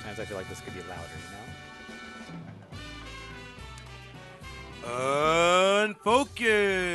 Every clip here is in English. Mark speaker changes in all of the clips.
Speaker 1: Sometimes I feel like this could be louder,
Speaker 2: Unfocused.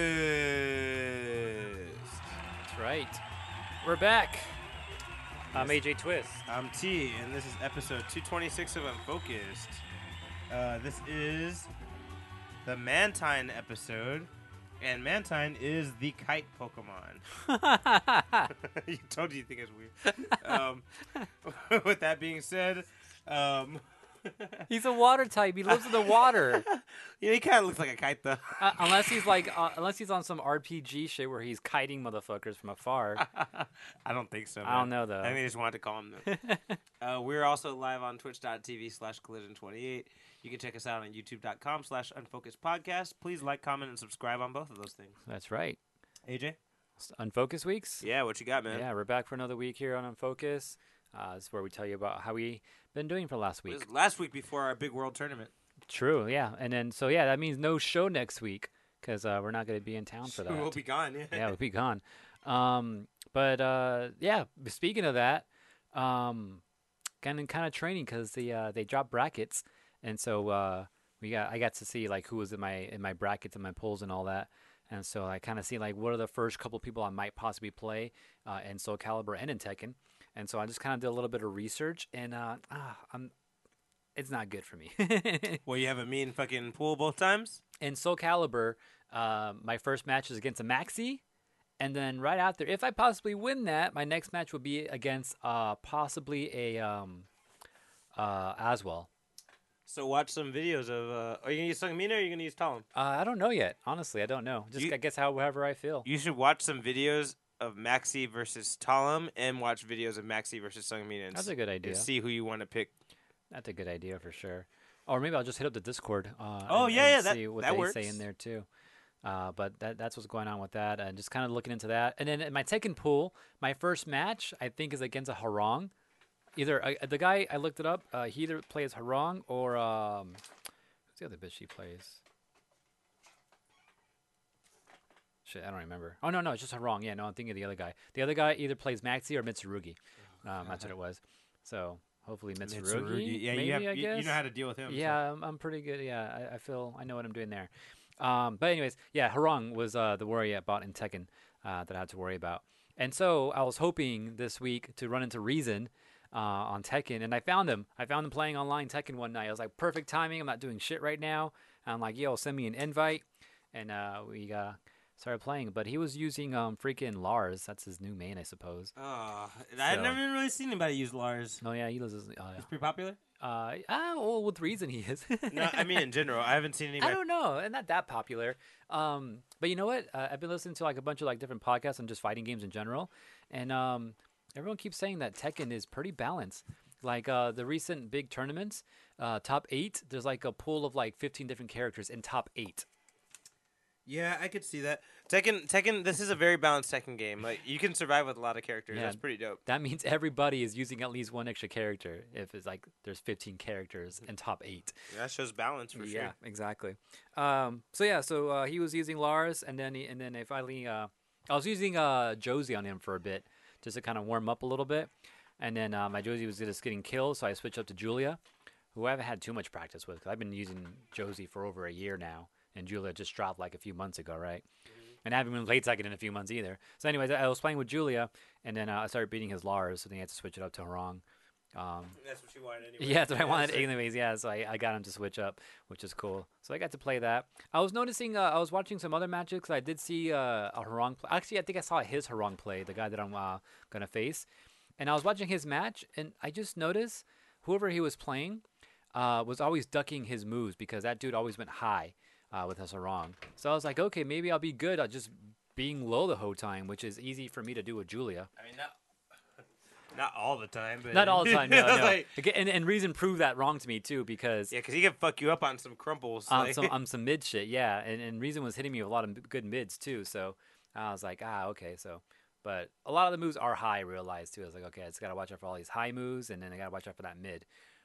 Speaker 1: That's right. We're back. I'm AJ Twist.
Speaker 2: I'm T, and this is episode 226 of Unfocused. This is the Mantine episode, and Mantine is the kite Pokemon. You told you think it's weird. With that being said,
Speaker 1: He's a water type. He lives in the water.
Speaker 2: yeah, he kind of looks like a kite though.
Speaker 1: Unless he's on some RPG shit where he's kiting motherfuckers from afar.
Speaker 2: I don't think so.
Speaker 1: I don't know though.
Speaker 2: I think they just wanted to call him that. We're also live on twitch.tv/collision28. You can check us out on youtube.com/unfocusedpodcast. Please like, comment, and subscribe on both of those things.
Speaker 1: That's right.
Speaker 2: AJ?
Speaker 1: Unfocus weeks.
Speaker 2: Yeah, what you got, man?
Speaker 1: Yeah, we're back for another week here on Unfocus. This is where we tell you about how we been doing for last week.
Speaker 2: This is last week before our big world tournament.
Speaker 1: True, yeah. And then, so yeah, that means no show next week because we're not going to be in town for that.
Speaker 2: We'll be gone, yeah.
Speaker 1: Yeah, we'll be gone. Yeah, speaking of that, kind of training because they dropped brackets. And so I got to see like who was in my brackets and my polls and all that. And so I kind of see like what are the first couple people I might possibly play in Soul Calibur and in Tekken. And so I just kind of did a little bit of research, and it's not good for me.
Speaker 2: Well, you have a mean fucking pool both times?
Speaker 1: In Soul Calibur, my first match is against a Maxi, and then right after, if I possibly win that, my next match would be against possibly a Aswell.
Speaker 2: So watch some videos of... are you going to use Sungmina or are you going to use Talon?
Speaker 1: I don't know yet. Honestly, I don't know. I guess however I feel.
Speaker 2: You should watch some videos of Maxi versus Talum and watch videos of Maxi versus Sungmina.
Speaker 1: That's a good idea.
Speaker 2: And see who you want to pick.
Speaker 1: That's a good idea for sure. Or maybe I'll just hit up the Discord. See what
Speaker 2: that
Speaker 1: they
Speaker 2: works.
Speaker 1: say in there too. But that's what's going on with that, and just kind of looking into that. And then in my Tekken pool, my first match I think is against a Harong. Either the guy I looked it up, he either plays Harong or who's the other bitch he plays? Shit, I don't remember. Oh, no, it's just Harong. Yeah, no, I'm thinking of the other guy. The other guy either plays Maxi or Mitsurugi. That's what it was. So hopefully Mitsurugi.
Speaker 2: Yeah,
Speaker 1: maybe, I guess.
Speaker 2: You know how to deal with him.
Speaker 1: Yeah, I'm pretty good. Yeah, I feel I know what I'm doing there. But anyways, yeah, Harong was the worry about in Tekken that I had to worry about. And so I was hoping this week to run into Reason on Tekken, and I found him. I found him playing online Tekken one night. I was like, perfect timing. I'm not doing shit right now. And I'm like, yo, send me an invite. And we started playing, but he was using freaking Lars. That's his new main, I suppose.
Speaker 2: I've never really seen anybody use Lars.
Speaker 1: No, yeah, he uses.
Speaker 2: He's pretty popular.
Speaker 1: Well, with Reason he is.
Speaker 2: No, I mean in general, I haven't seen anybody.
Speaker 1: I don't know, and not that popular. But you know what? I've been listening to like a bunch of like different podcasts on just fighting games in general, and everyone keeps saying that Tekken is pretty balanced. Like the recent big tournaments, top 8. There's like a pool of like 15 different characters in top 8.
Speaker 2: Yeah, I could see that. Tekken. This is a very balanced Tekken game. Like you can survive with a lot of characters.
Speaker 1: Yeah,
Speaker 2: that's pretty dope.
Speaker 1: That means everybody is using at least one extra character. If it's like there's 15 characters in top 8.
Speaker 2: Yeah, that shows balance for sure.
Speaker 1: Yeah, exactly. So he was using Lars, and then I finally I was using Josie on him for a bit just to kind of warm up a little bit, and then my Josie was just getting killed, so I switched up to Julia, who I haven't had too much practice with. 'Cause I've been using Josie for over a year now. And Julia just dropped like a few months ago, right? Mm-hmm. And I haven't been played Tekken in a few months either. So anyways, I was playing with Julia, and then I started beating his Lars, so then I had to switch it up to Harong.
Speaker 2: That's what you wanted anyway.
Speaker 1: Yeah, that's what I wanted anyways, yeah. So I got him to switch up, which is cool. So I got to play that. I was noticing, I was watching some other matches, because I did see a Harong play. Actually, I think I saw his Harong play, the guy that I'm going to face. And I was watching his match, and I just noticed whoever he was playing was always ducking his moves, because that dude always went high. With his Harong. So I was like, okay, maybe I'll be good at just being low the whole time, which is easy for me to do with Julia.
Speaker 2: I mean, not all the time, but
Speaker 1: not all the time. No, no.
Speaker 2: Like,
Speaker 1: and Reason proved that wrong to me too, because
Speaker 2: because he can fuck you up on some crumples.
Speaker 1: Some mid shit, yeah. And Reason was hitting me with a lot of good mids too. So I was like, okay, so. But a lot of the moves are high, I realized too. I was like, okay, I just gotta watch out for all these high moves, and then I gotta watch out for that mid.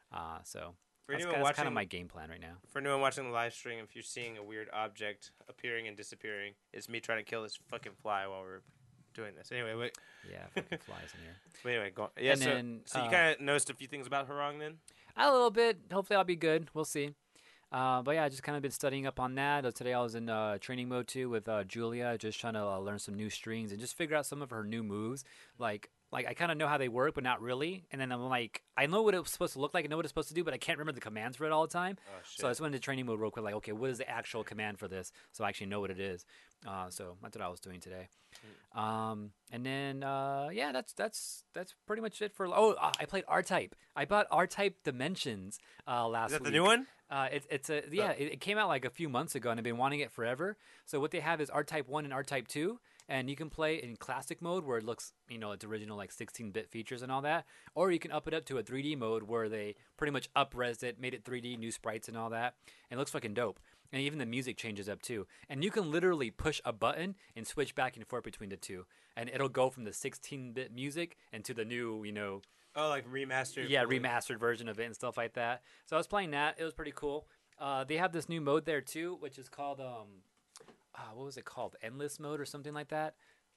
Speaker 1: That's kind of my game plan right now.
Speaker 2: For anyone watching the live stream, if you're seeing a weird object appearing and disappearing, it's me trying to kill this fucking fly while we're doing this. Anyway, wait.
Speaker 1: Yeah, fucking flies in here.
Speaker 2: But anyway, go on. Yeah,
Speaker 1: And
Speaker 2: so,
Speaker 1: then,
Speaker 2: so you kind of noticed a few things about Harong then?
Speaker 1: A little bit. Hopefully, I'll be good. We'll see. But yeah, I just kind of been studying up on that. Today I was in training mode too with Julia, just trying to learn some new strings and just figure out some of her new moves. Like I kind of know how they work, but not really. And then I'm like, I know what it was supposed to look like, I know what it's supposed to do, but I can't remember the commands for it all the time.
Speaker 2: Oh, shit.
Speaker 1: So I just went into training mode real quick, like, okay, what is the actual command for this? So I actually know what it is. So that's what I was doing today. And then yeah, that's pretty much it for. I played R-Type. I bought R-Type Dimensions last
Speaker 2: Is that
Speaker 1: week.
Speaker 2: the new one?
Speaker 1: It came out like a few months ago, and I've been wanting it forever. So what they have is R-Type 1 and R-Type 2, and you can play in classic mode where it looks, it's original like 16-bit features and all that, or you can up it up to a 3D mode where they pretty much up-resed it, made it 3D, new sprites and all that, and it looks fucking dope. And even the music changes up too. And you can literally push a button and switch back and forth between the two, and it'll go from the 16-bit music into the new,
Speaker 2: Oh, like remastered.
Speaker 1: yeah, remastered version of it and stuff like that. So I was playing that. It was pretty cool. They have this new mode there too, which is called what was it called? Endless mode or something like that.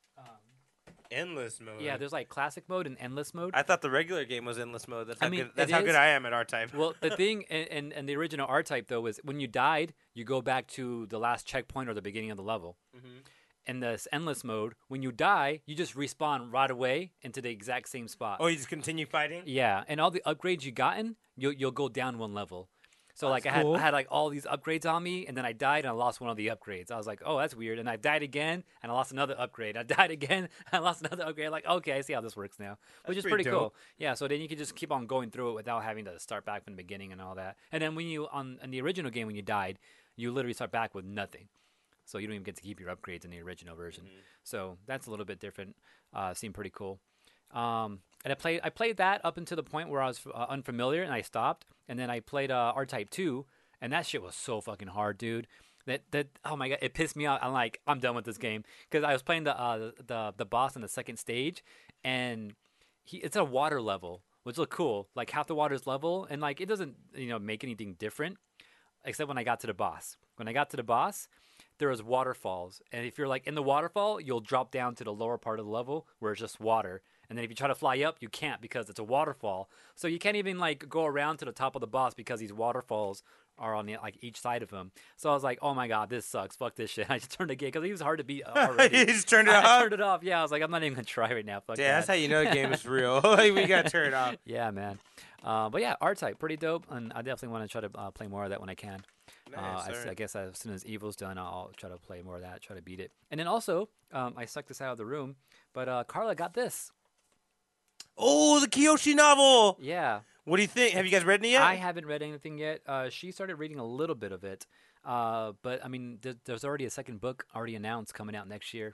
Speaker 2: Endless mode.
Speaker 1: Yeah, there's like classic mode and endless mode.
Speaker 2: I thought the regular game was endless mode. That's how good. That's
Speaker 1: it
Speaker 2: how
Speaker 1: is.
Speaker 2: good I am at R-Type.
Speaker 1: Well, the thing and the original R-Type though was when you died, you go back to the last checkpoint or the beginning of the level.
Speaker 2: Mm-hmm.
Speaker 1: In this endless mode, when you die, you just respawn right away into the exact same spot.
Speaker 2: Oh, you just continue fighting?
Speaker 1: Yeah, and all the upgrades you gotten, you'll go down one level. So like
Speaker 2: cool.
Speaker 1: I had like all these upgrades on me, and then I died and I lost one of the upgrades. I was like, oh, that's weird. And I died again and I lost another upgrade. I died again and I lost another upgrade. Like, okay, I see how this works now, which is pretty cool. Yeah, so then you can just keep on going through it without having to start back from the beginning and all that. And then when you in the original game when you died, you literally start back with nothing. So you don't even get to keep your upgrades in the original version.
Speaker 2: Mm-hmm.
Speaker 1: So that's a little bit different. Seemed pretty cool. And I played that up until the point where I was unfamiliar, and I stopped. And then I played R-Type 2, and that shit was so fucking hard, dude. That oh my god, it pissed me out. I'm like, I'm done with this game because I was playing the boss on the second stage, and it's a water level, which looked cool. Like half the water's level, and like it doesn't make anything different, except when I got to the boss. When I got to the boss, there was waterfalls, and if you're like in the waterfall, you'll drop down to the lower part of the level where it's just water. And then if you try to fly up, you can't because it's a waterfall. So you can't even like go around to the top of the boss because these waterfalls are on the each side of him. So I was like, oh my god, this sucks. Fuck this shit. I just turned the game because he was hard to beat already.
Speaker 2: You just turned it off?
Speaker 1: I turned it off. Yeah, I was like, I'm not even gonna try right now. Fuck
Speaker 2: Yeah,
Speaker 1: that.
Speaker 2: that's how you know the game is real. We got to turn it off.
Speaker 1: Yeah, man. But yeah, R-Type, pretty dope, and I definitely want to try to play more of that when I can.
Speaker 2: Nice,
Speaker 1: I guess as soon as Evil's done, I'll try to play more of that, try to beat it. And then also, I sucked this out of the room, but Carla got this.
Speaker 2: Oh, the Kiyoshi novel.
Speaker 1: Yeah.
Speaker 2: What do you think? Have you guys read it yet?
Speaker 1: I haven't read anything yet. She started reading a little bit of it, but I mean, there's already a second book already announced coming out next year,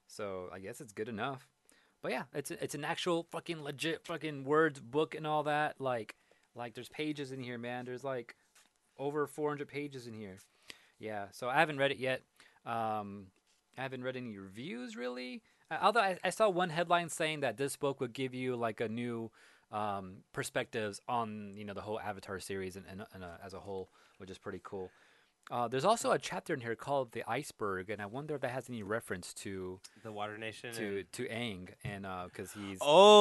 Speaker 1: so I guess it's good enough. But yeah, it's an actual fucking legit fucking words book and all that. Like there's pages in here, man. There's like over 400 pages in here. Yeah, so I haven't read it yet. I haven't read any reviews really. Although I saw one headline saying that this book would give you like a new perspectives on the whole Avatar series and as a whole, which is pretty cool. There's also a chapter in here called The Iceberg, and I wonder if that has any reference to
Speaker 2: the Water Nation
Speaker 1: to Aang, and because he's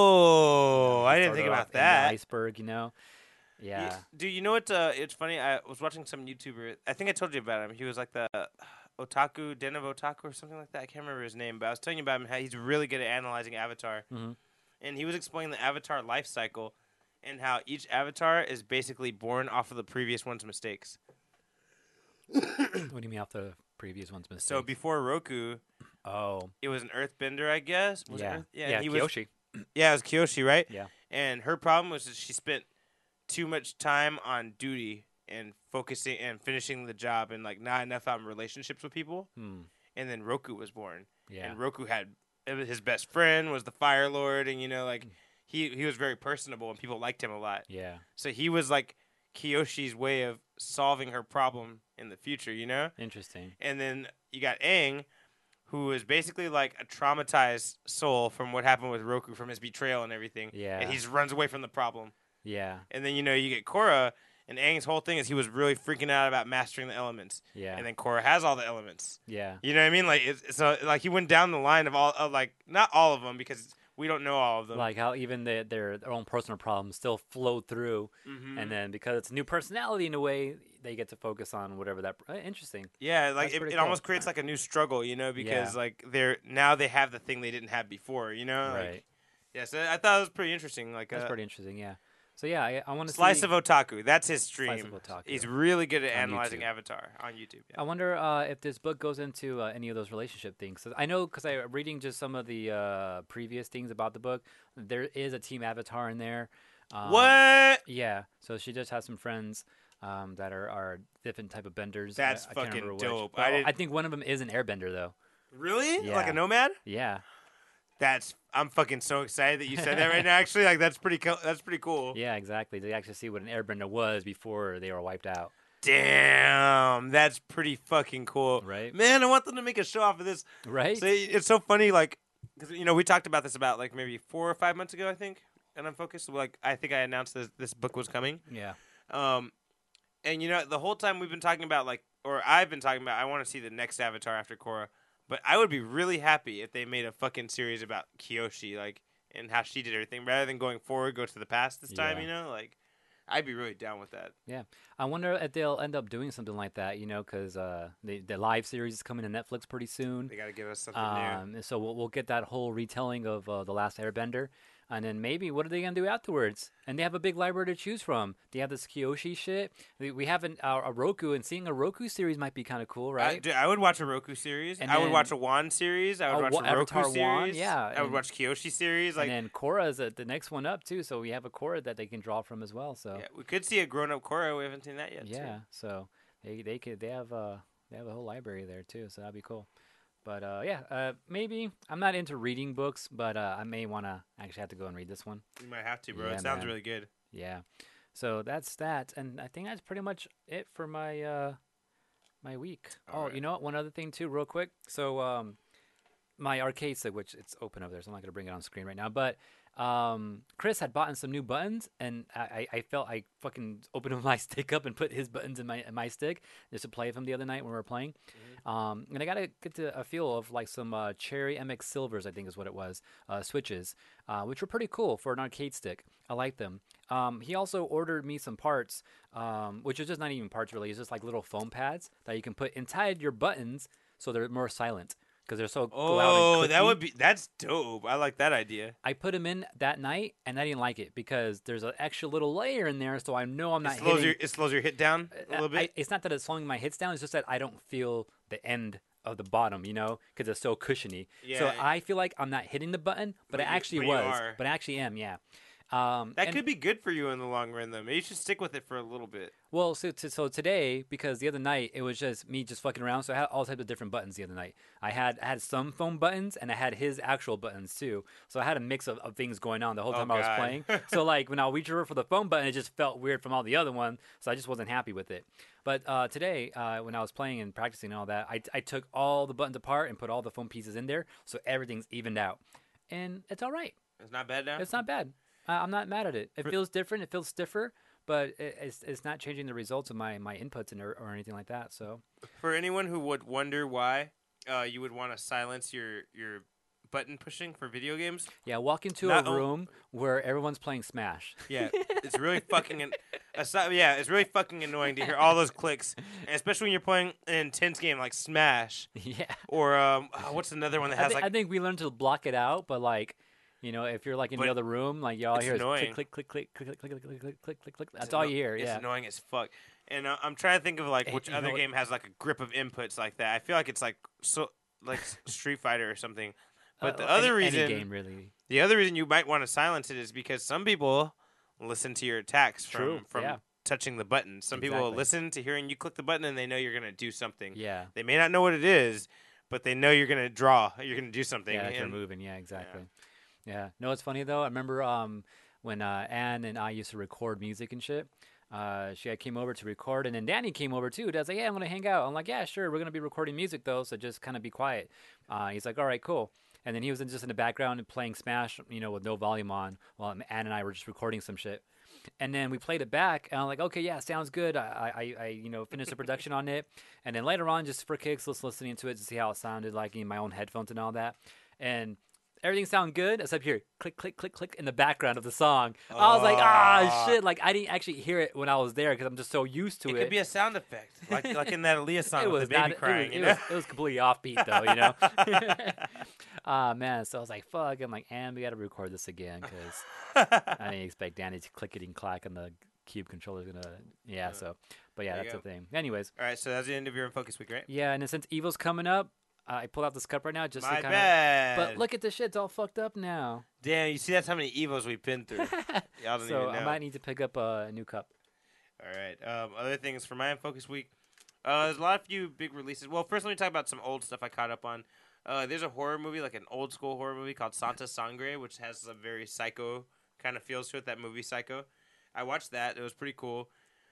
Speaker 2: I didn't think about
Speaker 1: in
Speaker 2: that.
Speaker 1: the iceberg, Yeah.
Speaker 2: Dude, you know what? It's funny. I was watching some YouTuber. I think I told you about him. He was like the Otaku, Den of Otaku or something like that. I can't remember his name, but I was telling you about him how he's really good at analyzing Avatar.
Speaker 1: Mm-hmm.
Speaker 2: And he was explaining the Avatar life cycle and how each Avatar is basically born off of the previous one's mistakes.
Speaker 1: What do you mean off the previous one's mistake?
Speaker 2: So before Roku, it was an earthbender, I guess. Was it Earth?
Speaker 1: Yeah,
Speaker 2: he
Speaker 1: Kyoshi.
Speaker 2: Yeah, it was Kyoshi, right?
Speaker 1: Yeah.
Speaker 2: And her problem was that she spent too much time on duty and focusing and finishing the job and like not enough on relationships with people. And then Roku was born.
Speaker 1: Yeah.
Speaker 2: And Roku had his best friend was the Fire Lord, and he was very personable and people liked him a lot.
Speaker 1: Yeah.
Speaker 2: So he was like Kyoshi's way of solving her problem in the future,
Speaker 1: Interesting.
Speaker 2: And then you got Aang, who is basically like a traumatized soul from what happened with Roku, from his betrayal and everything.
Speaker 1: Yeah.
Speaker 2: And he just runs away from the problem.
Speaker 1: Yeah.
Speaker 2: And then you get Korra, And Aang's whole thing is he was really freaking out about mastering the elements.
Speaker 1: Yeah.
Speaker 2: And then Korra has all the elements.
Speaker 1: Yeah.
Speaker 2: You know what I mean? Like so like he went down the line of all of like not all of them because we don't know all of them.
Speaker 1: Like how even their own personal problems still flow through,
Speaker 2: Mhm.
Speaker 1: and then because it's a new personality in a way, they get to focus on whatever that. Interesting.
Speaker 2: Yeah, like
Speaker 1: That's
Speaker 2: it
Speaker 1: pretty
Speaker 2: almost
Speaker 1: cool.
Speaker 2: creates like a new struggle, you know, because
Speaker 1: Yeah.
Speaker 2: like they have the thing they didn't have before, you know?
Speaker 1: Right.
Speaker 2: Like, yeah, so I thought it was pretty interesting. Like
Speaker 1: That's pretty interesting. Yeah. So yeah, I want to
Speaker 2: Slice
Speaker 1: see.
Speaker 2: of Otaku. That's his stream.
Speaker 1: Slice of Otaku.
Speaker 2: He's really good at
Speaker 1: On
Speaker 2: analyzing
Speaker 1: YouTube.
Speaker 2: Avatar on YouTube.
Speaker 1: I
Speaker 2: Yeah.
Speaker 1: wonder if this book goes into any of those relationship things. So I know because I'm reading just some of the previous things about the book. There is a Team Avatar in there.
Speaker 2: What?
Speaker 1: Yeah. So she just has some friends that are different type of benders.
Speaker 2: That's
Speaker 1: I can't
Speaker 2: fucking
Speaker 1: remember which.
Speaker 2: dope.
Speaker 1: But
Speaker 2: I
Speaker 1: I think one of them is an airbender though.
Speaker 2: Really? Like
Speaker 1: Yeah.
Speaker 2: a nomad?
Speaker 1: Yeah.
Speaker 2: I'm fucking so excited that you said that right now. Actually, like that's pretty cool. That's pretty cool.
Speaker 1: Yeah, exactly. They actually see what an airbender was before they were wiped out.
Speaker 2: Damn, that's pretty fucking cool.
Speaker 1: Right.
Speaker 2: Man, I want them to make a show off of this.
Speaker 1: Right?
Speaker 2: So it's so funny, like, because we talked about this about like maybe 4 or 5 months ago, I think, and Unfocused. Like, I think I announced this book was coming.
Speaker 1: Yeah.
Speaker 2: And the whole time we've been talking about or I've been talking about, I want to see the next Avatar after Korra, but I would be really happy if they made a fucking series about Kyoshi, like, and how she did everything, rather than going forward, go to the past this time.
Speaker 1: Yeah.
Speaker 2: Like, I'd be really down with that.
Speaker 1: Yeah, I wonder if they'll end up doing something like that, because the live series is coming to Netflix pretty soon.
Speaker 2: They gotta give us something new.
Speaker 1: And so we'll get that whole retelling of the Last Airbender, and then maybe what are they gonna do afterwards? And they have a big library to choose from. They have this Kyoshi shit. We have a Roku, and seeing a Roku series might be kind of cool, right?
Speaker 2: I would watch a Roku series.
Speaker 1: And
Speaker 2: I would
Speaker 1: then-
Speaker 2: watch a Wan series. I would watch a Roku
Speaker 1: Avatar
Speaker 2: series.
Speaker 1: Wan, yeah,
Speaker 2: I would
Speaker 1: and-
Speaker 2: watch Kyoshi series. Like,
Speaker 1: and then Korra is the next one up too, so we have a Korra that they can draw from as well. So
Speaker 2: yeah, we could see a grown-up Korra. We haven't seen that yet.
Speaker 1: yeah, so they have a whole library there too, so that'd be cool. But maybe I'm not into reading books, but I may want to actually have to go and read this one.
Speaker 2: You might have to, bro.
Speaker 1: Yeah,
Speaker 2: It sounds
Speaker 1: man.
Speaker 2: really good.
Speaker 1: Yeah, so that's that, and I think that's pretty much it for my my week.
Speaker 2: All right.
Speaker 1: You know what? One other thing too, real quick. So my arcade stick, which it's open over there, so I'm not gonna bring it on screen right now, but. Chris had bought in some new buttons, and I felt I fucking opened my stick up and put his buttons in my stick just to play with him the other night when we were playing. And I got to get to a feel of like some Cherry MX Silvers, I think is what it was, switches, which were pretty cool for an arcade stick. I like them. He also ordered me some parts, which is just not even parts really. It's just like little foam pads that you can put inside your buttons so they're more silent. Because they're so loud and clicky.
Speaker 2: That's dope. I like that idea.
Speaker 1: I put them in that night, and I didn't like it because there's an extra little layer in there, so I know I'm not hitting.
Speaker 2: It slows your hit down a little bit.
Speaker 1: It's not that it's slowing my hits down. It's just that I don't feel the end of the bottom, because it's so cushiony.
Speaker 2: Yeah.
Speaker 1: So I feel like I'm not hitting the button, but I actually was.
Speaker 2: are.
Speaker 1: But I actually am, yeah.
Speaker 2: That could be good for you in the long run, though. Maybe you should stick with it for a little bit.
Speaker 1: Well, so today, because the other night it was just me just fucking around, so I had all types of different buttons the other night. I had some foam buttons, and I had his actual buttons too. So I had a mix of things going on the whole time I was
Speaker 2: God.
Speaker 1: playing. So like when I reached over for the foam button, it just felt weird from all the other ones, so I just wasn't happy with it. But today, when I was playing and practicing and all that, I took all the buttons apart and put all the foam pieces in there, so everything's evened out, and it's all right.
Speaker 2: It's not bad now.
Speaker 1: It's not bad. I'm not mad at it. It feels different. It feels stiffer, but it's not changing the results of my inputs or anything like that. So
Speaker 2: For anyone who would wonder why you would want to silence your button pushing for video games,
Speaker 1: yeah, walk into
Speaker 2: Not
Speaker 1: a
Speaker 2: o-
Speaker 1: room where everyone's playing Smash.
Speaker 2: yeah, it's really fucking. It's really fucking annoying to hear all those clicks, and especially when you're playing an intense game like Smash
Speaker 1: Yeah,
Speaker 2: or what's another one that has
Speaker 1: I think we learned to block it out, but like. If you're like in
Speaker 2: But
Speaker 1: the other room, like y'all
Speaker 2: it's
Speaker 1: hear is
Speaker 2: annoying.
Speaker 1: click, click, click, click, click, click, click, click, click, click, click, click. That's all you hear.
Speaker 2: It's
Speaker 1: Yeah.
Speaker 2: annoying as fuck. And I'm trying to think of like which
Speaker 1: You know
Speaker 2: other
Speaker 1: what-
Speaker 2: game has like a grip of inputs like that. I feel like it's like Street Fighter or something. But the other reason,
Speaker 1: any game really.
Speaker 2: the other reason you might want to silence it is because some people listen to your attacks
Speaker 1: True,
Speaker 2: from
Speaker 1: yeah.
Speaker 2: touching the button. Some people will
Speaker 1: Exactly.
Speaker 2: listen to hearing you click the button and they know you're gonna do something.
Speaker 1: Yeah.
Speaker 2: They may not know what it is, but they know you're gonna draw. You're gonna do something.
Speaker 1: Yeah, if you're
Speaker 2: and-
Speaker 1: moving. Yeah, exactly. Yeah. No, it's funny though. I remember when Ann and I used to record music and shit. She came over to record, and then Danny came over too. Dad's like, "Yeah, I'm gonna hang out." I'm like, "Yeah, sure. We're gonna be recording music though, so just kind of be quiet." He's like, "All right, cool." and then he was just in the background and playing Smash, with no volume on, while Ann and I were just recording some shit. And then we played it back, and I'm like, okay, yeah, sounds good. I finished the production on it, and then later on, just for kicks, just listening to it to see how it sounded like in my own headphones and all that, and everything sounded good except here, click, click, click, click in the background of the song. I was like, shit, like I didn't actually hear it when I was there because I'm just so used to it.
Speaker 2: It could be a sound effect, like in that Aaliyah song
Speaker 1: It
Speaker 2: with
Speaker 1: was
Speaker 2: the baby
Speaker 1: not.
Speaker 2: crying.
Speaker 1: It was completely offbeat though, man. So I was like, fuck. I'm like, and we got to record this again because I didn't expect Danny to clickety clack on the Cube controller's gonna. Yeah. So, but yeah, that's the thing. Anyways.
Speaker 2: All right. So that's the end of your Focus Week, right?
Speaker 1: Yeah, and then since Evo's coming up, I pulled out this cup right now just
Speaker 2: My
Speaker 1: to kind
Speaker 2: bad.
Speaker 1: of. But look at this shit; it's all fucked up now.
Speaker 2: Damn, you see that's how many Evos we've been through. Y'all don't even know.
Speaker 1: I might need to pick up a new cup.
Speaker 2: All right. Other things for my Focus Week. There's a lot of few big releases. Well, first let me talk about some old stuff I caught up on. There's a horror movie, like an old school horror movie called Santa Sangre, which has a very Psycho kind of feels to it. That movie Psycho. I watched that. It was pretty cool.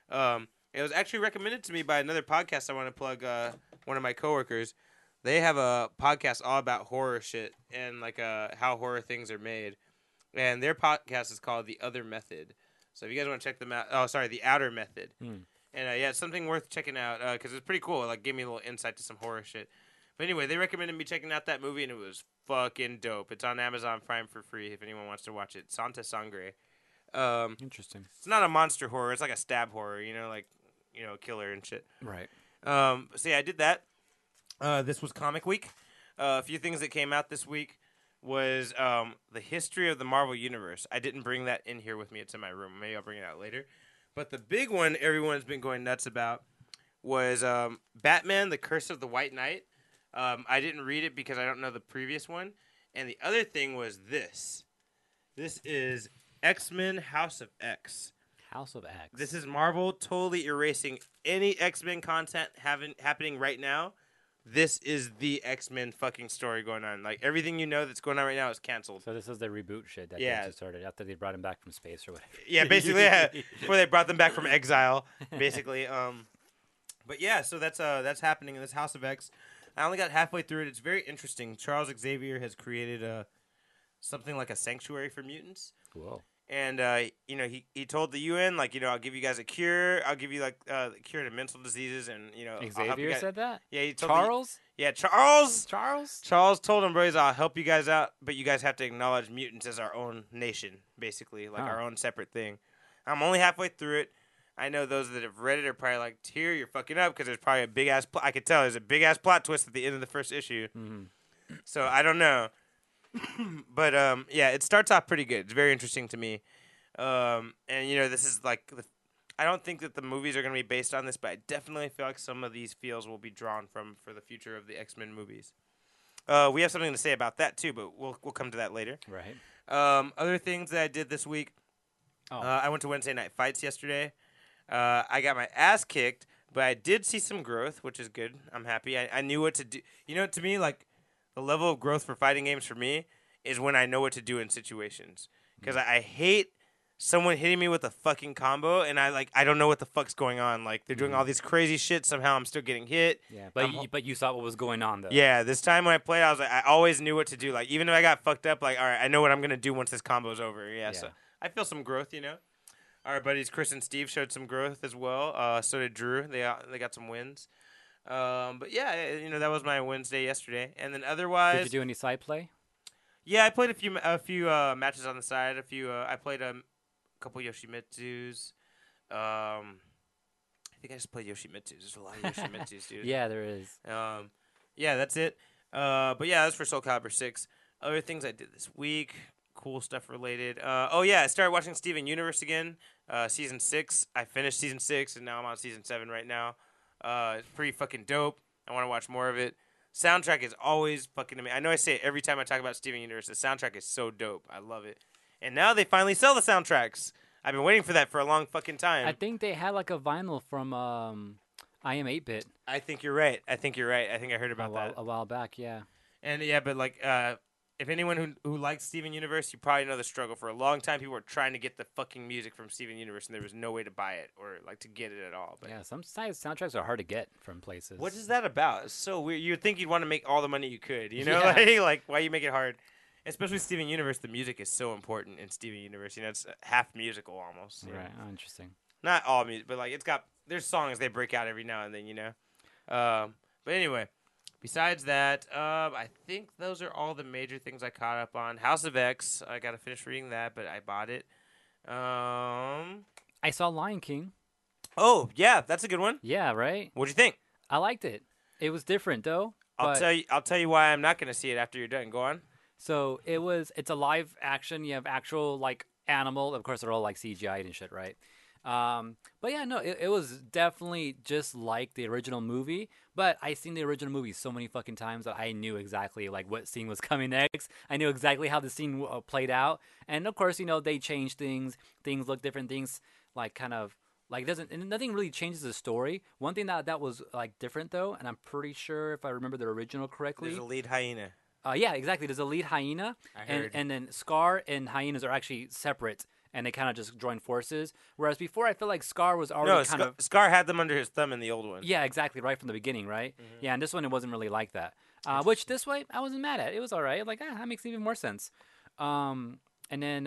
Speaker 2: It was actually recommended to me by another podcast I want to plug. One of my coworkers. They have a podcast all about horror shit and like how horror things are made. And their podcast is called The Other Method. So if you guys want to check them out, The Outer Method. And yeah, it's something worth checking out because it's pretty cool. It like gave me a little insight to some horror shit. But anyway, they recommended me checking out that movie and it was fucking dope. It's on Amazon Prime for free if anyone wants to watch it. Santa Sangre.
Speaker 1: Interesting.
Speaker 2: It's not a monster horror. It's like a stab horror. Killer and shit.
Speaker 1: Right.
Speaker 2: So yeah, I did that. This was Comic Week. A few things that came out this week was the history of the Marvel Universe. I didn't bring that in here with me. It's in my room. Maybe I'll bring it out later. But the big one everyone's been going nuts about was Batman, The Curse of the White Knight. I didn't read it because I don't know the previous one. And the other thing was this. This is X-Men House of X.
Speaker 1: House of X.
Speaker 2: This is Marvel totally erasing any X-Men content happening right now. This is the X-Men fucking story going on. Like, everything you know that's going on right now is canceled.
Speaker 1: So this is the reboot shit that
Speaker 2: Yeah.
Speaker 1: they just started after they brought him back from space or whatever.
Speaker 2: Yeah, basically, yeah. Before they brought them back from exile, basically. But yeah, so that's happening in this House of X. I only got halfway through it. It's very interesting. Charles Xavier has created something like a sanctuary for mutants.
Speaker 1: Whoa.
Speaker 2: And, he told the UN, like, I'll give you guys a cure. I'll give you, like, a cure to mental diseases and, I'll help you
Speaker 1: Xavier
Speaker 2: guys.
Speaker 1: said that?
Speaker 2: Yeah, he told
Speaker 1: Charles?
Speaker 2: Charles!
Speaker 1: Charles?
Speaker 2: Charles told him, boys, I'll help you guys out, but you guys have to acknowledge mutants as our own nation, basically, like our own separate thing. I'm only halfway through it. I know those that have read it are probably like, Tyr, you're fucking up, because there's probably a big-ass I could tell there's a big-ass plot twist at the end of the first issue.
Speaker 1: Mm-hmm.
Speaker 2: So, I don't know. But, yeah, it starts off pretty good. It's very interesting to me. And, this is like, I don't think that the movies are going to be based on this, but I definitely feel like some of these feels will be drawn from for the future of the X-Men movies. We have something to say about that, too, but we'll come to that later.
Speaker 1: Right.
Speaker 2: Other things that I did this week,
Speaker 1: Oh.
Speaker 2: I went to Wednesday Night Fights yesterday. I got my ass kicked, but I did see some growth, which is good. I'm happy. I knew what to do. To me, like, the level of growth for fighting games for me is when I know what to do in situations. Because I hate someone hitting me with a fucking combo, and I don't know what the fuck's going on. Like, they're doing all these crazy shit. Somehow I'm still getting hit.
Speaker 1: Yeah, but you saw what was going on, though.
Speaker 2: Yeah, this time when I played, I was like, I always knew what to do. Like, even if I got fucked up, like, all right, I know what I'm going to do once this combo's over. Yeah, so I feel some growth, Our buddies Chris and Steve showed some growth as well. So did Drew. They got some wins. But yeah, that was my Wednesday yesterday. And then otherwise,
Speaker 1: Did you do any side play?
Speaker 2: Yeah, I played a few matches on the side. I played a couple Yoshimitsus. I think I just played Yoshimitsus. There's a lot of Yoshimitsus, dude.
Speaker 1: Yeah, there is.
Speaker 2: Yeah, that's it. But yeah, that's for Soul Calibur 6. Other things I did this week, cool stuff related. I started watching Steven Universe again. Season 6. I finished season 6, and now I'm on season 7 right now. It's pretty fucking dope. I want to watch more of it. Soundtrack is always fucking amazing. I know I say it every time I talk about Steven Universe. The soundtrack is so dope. I love it. And now they finally sell the soundtracks. I've been waiting for that for a long fucking time.
Speaker 1: I think they had like a vinyl from I Am 8-Bit.
Speaker 2: I think you're right. I think I heard about that
Speaker 1: a while back, yeah.
Speaker 2: And yeah, but like if anyone who likes Steven Universe, you probably know the struggle. For a long time, people were trying to get the fucking music from Steven Universe, and there was no way to buy it or like to get it at all. But
Speaker 1: Yeah, some soundtracks are hard to get from places.
Speaker 2: what is that about? It's so weird. You'd think you'd want to make all the money you could, you know?
Speaker 1: Yeah.
Speaker 2: Like why you make it hard? Especially Steven Universe, the music is so important in Steven Universe. You know, it's half musical almost. You know?
Speaker 1: Right. Oh, interesting.
Speaker 2: Not all music, but like there's songs they break out every now and then, you know. But anyway, besides that, I think those are all the major things I caught up on. House of X, I gotta finish reading that, but I bought it.
Speaker 1: I saw Lion King.
Speaker 2: Oh yeah, that's a good one.
Speaker 1: Yeah, right.
Speaker 2: What'd you think?
Speaker 1: I liked it. It was different though.
Speaker 2: I'll
Speaker 1: but-
Speaker 2: tell you why I'm not gonna see it after you're done. Go on.
Speaker 1: So it's a live action. You have actual like animal. Of course, they're all like CGI and shit, right? But yeah, no, it was definitely just like the original movie. But I seen the original movie so many fucking times that I knew exactly like what scene was coming next. I knew exactly how the scene played out. And of course, they change things. Things look different. Things like kind of like nothing really changes the story. One thing that was like different though, and I'm pretty sure if I remember the original correctly.
Speaker 2: There's a lead hyena.
Speaker 1: Yeah, exactly. There's a lead hyena, and then Scar and hyenas are actually separate, and they kind of just join forces. Whereas before, I feel like Scar was already
Speaker 2: Scar had them under his thumb in the old one.
Speaker 1: Yeah, exactly, right from the beginning, right?
Speaker 2: Mm-hmm.
Speaker 1: Yeah, and this one it wasn't really like that. Which this way I wasn't mad at. It was all right. Like that makes even more sense. And then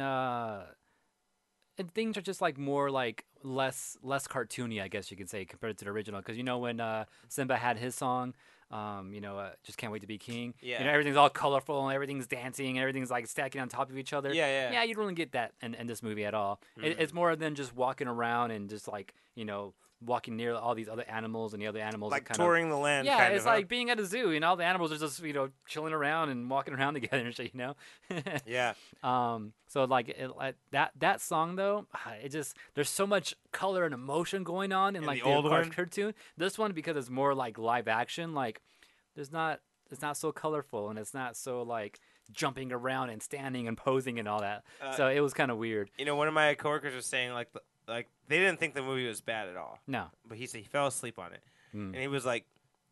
Speaker 1: and things are just like more like less cartoony, I guess you could say, compared to the original. Because when Simba had his song. Just can't wait to be king.
Speaker 2: Yeah.
Speaker 1: Everything's all colorful and everything's dancing and everything's like stacking on top of each other.
Speaker 2: Yeah.
Speaker 1: Yeah, you don't really get that in this movie at all. It's more than just walking around and just like, walking near all these other animals and the other animals.
Speaker 2: Like
Speaker 1: kind
Speaker 2: touring the land.
Speaker 1: Yeah,
Speaker 2: kind
Speaker 1: it's
Speaker 2: of,
Speaker 1: like being at a zoo, and all the animals are just, chilling around and walking around together and shit,
Speaker 2: Yeah.
Speaker 1: So like that song though, there's so much color and emotion going on in like
Speaker 2: the old one?
Speaker 1: cartoon. This one, because it's more like live action, like it's not so colorful and it's not so like jumping around and standing and posing and all that. So it was kind of weird.
Speaker 2: One of my coworkers was saying like they didn't think the movie was bad at all.
Speaker 1: No.
Speaker 2: But he said he fell asleep on it. And he was like,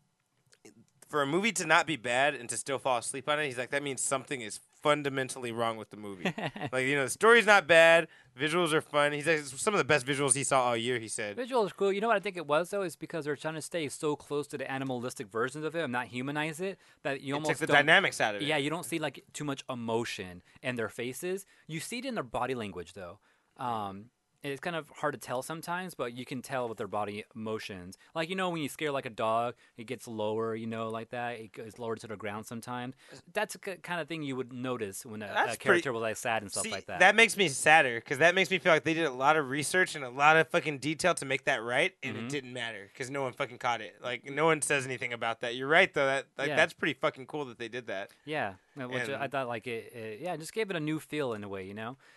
Speaker 2: for a movie to not be bad and to still fall asleep on it, he's like, that means something is fundamentally wrong with the movie. Like, the story's not bad, visuals are fun. He's like, some of the best visuals he saw all year, he said.
Speaker 1: Visuals are cool. You know what I think it was, though? Is because they're trying to stay so close to the animalistic versions of it and not humanize it that you almost
Speaker 2: took the dynamics out of it.
Speaker 1: Yeah, you don't see like too much emotion in their faces. You see it in their body language, though. It's kind of hard to tell sometimes, but you can tell with their body motions. Like, when you scare like a dog, it gets lower, like that. It goes lower to the ground sometimes. That's the kind of thing you would notice when a character was like sad and stuff like that.
Speaker 2: That makes me sadder because that makes me feel like they did a lot of research and a lot of fucking detail to make that right, and it didn't matter because no one fucking caught it. Like, no one says anything about that. You're right, though. That's pretty fucking cool that they did that.
Speaker 1: Yeah, which I thought like it just gave it a new feel in a way,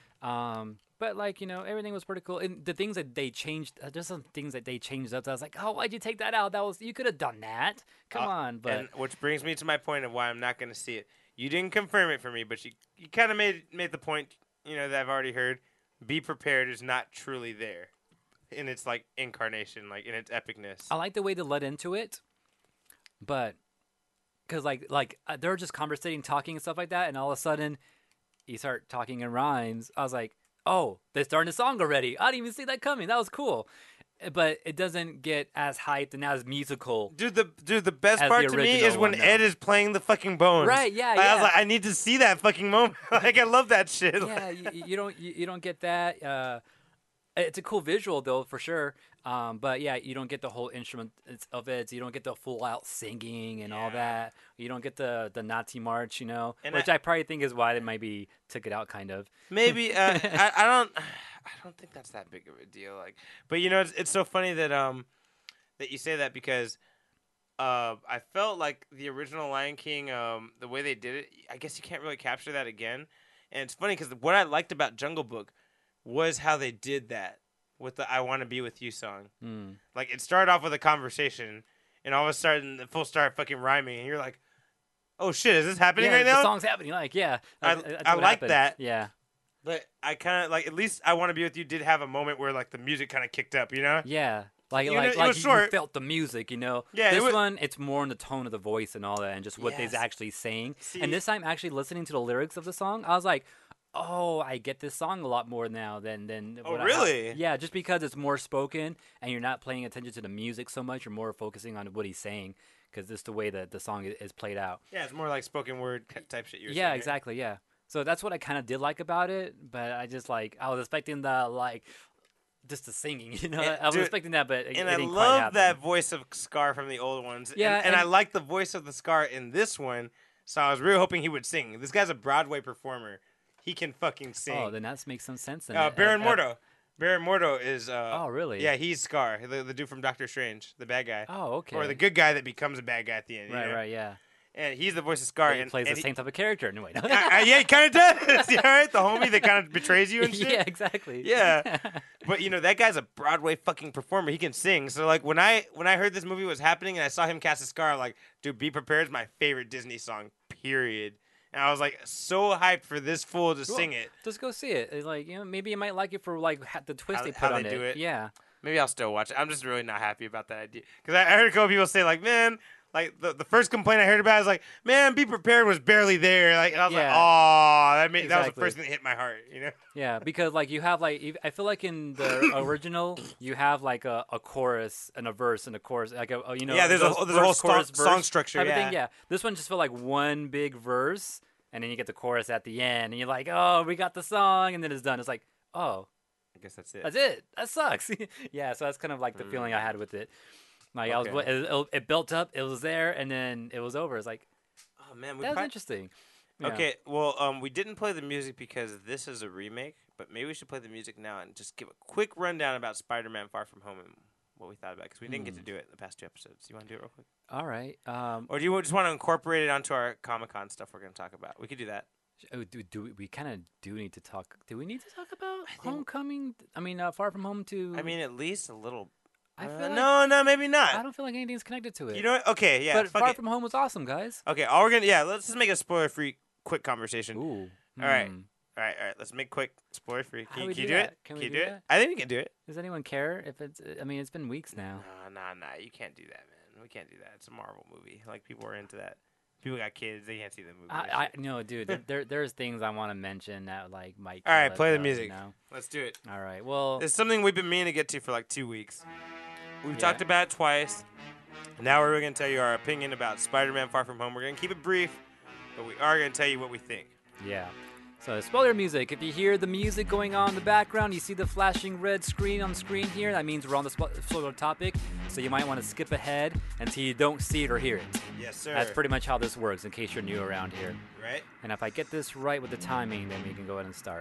Speaker 1: But like, everything was pretty cool. And the things that they changed, just some things that they changed up. I was like, oh, why'd you take that out? You could have done that. Come on. But
Speaker 2: and which brings me to my point of why I'm not going to see it. You didn't confirm it for me, but you kind of made the point, that I've already heard. Be Prepared is not truly there in its like incarnation, like in its epicness.
Speaker 1: I like the way they led into it, but because like they're just conversating, talking and stuff like that, and all of a sudden you start talking in rhymes. I was like, oh, they're starting the song already. I didn't even see that coming. That was cool. But it doesn't get as hyped and as musical.
Speaker 2: Dude, the best part to me is when Ed is playing the fucking bones.
Speaker 1: Right, yeah.
Speaker 2: I was like, I need to see that fucking moment. Like, I love that shit.
Speaker 1: Yeah, you don't get that. It's a cool visual though, for sure. But yeah, you don't get the whole instrument of it. You don't get the full out singing and all that. You don't get the Nazi march, which I probably think is why they maybe took it out, kind of.
Speaker 2: Maybe I don't think that's that big of a deal. Like, but it's so funny that that you say that because I felt like the original Lion King, the way they did it, I guess you can't really capture that again. And it's funny because what I liked about Jungle Book was how they did that with the "I Want to Be With You" song. Like, it started off with a conversation, and all of a sudden the full start fucking rhyming, and you're like, "Oh shit, is this happening right now?"
Speaker 1: The song's happening. Like, yeah,
Speaker 2: I like that.
Speaker 1: Yeah,
Speaker 2: but I kind of like, at least "I Want to Be With You" did have a moment where like the music kind of kicked up,
Speaker 1: Yeah, Like,
Speaker 2: You know,
Speaker 1: like,
Speaker 2: it
Speaker 1: like
Speaker 2: was
Speaker 1: you
Speaker 2: short.
Speaker 1: felt the music, you know.
Speaker 2: Yeah, it
Speaker 1: This
Speaker 2: was-
Speaker 1: one, it's more in the tone of the voice and all that, and just what
Speaker 2: Yes.
Speaker 1: they's actually saying.
Speaker 2: See-
Speaker 1: And this time, actually listening to the lyrics of the song, I was like, oh, I get this song a lot more now than.
Speaker 2: Oh,
Speaker 1: what
Speaker 2: really?
Speaker 1: yeah, just because it's more spoken, and you're not paying attention to the music so much. You're more focusing on what he's saying, because this is the way that the song is played out.
Speaker 2: Yeah, it's more like spoken word type shit. You were
Speaker 1: Yeah,
Speaker 2: saying, right?
Speaker 1: exactly. Yeah. So that's what I kind of did like about it, but I just I was expecting the just the singing, you know.
Speaker 2: And,
Speaker 1: I was
Speaker 2: dude,
Speaker 1: expecting that, but it
Speaker 2: And I
Speaker 1: didn't quite
Speaker 2: love
Speaker 1: happen.
Speaker 2: that voice of Scar from the old ones.
Speaker 1: Yeah,
Speaker 2: and I
Speaker 1: and-
Speaker 2: like the voice of the Scar in this one. So I was really hoping he would sing. This guy's a Broadway performer. He can fucking sing.
Speaker 1: Oh, then that makes some sense. Then.
Speaker 2: Baron Mordo. Baron Mordo is.
Speaker 1: Oh, really?
Speaker 2: Yeah, he's Scar, the dude from Doctor Strange, the bad guy,
Speaker 1: Oh, okay.
Speaker 2: or the good guy that becomes a bad guy at the end. you
Speaker 1: Right,
Speaker 2: know?
Speaker 1: right, yeah.
Speaker 2: And he's the voice of Scar.
Speaker 1: He
Speaker 2: and
Speaker 1: plays
Speaker 2: and
Speaker 1: the same type of character. No, wait. No.
Speaker 2: yeah, he kind of does. Yeah, right? The homie that kind of betrays you and shit.
Speaker 1: Yeah, exactly.
Speaker 2: Yeah. But you know that guy's a Broadway fucking performer. He can sing. So like when I heard this movie was happening and I saw him cast a Scar, I'm like, dude, "Be Prepared" is my favorite Disney song. Period. And I was like so hyped for this fool to sing it.
Speaker 1: Just go see it. It's like, you know, maybe you might like it for like the twist
Speaker 2: How-
Speaker 1: they
Speaker 2: how
Speaker 1: put on
Speaker 2: they
Speaker 1: it.
Speaker 2: do it.
Speaker 1: Yeah.
Speaker 2: Maybe I'll still watch it. I'm just really not happy about that idea because I heard a couple people say like, man. Like the first complaint I heard about is like, man, "Be Prepared" was barely there. Like, and I was like,
Speaker 1: Yeah.
Speaker 2: oh, that was the
Speaker 1: Exactly.
Speaker 2: first thing that hit my heart. You know?
Speaker 1: Yeah, because like you have I feel like in the original you have like a chorus and a verse and a chorus, like you know.
Speaker 2: Yeah, there's a
Speaker 1: those
Speaker 2: whole
Speaker 1: verse, chorus,
Speaker 2: song
Speaker 1: verse
Speaker 2: structure,
Speaker 1: type of
Speaker 2: yeah.
Speaker 1: thing, yeah. This one just felt like one big verse, and then you get the chorus at the end, and you're like, oh, we got the song, and then it's done. It's like, oh,
Speaker 2: I guess that's it.
Speaker 1: that's it. That sucks. Yeah, so that's kind of like the feeling I had with it. Like
Speaker 2: Okay.
Speaker 1: it built up, it was there, and then it was over. It's like
Speaker 2: Oh man, we
Speaker 1: that was
Speaker 2: probably-
Speaker 1: interesting. Yeah.
Speaker 2: Okay, well, we didn't play the music because this is a remake, but maybe we should play the music now and just give a quick rundown about Spider-Man: Far From Home and what we thought about it because we didn't get to do it in the past 2 episodes. You want to do it real quick,
Speaker 1: All right.
Speaker 2: or do you just want to incorporate it onto our Comic-Con stuff we're going to talk about? We could do that.
Speaker 1: Oh, we kind of do need to talk. Do we need to talk about
Speaker 2: think-
Speaker 1: Homecoming? I mean, Far From Home to.
Speaker 2: I mean, at least a little.
Speaker 1: I feel like-
Speaker 2: no, maybe
Speaker 1: I
Speaker 2: not.
Speaker 1: don't feel like anything's connected to it.
Speaker 2: You know what? Okay, yeah.
Speaker 1: but
Speaker 2: fuck
Speaker 1: Far
Speaker 2: it.
Speaker 1: From Home was awesome, guys.
Speaker 2: Okay, all we're gonna let's just make a spoiler-free quick conversation.
Speaker 1: Ooh.
Speaker 2: All right.
Speaker 1: Hmm.
Speaker 2: All right. Let's make quick spoiler-free.
Speaker 1: How
Speaker 2: Can
Speaker 1: do
Speaker 2: you
Speaker 1: we
Speaker 2: do
Speaker 1: do
Speaker 2: it?
Speaker 1: that? Can we
Speaker 2: you
Speaker 1: do
Speaker 2: do it?
Speaker 1: that?
Speaker 2: I think we can do it.
Speaker 1: Does anyone care if it's? I mean, it's been weeks now.
Speaker 2: Nah. You can't do that, man. We can't do that. It's a Marvel movie. Like people are into that. People got kids. They can't see the movie. and
Speaker 1: I
Speaker 2: shit.
Speaker 1: no, dude. There's things I want to mention that like might.
Speaker 2: All right,
Speaker 1: kill
Speaker 2: play
Speaker 1: it,
Speaker 2: the
Speaker 1: though,
Speaker 2: music.
Speaker 1: You know?
Speaker 2: Let's do it.
Speaker 1: All right. Well.
Speaker 2: It's something we've been meaning to get to for like 2 weeks. We've
Speaker 1: Yeah.
Speaker 2: talked about it twice. Now we're going to tell you our opinion about Spider-Man: Far From Home. We're going to keep it brief, but we are going to tell you what we think.
Speaker 1: Yeah. So spoiler music. If you hear the music going on in the background, you see the flashing red screen on the screen here. That means we're on the spoiler topic. So you might want to skip ahead until you don't see it or hear it.
Speaker 2: Yes, sir.
Speaker 1: That's pretty much how this works. In case you're new around here.
Speaker 2: right.
Speaker 1: And if I get this right with the timing, then we can go ahead and start.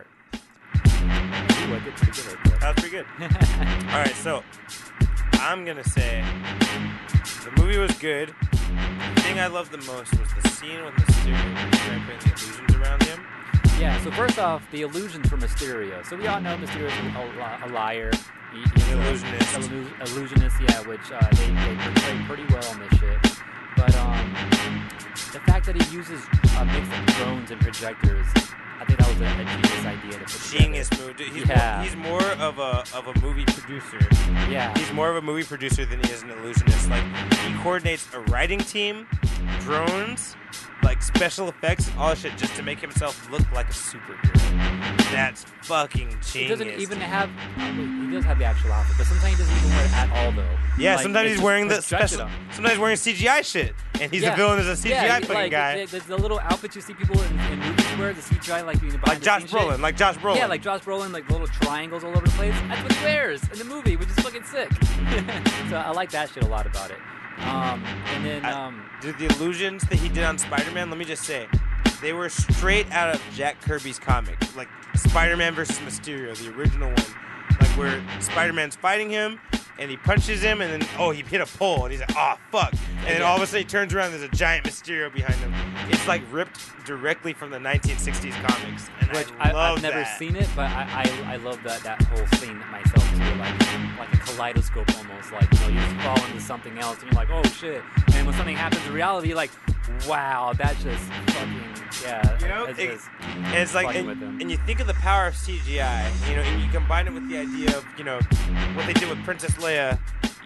Speaker 1: Ooh, I did pretty good right there.
Speaker 2: That was pretty good. All right, so I'm going to say the movie was good. The thing I loved the most was the scene with Mysterio putting the illusions around him.
Speaker 1: Yeah, so first off, the illusions for Mysterio. So we all know Mysterio is a liar. He's
Speaker 2: An illusionist.
Speaker 1: Illusionist, yeah, which they portray pretty well on this shit. But the fact that he uses a mix of drones and projectors, I think that was a genius idea to put together.
Speaker 2: Genius move. Dude,
Speaker 1: Yeah.
Speaker 2: he's more of a movie producer.
Speaker 1: Yeah.
Speaker 2: He's more of a movie producer than he is an illusionist. Like he coordinates a writing team, drones, like special effects and all that shit just to make himself look like a superhero. That's fucking genius.
Speaker 1: He doesn't even have. He does have the actual outfit, but sometimes he doesn't even wear it at all, though.
Speaker 2: Yeah,
Speaker 1: Like,
Speaker 2: sometimes
Speaker 1: it's
Speaker 2: he's
Speaker 1: just
Speaker 2: wearing the
Speaker 1: projected
Speaker 2: special.
Speaker 1: on.
Speaker 2: Sometimes he's wearing CGI shit, and he's
Speaker 1: Yeah.
Speaker 2: the villain as a CGI
Speaker 1: Yeah,
Speaker 2: fucking
Speaker 1: like,
Speaker 2: guy.
Speaker 1: the little outfits you see people in movies wear, the CGI, like behind
Speaker 2: Like
Speaker 1: the
Speaker 2: Josh
Speaker 1: scenes shit.
Speaker 2: Brolin. Like Josh Brolin.
Speaker 1: Yeah, like Josh Brolin, like little triangles all over the place. That's what he wears in the movie, which is fucking sick. So I like that shit a lot about it. And then,
Speaker 2: Dude, the illusions that he did on Spider-Man, let me just say, they were straight out of Jack Kirby's comic. Like Spider-Man versus Mysterio, the original one. Like where Spider-Man's fighting him, and he punches him, and then, he hit a pole, and he's like, oh, fuck. And then
Speaker 1: Yeah.
Speaker 2: all of a sudden he turns around, and there's a giant Mysterio behind him. It's like ripped directly from the 1960s comics. And
Speaker 1: which
Speaker 2: I love
Speaker 1: I've never
Speaker 2: that.
Speaker 1: seen it, but I love that whole scene myself too, like a kaleidoscope almost. Like, you know, you just fall into something else, and you're like, oh shit. And when something happens in reality, you're like, wow, that's just fucking yeah.
Speaker 2: You know,
Speaker 1: it's
Speaker 2: it-
Speaker 1: just
Speaker 2: And it's like,
Speaker 1: fucking with them.
Speaker 2: and you think of the power of CGI, and you combine it with the idea of, what they did with Princess Leia,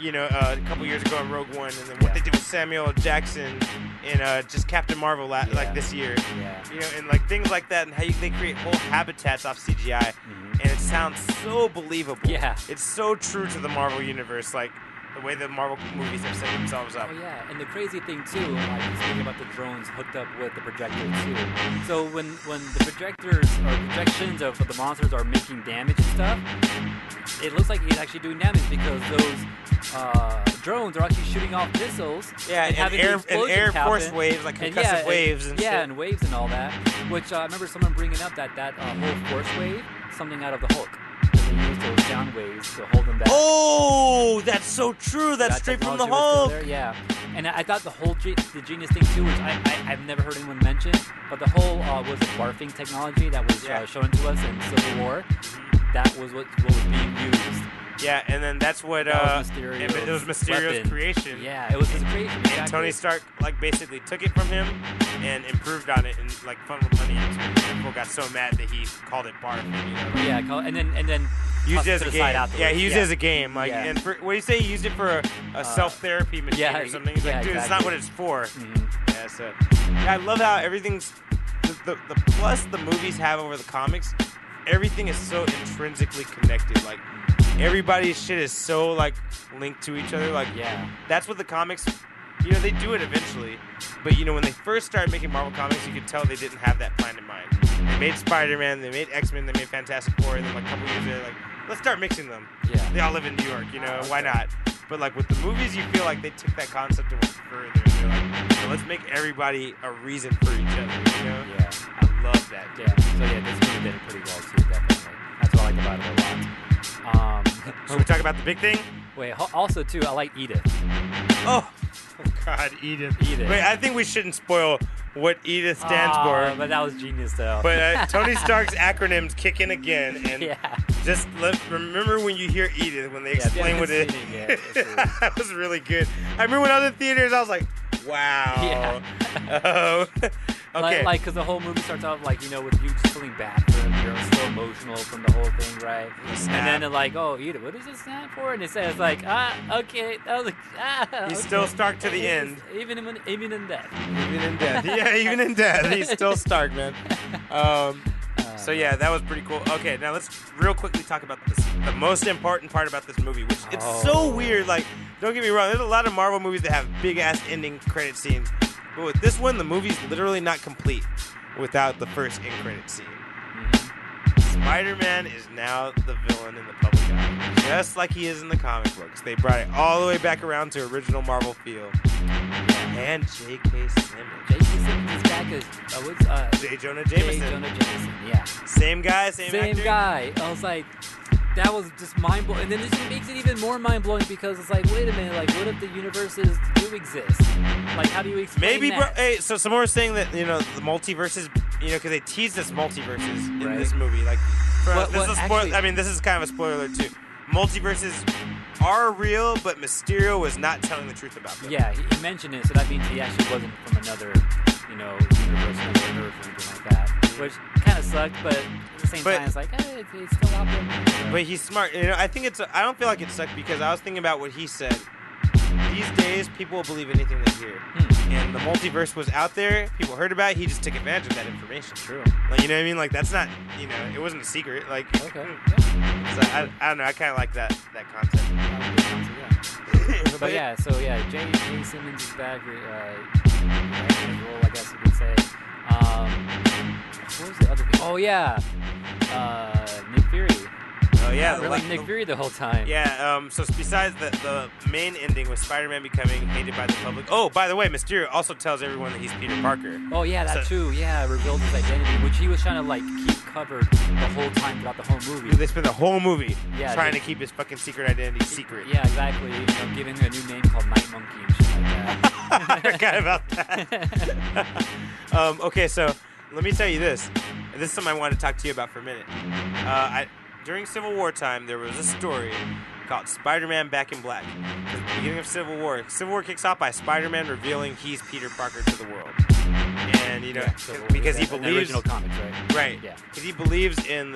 Speaker 2: a couple years ago in Rogue One, and then what they did with Samuel L. Jackson in just Captain Marvel like this year.
Speaker 1: Yeah.
Speaker 2: And like things like that, and how they create whole habitats off CGI, and it sounds so believable.
Speaker 1: Yeah.
Speaker 2: It's so true to the Marvel universe, like the way the Marvel movies have set themselves up.
Speaker 1: Oh yeah, and the crazy thing too, like thinking about the drones hooked up with the projector too. So when the projectors or projections of the monsters are making damage and stuff, it looks like he's actually doing damage because those drones are actually shooting off missiles.
Speaker 2: Yeah,
Speaker 1: and having
Speaker 2: air force
Speaker 1: happen.
Speaker 2: waves, like concussive waves and shit.
Speaker 1: Yeah, and waves and all that. Which I remember someone bringing up that whole force wave, something out of the Hulk. They use those sound waves to hold them back.
Speaker 2: Oh, that's so true. That's straight from the Hulk.
Speaker 1: Yeah, and I thought the genius thing too, which I've never heard anyone mention, but the whole was it barfing technology that was shown to us in Civil War. That was what was being used.
Speaker 2: Yeah, and then that's what
Speaker 1: it
Speaker 2: was Mysterio's creation.
Speaker 1: Yeah, it was his creation. Exactly.
Speaker 2: And Tony Stark basically took it from him and improved on it and funneled money into it. And people got so mad that he called it barf.
Speaker 1: Yeah, and then
Speaker 2: used it as a game. Yeah, he used it as a game. And what do you say? He used it for a self-therapy machine or something. He's like, dude, it's not what it's for. Yeah, so I love how everything's the plus the movies have over the comics. Everything is so intrinsically connected. Like everybody's shit is so linked to each other. That's what the comics. They do it eventually, but when they first started making Marvel comics, you could tell they didn't have that plan in mind. They made Spider-Man, they made X-Men, they made Fantastic Four, and then a couple years later, let's start mixing them.
Speaker 1: Yeah.
Speaker 2: They all live in New York, why not? But with the movies, you feel like they took that concept and went further. They're like, let's make everybody a reason for each other.
Speaker 1: Yeah.
Speaker 2: I love that.
Speaker 1: Yeah. So this movie did it pretty well too, definitely. That's what I like about it a lot.
Speaker 2: So we talk about the big thing.
Speaker 1: Wait. Also too, I like Edith.
Speaker 2: Oh God, Edith. Wait, I think we shouldn't spoil what Edith stands for.
Speaker 1: But that was genius, though.
Speaker 2: But Tony Stark's acronyms kick in again, and just remember when you hear Edith, when they explain what it is. That was really good. I remember in other theaters, I was like, wow.
Speaker 1: Yeah.
Speaker 2: Okay.
Speaker 1: Because the whole movie starts off with you just feeling bad for him. You're so emotional from the whole thing, right? And then they're like, oh, Edith, what does this stand for? And it says okay. I was like,
Speaker 2: He's still Stark to the end.
Speaker 1: Even in death.
Speaker 2: Even in death. Yeah, even in death. He's still Stark, man. So yeah, that was pretty cool. Okay, now let's real quickly talk about the most important part about this movie, which it's so weird. Don't get me wrong, there's a lot of Marvel movies that have big ass ending credit scenes, but with this one, the movie's literally not complete without the first end credit scene. Spider-Man is now the villain in the public eye, just like he is in the comic books. They brought it all the way back around to original Marvel feel. And J.K. Simmons.
Speaker 1: J.K. Simmons is back as
Speaker 2: J. Jonah Jameson.
Speaker 1: J. Jonah Jameson, yeah.
Speaker 2: Same guy, same actor.
Speaker 1: Guy. I was like, that was just mind-blowing. And then this makes it even more mind-blowing because it's like, wait a minute, what if the universes do exist? How do you explain that?
Speaker 2: Hey, so someone was saying that, the multiverses, because they teased us multiverses in this movie. This is kind of a spoiler too. Multiverses are real, but Mysterio was not telling the truth about them.
Speaker 1: Yeah, he mentioned it, so that means he actually wasn't from another, universe, another Earth or anything like that. Which kind of sucked, but at the same time, it's like, it's still out there.
Speaker 2: But he's smart. I think I don't feel like it sucked because I was thinking about what he said. These days, people will believe anything they hear. And the multiverse was out there. People heard about it. He just took advantage of that information.
Speaker 1: True.
Speaker 2: You know what I mean? That's not, it wasn't a secret.
Speaker 1: Okay.
Speaker 2: So I don't know. I kind of like that concept.
Speaker 1: But J. Simmons is back in his role, I guess you could say. What was the other thing? Oh, yeah. Nick Fury.
Speaker 2: Oh, yeah.
Speaker 1: Nick Fury the whole time.
Speaker 2: Yeah, so besides the main ending with Spider-Man becoming hated by the public. Oh, by the way, Mysterio also tells everyone that he's Peter Parker.
Speaker 1: Oh, yeah, that's true. Yeah, revealed his identity, which he was trying to, keep covered the whole time throughout the whole movie.
Speaker 2: They spent the whole movie trying to keep his fucking secret identity secret.
Speaker 1: Yeah, exactly. Giving him a new name called Night Monkey and shit like that.
Speaker 2: I forgot about that. Okay, so let me tell you this. And this is something I wanted to talk to you about for a minute. During Civil War time, there was a story called Spider-Man Back in Black. At the beginning of Civil War kicks off by Spider-Man revealing he's Peter Parker to the world. And and you know,
Speaker 1: Yeah, Civil War,
Speaker 2: because he
Speaker 1: yeah, in the
Speaker 2: believes
Speaker 1: original comics, right?
Speaker 2: right,
Speaker 1: Yeah.
Speaker 2: because he believes in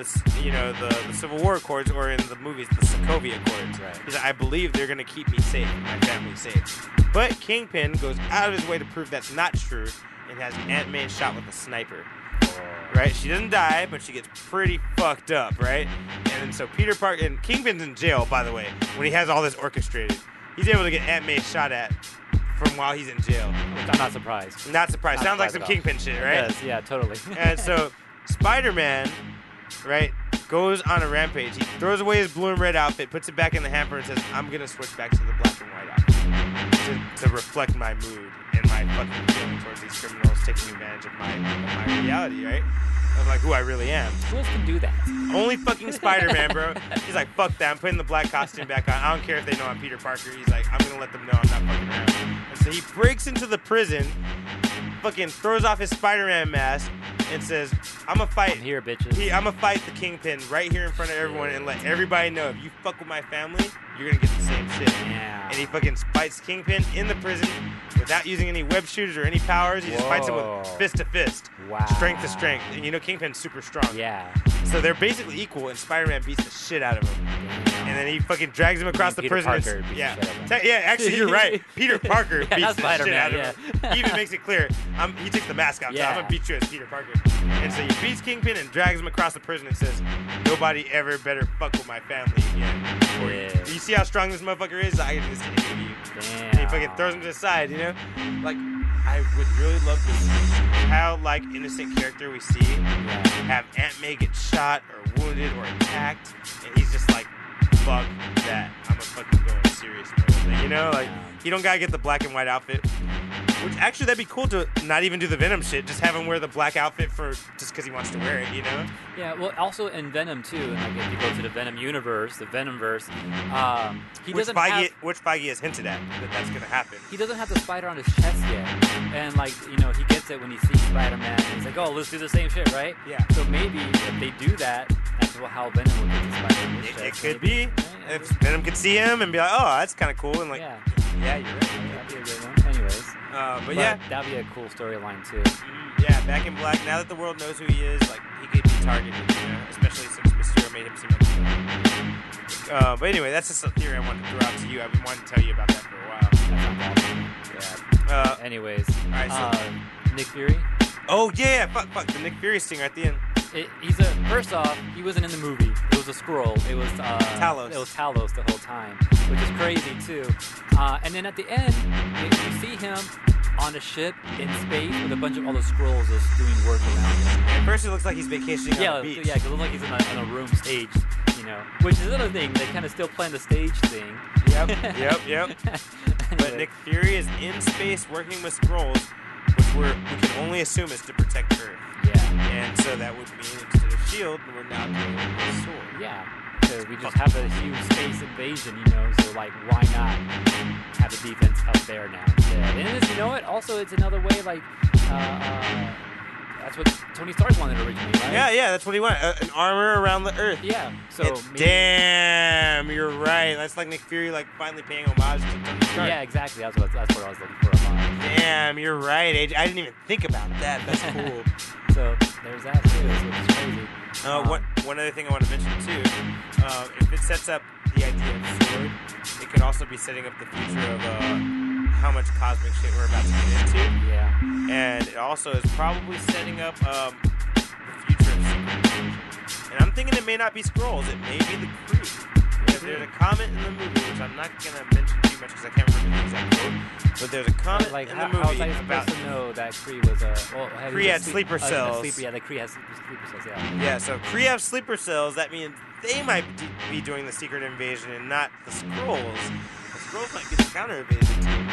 Speaker 2: the Civil War Accords, or in the movies the Sokovia Accords.
Speaker 1: Right.
Speaker 2: He's like, I believe they're gonna keep me safe, and my family safe. But Kingpin goes out of his way to prove that's not true, and has Aunt May shot with a sniper. Right? She doesn't die, but she gets pretty fucked up, right? And then so Peter Parker, and Kingpin's in jail, by the way, when he has all this orchestrated. He's able to get Aunt May shot at from while he's in jail.
Speaker 1: Which I'm not surprised.
Speaker 2: Not surprised.
Speaker 1: Not
Speaker 2: Sounds like
Speaker 1: surprised
Speaker 2: some
Speaker 1: at all.
Speaker 2: Kingpin shit, right?
Speaker 1: Yes, yeah, totally.
Speaker 2: And so Spider-Man, right, goes on a rampage. He throws away his blue and red outfit, puts it back in the hamper, and says, I'm going to switch back to the black and white outfit to reflect my mood and my fucking feeling towards these criminals taking advantage of my reality, right? Of like who I really am.
Speaker 1: Who else can do that?
Speaker 2: Only fucking Spider-Man, bro. He's like, fuck that. I'm putting the black costume back on. I don't care if they know I'm Peter Parker. He's like, I'm going to let them know I'm not fucking around. And so he breaks into the prison, fucking throws off his Spider-Man mask, and says, I'm going to fight.
Speaker 1: I'm here, bitches.
Speaker 2: I'm going to fight the Kingpin right here in front of everyone and let everybody know if you fuck with my family, you're going to get the same shit.
Speaker 1: Yeah.
Speaker 2: And he fucking fights Kingpin in the prison without using any web shooters or any powers. He just fights him
Speaker 1: Whoa.
Speaker 2: with fist to fist.
Speaker 1: Wow.
Speaker 2: Strength to strength. And you know Kingpin's super strong.
Speaker 1: Yeah.
Speaker 2: So they're basically equal, and Spider-Man beats the shit out of him.
Speaker 1: Damn.
Speaker 2: And then he fucking drags him across the
Speaker 1: Peter
Speaker 2: prison.
Speaker 1: Parker beats the
Speaker 2: Yeah.
Speaker 1: shit out of him.
Speaker 2: Yeah, actually, you're right. Peter Parker
Speaker 1: Yeah,
Speaker 2: beats
Speaker 1: not
Speaker 2: the shit
Speaker 1: Spider-Man,
Speaker 2: out of him. He even makes it clear. He takes the mask off. So
Speaker 1: Yeah.
Speaker 2: I'm going to beat you as Peter Parker. And so he beats Kingpin and drags him across the prison and says, nobody ever better fuck with my family again. Or
Speaker 1: Yeah.
Speaker 2: you see how strong this motherfucker is? I can do this to any of you.
Speaker 1: Damn.
Speaker 2: And he fucking throws him to the side, you know? Like, I would really love to see how, like, innocent character we see
Speaker 1: Yeah.
Speaker 2: have Aunt May get shot or wounded or attacked, and he's just like, fuck that. I'm a fucking go in serious mode. Like, you know, like, he don't gotta get the black and white outfit. Which, actually, that'd be cool to not even do the Venom shit. Just have him wear the black outfit just because he wants to wear it, you know?
Speaker 1: Yeah, well, also in Venom too, and like if you go to the Venom universe, the Venomverse, he
Speaker 2: Which
Speaker 1: doesn't have
Speaker 2: Feige has hinted at that's gonna happen.
Speaker 1: he doesn't have the spider on his chest yet, and like you know he gets it when he sees Spider-Man, and he's like, oh, let's do the same shit, right?
Speaker 2: Yeah.
Speaker 1: So maybe if they do that, that's how Venom will get the spider on his
Speaker 2: It
Speaker 1: chest.
Speaker 2: could
Speaker 1: maybe.
Speaker 2: be.
Speaker 1: Right?
Speaker 2: If Venom could see him and be like, oh, that's kind of cool, and like,
Speaker 1: yeah,
Speaker 2: yeah, you're right.
Speaker 1: that'd be a good one. Anyways,
Speaker 2: But yeah,
Speaker 1: that'd be a cool storyline too.
Speaker 2: yeah, Back in Black. Now that the world knows who he is, like he could be targeted, you know, especially since Mysterio made him seem like. But anyway, that's just a theory I wanted to throw out to you. I've been wanting to tell you about that for a while.
Speaker 1: That sounds awesome. Yeah. Anyways,
Speaker 2: Alright, so-
Speaker 1: Nick Fury.
Speaker 2: Oh yeah, fuck the Nick Fury stinger at the end.
Speaker 1: First off, he wasn't in the movie. It was a scroll. It was
Speaker 2: Talos.
Speaker 1: It was Talos the whole time, which is crazy too. And then at the end, you see him on a ship in space with a bunch of other scrolls just doing work around him.
Speaker 2: At first, it looks like he's vacationing
Speaker 1: Yeah,
Speaker 2: on the beach.
Speaker 1: yeah, because it looks like he's in a room stage, you know. Which is another thing. They kind of still playing the stage thing.
Speaker 2: Yep. But Nick Fury is in space working with scrolls, which we can only assume is to protect Earth.
Speaker 1: Yeah.
Speaker 2: And so that would mean instead of shield, we're now doing a sword.
Speaker 1: Yeah. Because we just have a huge space invasion, you know. So like, why not have the defense up there now instead? And it's, you know what? Also, it's another way like. That's what Tony Stark wanted originally, right?
Speaker 2: Yeah, that's what he wanted. An armor around the Earth.
Speaker 1: Yeah. So maybe,
Speaker 2: Damn, you're right. That's like Nick Fury, like finally paying homage to Tony Stark.
Speaker 1: yeah, exactly. That's what I was looking for.
Speaker 2: Damn, you're right, AJ. I didn't even think about that. That's cool.
Speaker 1: So there's that too. Which is crazy.
Speaker 2: One other thing I want to mention too, if it sets up the idea of sword, it could also be setting up the future of how much cosmic shit we're about to get into.
Speaker 1: Yeah.
Speaker 2: And it also is probably setting up the future of Secret Invasion. And I'm thinking it may not be Skrulls, it may be the Kree. Because there's a comment in the movie, which I'm not going to mention too much because I can't remember the exact quote, but there's a comment
Speaker 1: Like,
Speaker 2: in
Speaker 1: how
Speaker 2: the
Speaker 1: was
Speaker 2: movie
Speaker 1: I
Speaker 2: about...
Speaker 1: supposed to know that Kree was
Speaker 2: Kree had sleeper cells.
Speaker 1: the Kree has sleeper cells, yeah.
Speaker 2: Yeah, so Kree have sleeper cells. That means they might be doing the secret invasion and not the Skrulls. The Skrulls might be the counter invasion team.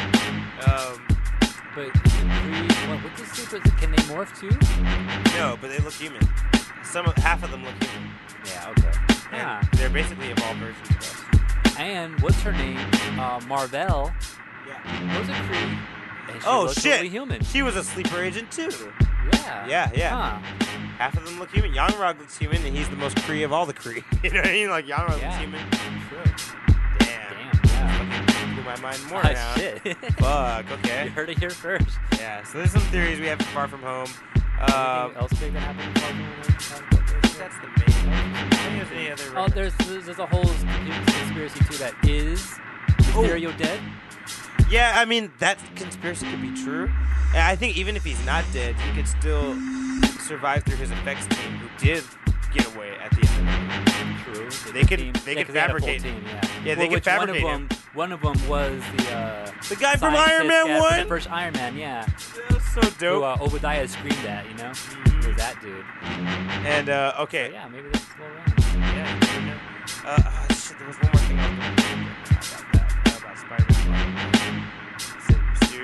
Speaker 1: But the Kree, what the sleeper, can they morph too?
Speaker 2: No, but they look human. Half of them look human.
Speaker 1: Yeah, okay.
Speaker 2: And
Speaker 1: Yeah.
Speaker 2: they're basically evolved versions of us.
Speaker 1: And what's her name? Marvel
Speaker 2: Yeah.
Speaker 1: was a Kree. And she
Speaker 2: Oh,
Speaker 1: looks
Speaker 2: shit.
Speaker 1: totally human.
Speaker 2: She was a sleeper agent too.
Speaker 1: Yeah.
Speaker 2: Yeah.
Speaker 1: Huh.
Speaker 2: Half of them look human. Yanrog looks human, and he's the most Kree of all the Kree. You know what I mean? Like Yanrog looks
Speaker 1: Yeah.
Speaker 2: human.
Speaker 1: True.
Speaker 2: Damn.
Speaker 1: Damn, yeah.
Speaker 2: Fucking blew my my mind more
Speaker 1: Ah,
Speaker 2: now.
Speaker 1: shit.
Speaker 2: Fuck. Okay.
Speaker 1: You heard it here first.
Speaker 2: Yeah. So there's some theories we have for Far From Home.
Speaker 1: Anything else big that happened in Far From Home?
Speaker 2: That's the main. I think there's any other.
Speaker 1: Oh, there's a whole conspiracy too that is Mysterio dead?
Speaker 2: Yeah, I mean that conspiracy could be true. And I think even if he's not dead, he could still survive through his effects team, who did get away at the end of the movie.
Speaker 1: True.
Speaker 2: They could
Speaker 1: 'cause they had a full
Speaker 2: fabricate.
Speaker 1: team,
Speaker 2: Yeah, they could fabricate him.
Speaker 1: One of them was
Speaker 2: The guy from
Speaker 1: scientist
Speaker 2: Iron Man
Speaker 1: guy from
Speaker 2: 1.
Speaker 1: the first Iron Man, yeah.
Speaker 2: That's so
Speaker 1: Who
Speaker 2: dope.
Speaker 1: Obadiah screamed at, you know? It was that dude.
Speaker 2: And okay.
Speaker 1: Yeah, maybe this is still around.
Speaker 2: Yeah, you never know. Shit, there was one more thing I was going to about that. About Spider-Man. Said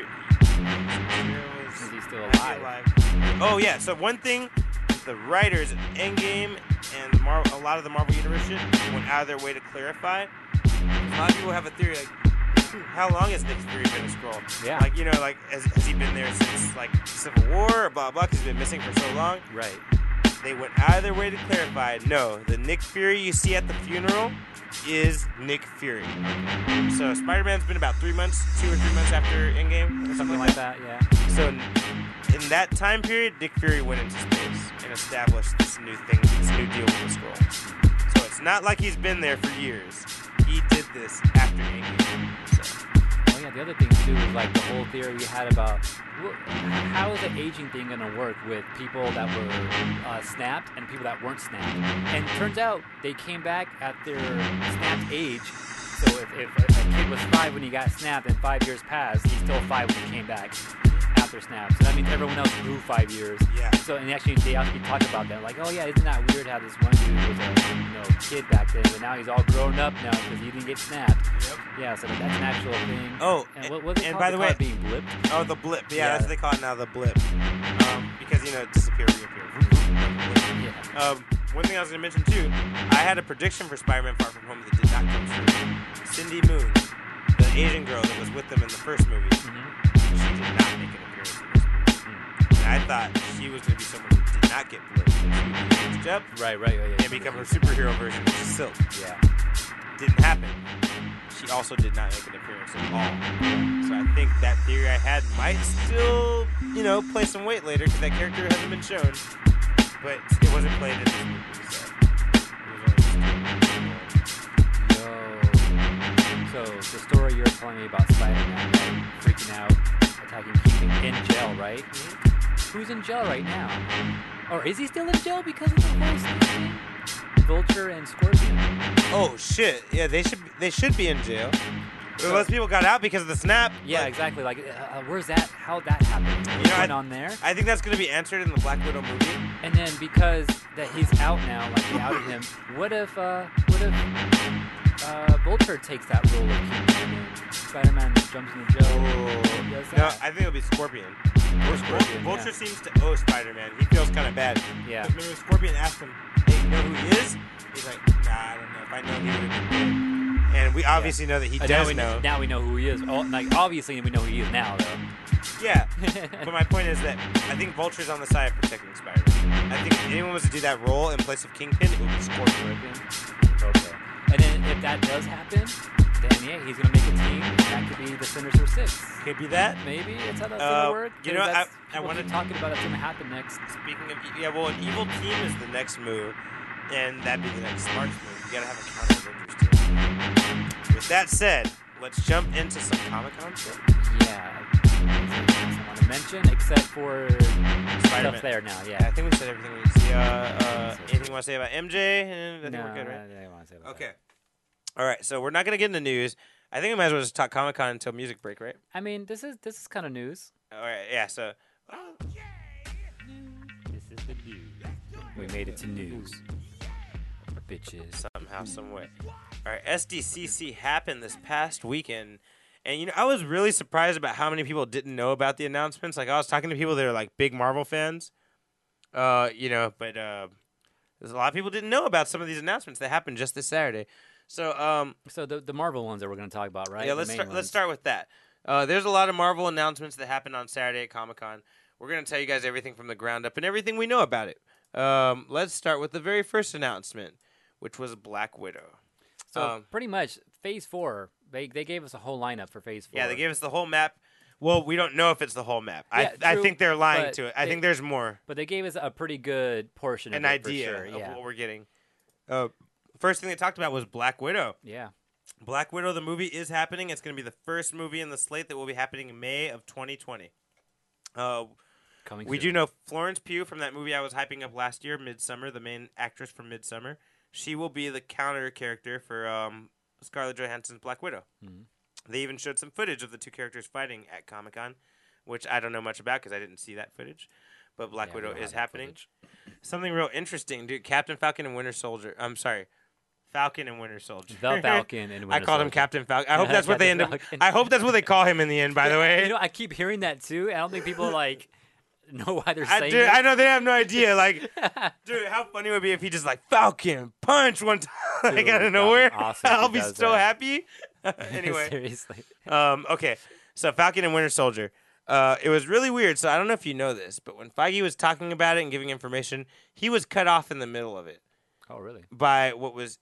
Speaker 2: Mysterio
Speaker 1: Is he still
Speaker 2: was
Speaker 1: alive?
Speaker 2: Oh yeah. So one thing, the writers of Endgame and a lot of the Marvel Universe shit went out of their way to clarify. A lot of people have a theory like, how long has Nick Fury been a Skrull?
Speaker 1: Yeah.
Speaker 2: Like, you know, like has he been there since like Civil War or blah blah? Because he's been missing for so long.
Speaker 1: Right.
Speaker 2: They went out of their way to clarify, no, the Nick Fury you see at the funeral is Nick Fury. So Spider-Man's been about 3 months, 2 or 3 months after Endgame, or
Speaker 1: Something like that, yeah.
Speaker 2: So in that time period, Nick Fury went into space and established this new thing, this new deal with the Skrulls. So it's not like he's been there for years. He did this after Endgame. So.
Speaker 1: Oh yeah, the other thing too is like the whole theory we had about how is the aging thing gonna work with people that were snapped and people that weren't snapped. And it turns out they came back at their snapped age. So if a kid was 5 when he got snapped and 5 years passed, he's still 5 when he came back after snap. So that means everyone else grew 5 years.
Speaker 2: Yeah.
Speaker 1: So and actually they talk about that, like, oh yeah, isn't that weird how this one dude was a kid back then, but now he's all grown up now because he didn't get snapped.
Speaker 2: Yep.
Speaker 1: Yeah, so that's an actual thing.
Speaker 2: Oh,
Speaker 1: and what they
Speaker 2: and
Speaker 1: call
Speaker 2: by
Speaker 1: it?
Speaker 2: the
Speaker 1: They call
Speaker 2: way,
Speaker 1: it being blipped.
Speaker 2: oh, the blip. Yeah,
Speaker 1: Yeah.
Speaker 2: that's what they call it now, the blip. Because, you know, disappear, reappear.
Speaker 1: Yeah.
Speaker 2: One thing I was going to mention, too, I had a prediction for Spider-Man Far From Home that did not come true. Cindy Moon, the Asian girl that was with them in the first movie, she did not make an appearance in this movie. And I thought she was going to be someone who did not get blipped. She would be changed up
Speaker 1: Right, yeah.
Speaker 2: and become her superhero version, which is Silk.
Speaker 1: Yeah.
Speaker 2: Didn't happen. She also did not make an appearance at all. So I think that theory I had might still, you know, play some weight later because that character hasn't been shown. But it wasn't played in this movie, so it was only
Speaker 1: So the story you're telling me about Spider-Man, right? Freaking out, attacking Keaton in jail, right? Who's in jail right now? Or is he still in jail because of the whole snap thing? Vulture and Scorpion.
Speaker 2: Oh shit! Yeah, they should be in jail. Unless people got out because of the snap.
Speaker 1: Yeah,
Speaker 2: like,
Speaker 1: exactly. Like, where's that? How'd that happen? What's
Speaker 2: know,
Speaker 1: going on there?
Speaker 2: I think that's gonna be answered in the Black Widow movie.
Speaker 1: And then because that he's out now, like they outed him. What if Vulture takes that role of Kingpin and Spider-Man jumps into jail?
Speaker 2: Oh.
Speaker 1: Does
Speaker 2: No,
Speaker 1: that?
Speaker 2: I think it'll be Scorpion.
Speaker 1: Or Scorpion,
Speaker 2: Vulture
Speaker 1: yeah.
Speaker 2: seems to owe Spider-Man. He feels kind of bad.
Speaker 1: Yeah.
Speaker 2: Remember when Scorpion asked him, "Hey, you know who he is?" He's like, "Nah, I don't know. If I know, he would have been dead." And we obviously know that he does know.
Speaker 1: Now we know who he is. Oh, like obviously we know who he is now, though.
Speaker 2: Yeah. But my point is that I think Vulture's on the side of protecting Spider-Man. I think if anyone was to do that role in place of Kingpin, it would be Scorpion.
Speaker 1: Okay. And then if that does happen, then yeah, he's gonna make a team. That could be the Sinister Six.
Speaker 2: Could be that.
Speaker 1: Maybe it's how that's gonna work.
Speaker 2: You know, I
Speaker 1: want
Speaker 2: wanted
Speaker 1: to talk about it's gonna happen next.
Speaker 2: Speaking of, yeah, well, an evil team is the next move, and that'd be the next Smarts move. You gotta have a counter Avengers team. With that said, let's jump into some Comic-Con shit.
Speaker 1: Yeah. I want to mention except for
Speaker 2: Spider-Man.
Speaker 1: stuff there now.
Speaker 2: I
Speaker 1: Yeah.
Speaker 2: think we said everything we need to see. Anything you want to say about MJ? I think we're good, right?
Speaker 1: I want to say about
Speaker 2: Okay.
Speaker 1: that.
Speaker 2: All right, so we're not gonna get into news. I think we might as well just talk Comic-Con until music break, right?
Speaker 1: I mean, this is kind of news.
Speaker 2: All right, yeah. So,
Speaker 1: This is the news. We made it to news. Bitches.
Speaker 2: somehow, some way. All right, SDCC happened this past weekend, and you know I was really surprised about how many people didn't know about the announcements. Like I was talking to people that are like big Marvel fans, you know, but there's a lot of people didn't know about some of these announcements that happened just this Saturday. So,
Speaker 1: So the Marvel ones that we're going to talk about, right?
Speaker 2: yeah,
Speaker 1: The
Speaker 2: let's
Speaker 1: main
Speaker 2: start. Let's
Speaker 1: ones.
Speaker 2: start with that. There's a lot of Marvel announcements that happened on Saturday at Comic-Con. We're gonna tell you guys everything from the ground up and everything we know about it. Let's start with the very first announcement, which was Black Widow.
Speaker 1: So pretty much Phase 4, they gave us a whole lineup for Phase 4.
Speaker 2: Yeah, they gave us the whole map. Well, we don't know if it's the whole map.
Speaker 1: Yeah,
Speaker 2: I
Speaker 1: true,
Speaker 2: think they're lying
Speaker 1: but
Speaker 2: to it. I think there's more.
Speaker 1: But they gave us a pretty good portion of
Speaker 2: An
Speaker 1: it
Speaker 2: idea
Speaker 1: for sure.
Speaker 2: of
Speaker 1: Yeah.
Speaker 2: what we're getting. First thing they talked about was Black Widow.
Speaker 1: Yeah.
Speaker 2: Black Widow, the movie, is happening. It's going to be the first movie in the slate that will be happening in May of 2020.
Speaker 1: Coming
Speaker 2: We
Speaker 1: soon.
Speaker 2: do know Florence Pugh from that movie I was hyping up last year, Midsummer, the main actress from Midsummer. She will be the counter character for Scarlett Johansson's Black Widow.
Speaker 1: Mhm.
Speaker 2: They even showed some footage of the two characters fighting at Comic-Con, which I don't know much about because I didn't see that footage. But Black
Speaker 1: Yeah, we
Speaker 2: Widow
Speaker 1: don't
Speaker 2: is
Speaker 1: have that
Speaker 2: happening.
Speaker 1: footage.
Speaker 2: Something real interesting, dude. Captain Falcon and Winter Soldier. I'm sorry. Falcon and Winter Soldier.
Speaker 1: The Falcon and Winter
Speaker 2: I called him
Speaker 1: Soldier.
Speaker 2: Captain Falcon. I hope that's what they end up.
Speaker 1: Captain Falcon.
Speaker 2: I hope that's what they call him in the end. By the way,
Speaker 1: You know, I keep hearing that too. I don't think people like know why they're saying
Speaker 2: dude,
Speaker 1: it.
Speaker 2: I know they have no idea. Like, dude, how funny would it be if he just like Falcon punch one time like
Speaker 1: Dude,
Speaker 2: out
Speaker 1: that'd
Speaker 2: of
Speaker 1: be
Speaker 2: nowhere?
Speaker 1: awesome if he
Speaker 2: I'll be
Speaker 1: does
Speaker 2: so
Speaker 1: that.
Speaker 2: happy. Anyway,
Speaker 1: Seriously.
Speaker 2: okay. So Falcon and Winter Soldier. It was really weird. So I don't know if you know this, but when Feige was talking about it and giving information, he was cut off in the middle of it
Speaker 1: Oh, really?
Speaker 2: by what was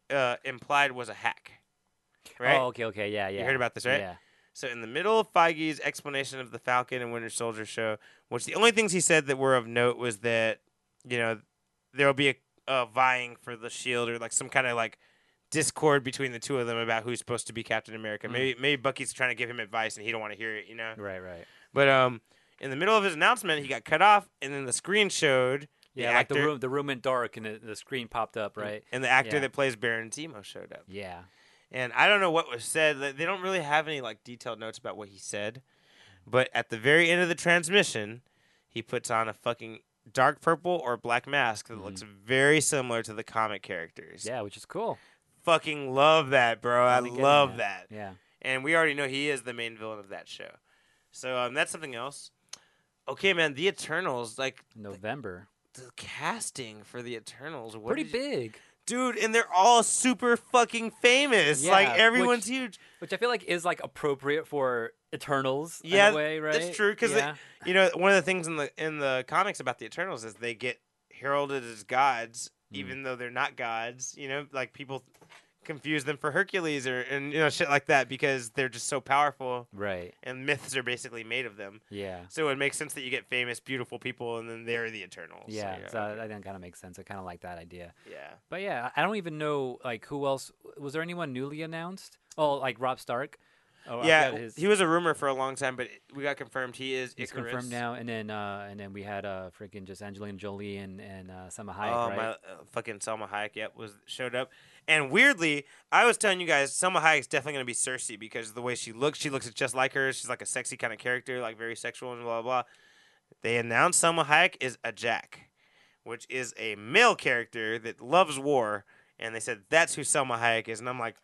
Speaker 2: implied was a hack. Right?
Speaker 1: Oh, okay. Yeah.
Speaker 2: You heard about this, right?
Speaker 1: Yeah.
Speaker 2: So in the middle of Feige's explanation of the Falcon and Winter Soldier show, which the only things he said that were of note was that, you know, there will be a vying for the shield or like some kind of like discord between the two of them about who's supposed to be Captain America. Maybe Bucky's trying to give him advice and he don't want to hear it, you know.
Speaker 1: Right.
Speaker 2: But in the middle of his announcement, he got cut off, and then the screen showed the
Speaker 1: Yeah, like
Speaker 2: actor,
Speaker 1: the room went dark and the screen popped up, right?
Speaker 2: and the actor
Speaker 1: Yeah.
Speaker 2: that plays Baron Zemo showed up.
Speaker 1: Yeah.
Speaker 2: And I don't know what was said. They don't really have any like detailed notes about what he said. But at the very end of the transmission, he puts on a fucking dark purple or black mask that looks very similar to the comic characters.
Speaker 1: Yeah, which is cool.
Speaker 2: Fucking love that, bro. I
Speaker 1: Finally getting
Speaker 2: love that.
Speaker 1: Yeah.
Speaker 2: And we already know he is the main villain of that show. So that's something else. Okay, man, the Eternals, like
Speaker 1: November.
Speaker 2: the casting for the Eternals, what
Speaker 1: Pretty
Speaker 2: did you-
Speaker 1: big.
Speaker 2: dude, and they're all super fucking famous.
Speaker 1: Yeah,
Speaker 2: like everyone's
Speaker 1: which-
Speaker 2: huge.
Speaker 1: Which I feel like is like appropriate for Eternals
Speaker 2: Yeah,
Speaker 1: in a way, right?
Speaker 2: that's true. Because
Speaker 1: yeah.
Speaker 2: you know, one of the things in the comics about the Eternals is they get heralded as gods, even though they're not gods. You know, like people confuse them for Hercules and you know shit like that because they're just so powerful,
Speaker 1: Right.
Speaker 2: and myths are basically made of them.
Speaker 1: Yeah.
Speaker 2: So it makes sense that you get famous, beautiful people, and then they're the Eternals.
Speaker 1: Yeah.
Speaker 2: So,
Speaker 1: So that kind of makes sense. I kind of like that idea.
Speaker 2: yeah.
Speaker 1: But yeah, I don't even know like who else. Was there anyone newly announced? Oh, like Rob Stark. Oh, I
Speaker 2: Yeah,
Speaker 1: forgot his-
Speaker 2: he was a rumor for a long time, but we got confirmed he is
Speaker 1: He's
Speaker 2: Icarus.
Speaker 1: confirmed now, and then we had freaking just Angelina Jolie and Salma Hayek,
Speaker 2: Oh
Speaker 1: right?
Speaker 2: my, fucking Selma Hayek, yep, showed up. And weirdly, I was telling you guys, Selma Hayek's definitely gonna be Cersei because of the way she looks just like her. She's like a sexy kind of character, like very sexual and blah blah. They announced Selma Hayek is a Jack, which is a male character that loves war, and they said that's who Selma Hayek is, and I'm like,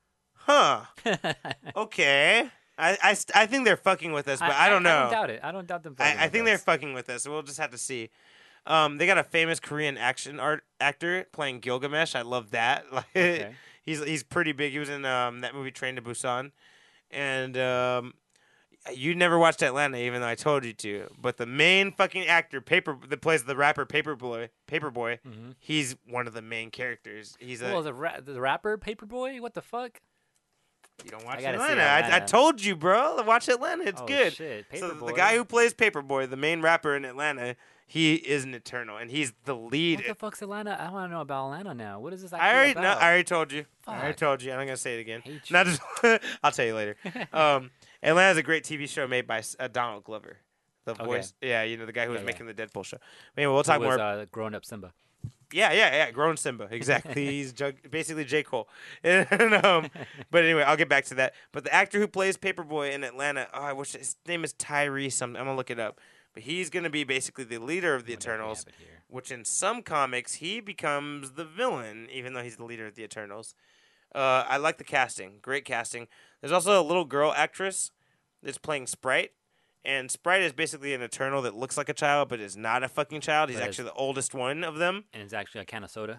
Speaker 2: huh, okay. I think they're fucking with us, but I don't know.
Speaker 1: I don't doubt it. I don't doubt them. fucking
Speaker 2: I
Speaker 1: with
Speaker 2: think they're
Speaker 1: us.
Speaker 2: fucking with us, so we'll just have to see. They got a famous Korean action actor playing Gilgamesh. I love that. Like,
Speaker 1: Okay.
Speaker 2: he's pretty big. He was in that movie Train to Busan, and you never watched Atlanta, even though I told you to. But the main fucking actor, that plays the rapper Paperboy,
Speaker 1: Mhm.
Speaker 2: he's one of the main characters. He's a
Speaker 1: Well, the rapper Paperboy. What the fuck?
Speaker 2: you don't watch
Speaker 1: I gotta see
Speaker 2: Atlanta. I
Speaker 1: Atlanta.
Speaker 2: told you, bro. Watch Atlanta. It's
Speaker 1: Oh,
Speaker 2: good.
Speaker 1: shit.
Speaker 2: So the
Speaker 1: Paperboy.
Speaker 2: guy who plays Paperboy, the main rapper in Atlanta, he is an Eternal, and he's the lead.
Speaker 1: What the fuck's Atlanta? I want to know about Atlanta now. What is this?
Speaker 2: I already
Speaker 1: about?
Speaker 2: told you. I already
Speaker 1: Fuck.
Speaker 2: told you. I'm not gonna say it again.
Speaker 1: Hate you.
Speaker 2: Not just. I'll tell you later. Atlanta's a great TV show made by Donald Glover, the
Speaker 1: Okay.
Speaker 2: voice. Yeah, you know the guy who was
Speaker 1: Yeah,
Speaker 2: making the Deadpool show. Anyway, we'll talk
Speaker 1: Who was,
Speaker 2: more.
Speaker 1: grown up Simba.
Speaker 2: Yeah. Grown Simba, exactly. He's basically J. Cole. And, but anyway, I'll get back to that. But the actor who plays Paperboy in Atlanta, I wish his name is Tyree something. I'm gonna look it up. But he's gonna be basically the leader of the
Speaker 1: Wonder if we
Speaker 2: Eternals.
Speaker 1: have it here.
Speaker 2: Which in some comics he becomes the villain, even though he's the leader of the Eternals. I like the casting, great casting. There's also a little girl actress that's playing Sprite, and Sprite is basically an Eternal that looks like a child but is not a fucking child. He's
Speaker 1: But is-
Speaker 2: actually the oldest one of them.
Speaker 1: And it's actually a can of soda.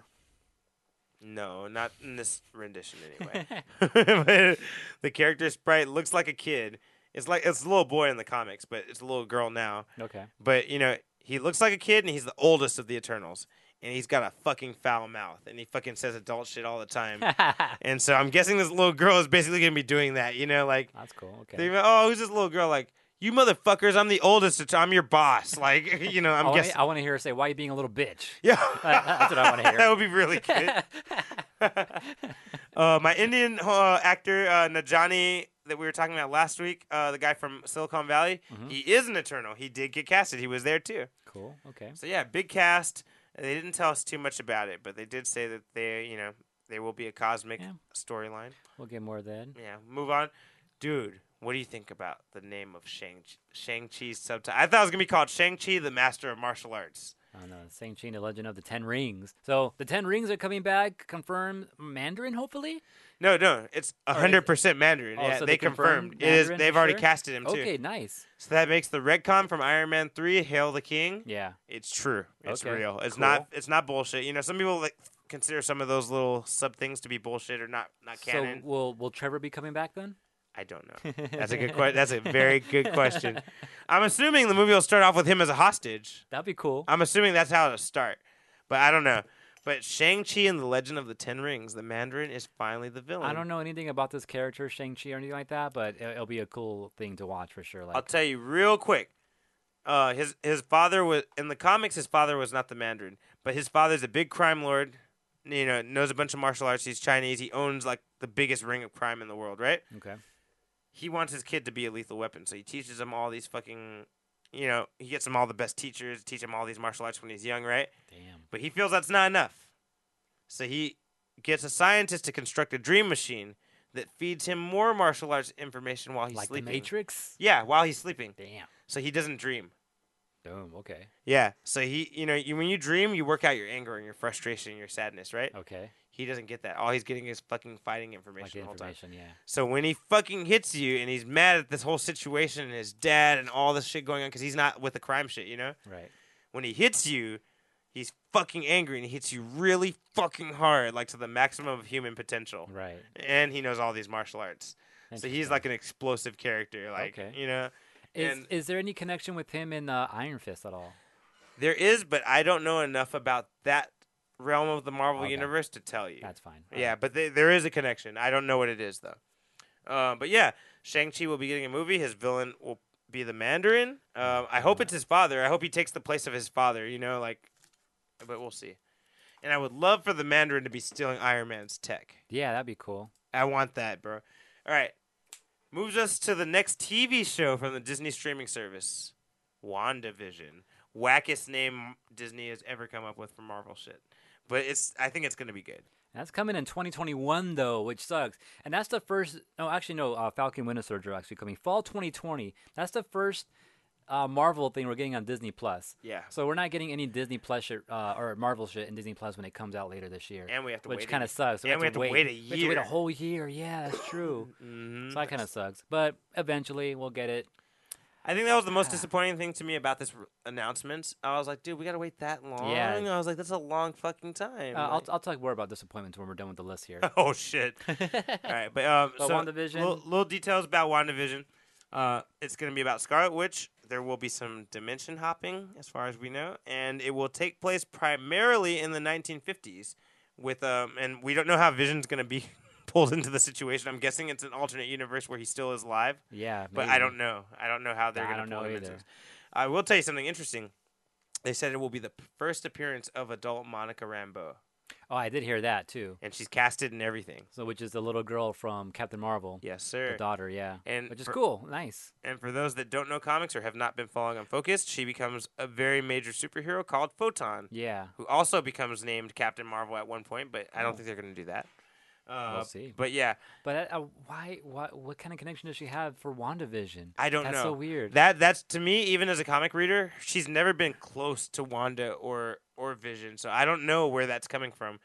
Speaker 2: No, not in this rendition anyway. But the character Sprite looks like a kid. It's a little boy in the comics, but it's a little girl now.
Speaker 1: Okay.
Speaker 2: But, you know, he looks like a kid, and he's the oldest of the Eternals. and he's got a fucking foul mouth, and he fucking says adult shit all the time. And so I'm guessing this little girl is basically gonna be doing that, you know, like
Speaker 1: That's cool. Okay.
Speaker 2: oh, who's this little girl? Like, you motherfuckers, I'm the oldest, I'm your boss. Like, you know, I'm guessing.
Speaker 1: I want to hear her say, "Why are you being a little bitch?"
Speaker 2: Yeah,
Speaker 1: That's what I want to hear.
Speaker 2: That would be really good. My Indian actor Najani that we were talking about last week, the guy from Silicon Valley, he is an Eternal. He did get casted. He was there too.
Speaker 1: Cool. Okay.
Speaker 2: So yeah, big cast. They didn't tell us too much about it, but they did say that there will be a cosmic storyline.
Speaker 1: We'll get more of that.
Speaker 2: Yeah, move on. Dude, what do you think about the name of Shang-Chi's subtitle? I thought it was going to be called Shang-Chi, the Master of Martial Arts.
Speaker 1: I don't know. Shang-Chi, the Legend of the Ten Rings. So the Ten Rings are coming back. Confirmed Mandarin, hopefully?
Speaker 2: No, it's 100% Mandarin.
Speaker 1: Oh,
Speaker 2: Yeah,
Speaker 1: so
Speaker 2: they
Speaker 1: they
Speaker 2: confirmed.
Speaker 1: confirmed
Speaker 2: It is.
Speaker 1: Mandarin
Speaker 2: They've
Speaker 1: for
Speaker 2: already
Speaker 1: sure?
Speaker 2: casted him too.
Speaker 1: Okay, nice.
Speaker 2: So that makes the retcon from Iron Man 3, Hail the King.
Speaker 1: Yeah.
Speaker 2: It's true. It's
Speaker 1: Okay,
Speaker 2: real. It's
Speaker 1: cool.
Speaker 2: not. It's not bullshit. You know, some people consider some of those little sub things to be bullshit or not canon.
Speaker 1: So will Trevor be coming back then?
Speaker 2: I don't know. That's a good question. That's a very good question. I'm assuming the movie will start off with him as a hostage.
Speaker 1: That'd be cool.
Speaker 2: I'm assuming that's how it'll start, but I don't know. But Shang-Chi and the Legend of the Ten Rings, the Mandarin is finally the villain.
Speaker 1: I don't know anything about this character, Shang-Chi, or anything like that, but it'll be a cool thing to watch for sure.
Speaker 2: I'll tell you real quick. His father was in the comics. His father was not the Mandarin, but his father's a big crime lord. You know, knows a bunch of martial arts. He's Chinese. He owns like the biggest ring of crime in the world, right?
Speaker 1: Okay.
Speaker 2: He wants his kid to be a lethal weapon, so he teaches him all these fucking. You know, he gets him all the best teachers, teach him all these martial arts when he's young, right?
Speaker 1: Damn.
Speaker 2: But he feels that's not enough. So he gets a scientist to construct a dream machine that feeds him more martial arts information while he's
Speaker 1: Like
Speaker 2: sleeping.
Speaker 1: the Matrix?
Speaker 2: Yeah, while he's sleeping.
Speaker 1: Damn.
Speaker 2: So he doesn't dream.
Speaker 1: Boom. Okay.
Speaker 2: Yeah. So when you dream, you work out your anger and your frustration and your sadness, right?
Speaker 1: Okay.
Speaker 2: He doesn't get that. All he's getting is fucking fighting information
Speaker 1: Like the
Speaker 2: the whole time.
Speaker 1: information, yeah.
Speaker 2: So when he fucking hits you and he's mad at this whole situation and his dad and all this shit going on because he's not with the crime shit, you know?
Speaker 1: Right.
Speaker 2: When he hits you, he's fucking angry and he hits you really fucking hard, like to the maximum of human potential.
Speaker 1: Right.
Speaker 2: And he knows all these martial arts. So he's
Speaker 1: Interesting.
Speaker 2: like an explosive character, like,
Speaker 1: Okay.
Speaker 2: you know?
Speaker 1: Is there any connection with him in Iron Fist at all?
Speaker 2: There is, but I don't know enough about that realm of the Marvel
Speaker 1: Okay.
Speaker 2: universe to tell you.
Speaker 1: That's fine.
Speaker 2: Yeah, but there is a connection. I don't know what it is, though. But yeah, Shang-Chi will be getting a movie. His villain will be the Mandarin. I hope it's his father. I hope he takes the place of his father, you know, like, but we'll see. And I would love for the Mandarin to be stealing Iron Man's tech.
Speaker 1: Yeah, that'd be cool.
Speaker 2: I want that, bro. All right. Moves us to the next TV show from the Disney streaming service, WandaVision. Wackest name Disney has ever come up with for Marvel shit. But I think it's going to be good.
Speaker 1: That's coming in 2021 though, which sucks. And that's the first. No, actually, no. Falcon Winter Soldier actually coming fall 2020. That's the first Marvel thing we're getting on Disney Plus.
Speaker 2: Yeah.
Speaker 1: So we're not getting any Disney Plus shit, or Marvel shit in Disney Plus when it comes out later this year.
Speaker 2: And we have to
Speaker 1: which
Speaker 2: wait.
Speaker 1: kind of sucks.
Speaker 2: And we have to wait a
Speaker 1: We have to wait
Speaker 2: year.
Speaker 1: a whole year. Yeah, that's true.
Speaker 2: Mm-hmm.
Speaker 1: So that kind of sucks. But eventually we'll get it.
Speaker 2: I think that was the most disappointing thing to me about this announcement. I was like, dude, we got to wait that long?
Speaker 1: Yeah.
Speaker 2: I was like, that's a long fucking time.
Speaker 1: I'll talk more about disappointments when we're done with the list here.
Speaker 2: Oh, shit. All right. But so
Speaker 1: WandaVision?
Speaker 2: Little details about WandaVision. It's going to be about Scarlet Witch. There will be some dimension hopping, as far as we know, and it will take place primarily in the 1950s. And we don't know how Vision's going to be pulled into the situation. I'm guessing it's an alternate universe where he still is alive,
Speaker 1: Yeah,
Speaker 2: but
Speaker 1: maybe.
Speaker 2: I don't know. I don't know how they're
Speaker 1: I
Speaker 2: going to
Speaker 1: don't
Speaker 2: pull
Speaker 1: know
Speaker 2: him into
Speaker 1: either.
Speaker 2: this. I will tell you something interesting. They said it will be the first appearance of adult Monica Rambeau,
Speaker 1: Oh, I did hear that too.
Speaker 2: and she's casted and everything.
Speaker 1: So, which is the little girl from Captain Marvel,
Speaker 2: Yes, sir.
Speaker 1: the daughter, yeah,
Speaker 2: And
Speaker 1: which is
Speaker 2: for-
Speaker 1: cool, nice.
Speaker 2: And for those that don't know comics or have not been following Unfocused, she becomes a very major superhero called Photon,
Speaker 1: Yeah,
Speaker 2: who also becomes named Captain Marvel at one point, but I don't think they're going to do that.
Speaker 1: We'll see.
Speaker 2: But yeah,
Speaker 1: But why? What kind of connection does she have for WandaVision?
Speaker 2: I don't
Speaker 1: That's
Speaker 2: know.
Speaker 1: so weird.
Speaker 2: That's to me, even as a comic reader, she's never been close to Wanda or Vision, so I don't know where that's coming from.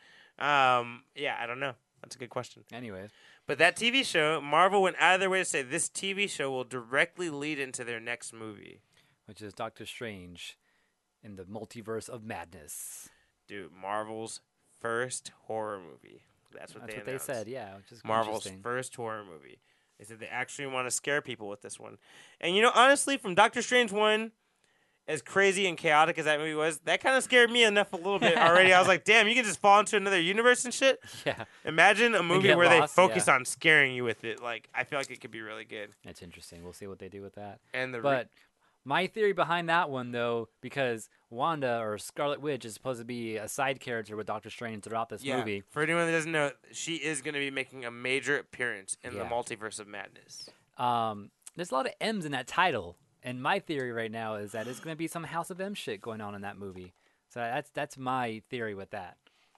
Speaker 2: Yeah, I don't know. That's a good question.
Speaker 1: Anyways,
Speaker 2: But that TV show, Marvel went out of their way to say this TV show will directly lead into their next movie.
Speaker 1: which is Doctor Strange in the Multiverse of Madness.
Speaker 2: Dude, Marvel's first horror movie. That's what
Speaker 1: That's
Speaker 2: they
Speaker 1: what
Speaker 2: announced.
Speaker 1: they said. Yeah, which is
Speaker 2: Marvel's
Speaker 1: interesting.
Speaker 2: first horror movie. They said they actually want to scare people with this one. And honestly, from Doctor Strange 1, as crazy and chaotic as that movie was, that kind of scared me enough a little bit already. I was like, damn, you can just fall into another universe and shit.
Speaker 1: Yeah,
Speaker 2: Imagine a movie
Speaker 1: get
Speaker 2: where
Speaker 1: lost,
Speaker 2: they focus
Speaker 1: yeah.
Speaker 2: on scaring you with it. Like, I feel like it could be really good.
Speaker 1: that's interesting. We'll see what they do with that.
Speaker 2: And
Speaker 1: But my theory behind that one, though, because Wanda or Scarlet Witch is supposed to be a side character with Doctor Strange throughout this movie.
Speaker 2: for anyone that doesn't know, she is going to be making a major appearance in the
Speaker 1: Yeah.
Speaker 2: Multiverse of Madness.
Speaker 1: There's a lot of M's in that title, and my theory right now is that it's going to be some House of M shit going on in that movie. So that's my theory with that.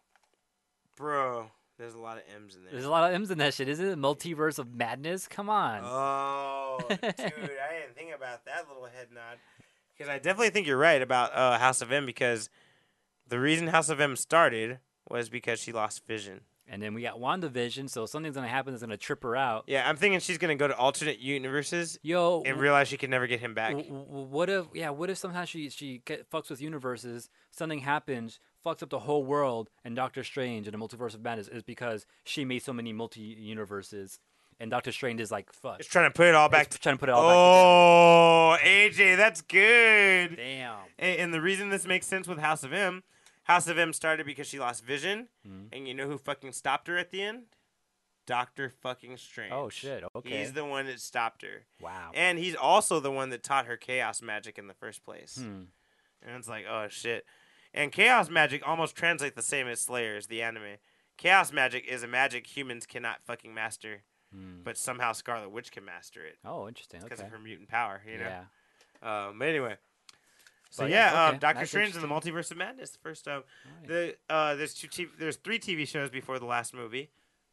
Speaker 2: Bro, there's a lot of M's in there.
Speaker 1: There's a lot of M's in that shit, isn't it? Multiverse of Madness? Come on.
Speaker 2: Oh, dude, I didn't think about that little head nod. Because I definitely think you're right about House of M, because the reason House of M started was because she lost vision.
Speaker 1: And then we got WandaVision, so something's going to happen that's going to trip her out.
Speaker 2: Yeah, I'm thinking she's going to go to alternate universes
Speaker 1: Yo,
Speaker 2: and realize she can never get him back.
Speaker 1: what if sometimes she fucks with universes, something happens, fucks up the whole world, and Doctor Strange and the Multiverse of Madness is because she made so many multi-universes, and Doctor Strange is like, fuck.
Speaker 2: It's trying to put it all back.
Speaker 1: Trying to put it all back
Speaker 2: Oh, AJ, that's good.
Speaker 1: together. Damn.
Speaker 2: And the reason this makes sense with House of M started because she lost vision, and you know who fucking stopped her at the end? Doctor fucking Strange.
Speaker 1: Oh, shit. Okay.
Speaker 2: He's the one that stopped her.
Speaker 1: Wow.
Speaker 2: And he's also the one that taught her chaos magic in the first place.
Speaker 1: Hmm.
Speaker 2: And it's like, oh, shit. And chaos magic almost translates the same as Slayers, the anime. Chaos magic is a magic humans cannot fucking master, but somehow Scarlet Witch can master it
Speaker 1: Oh, interesting.
Speaker 2: because
Speaker 1: Okay.
Speaker 2: of her mutant power, you know?
Speaker 1: Yeah.
Speaker 2: But anyway. So
Speaker 1: But
Speaker 2: yeah,
Speaker 1: okay,
Speaker 2: Doctor
Speaker 1: that's
Speaker 2: Strange and the Multiverse of Madness. The first time, there's three TV shows before the last movie.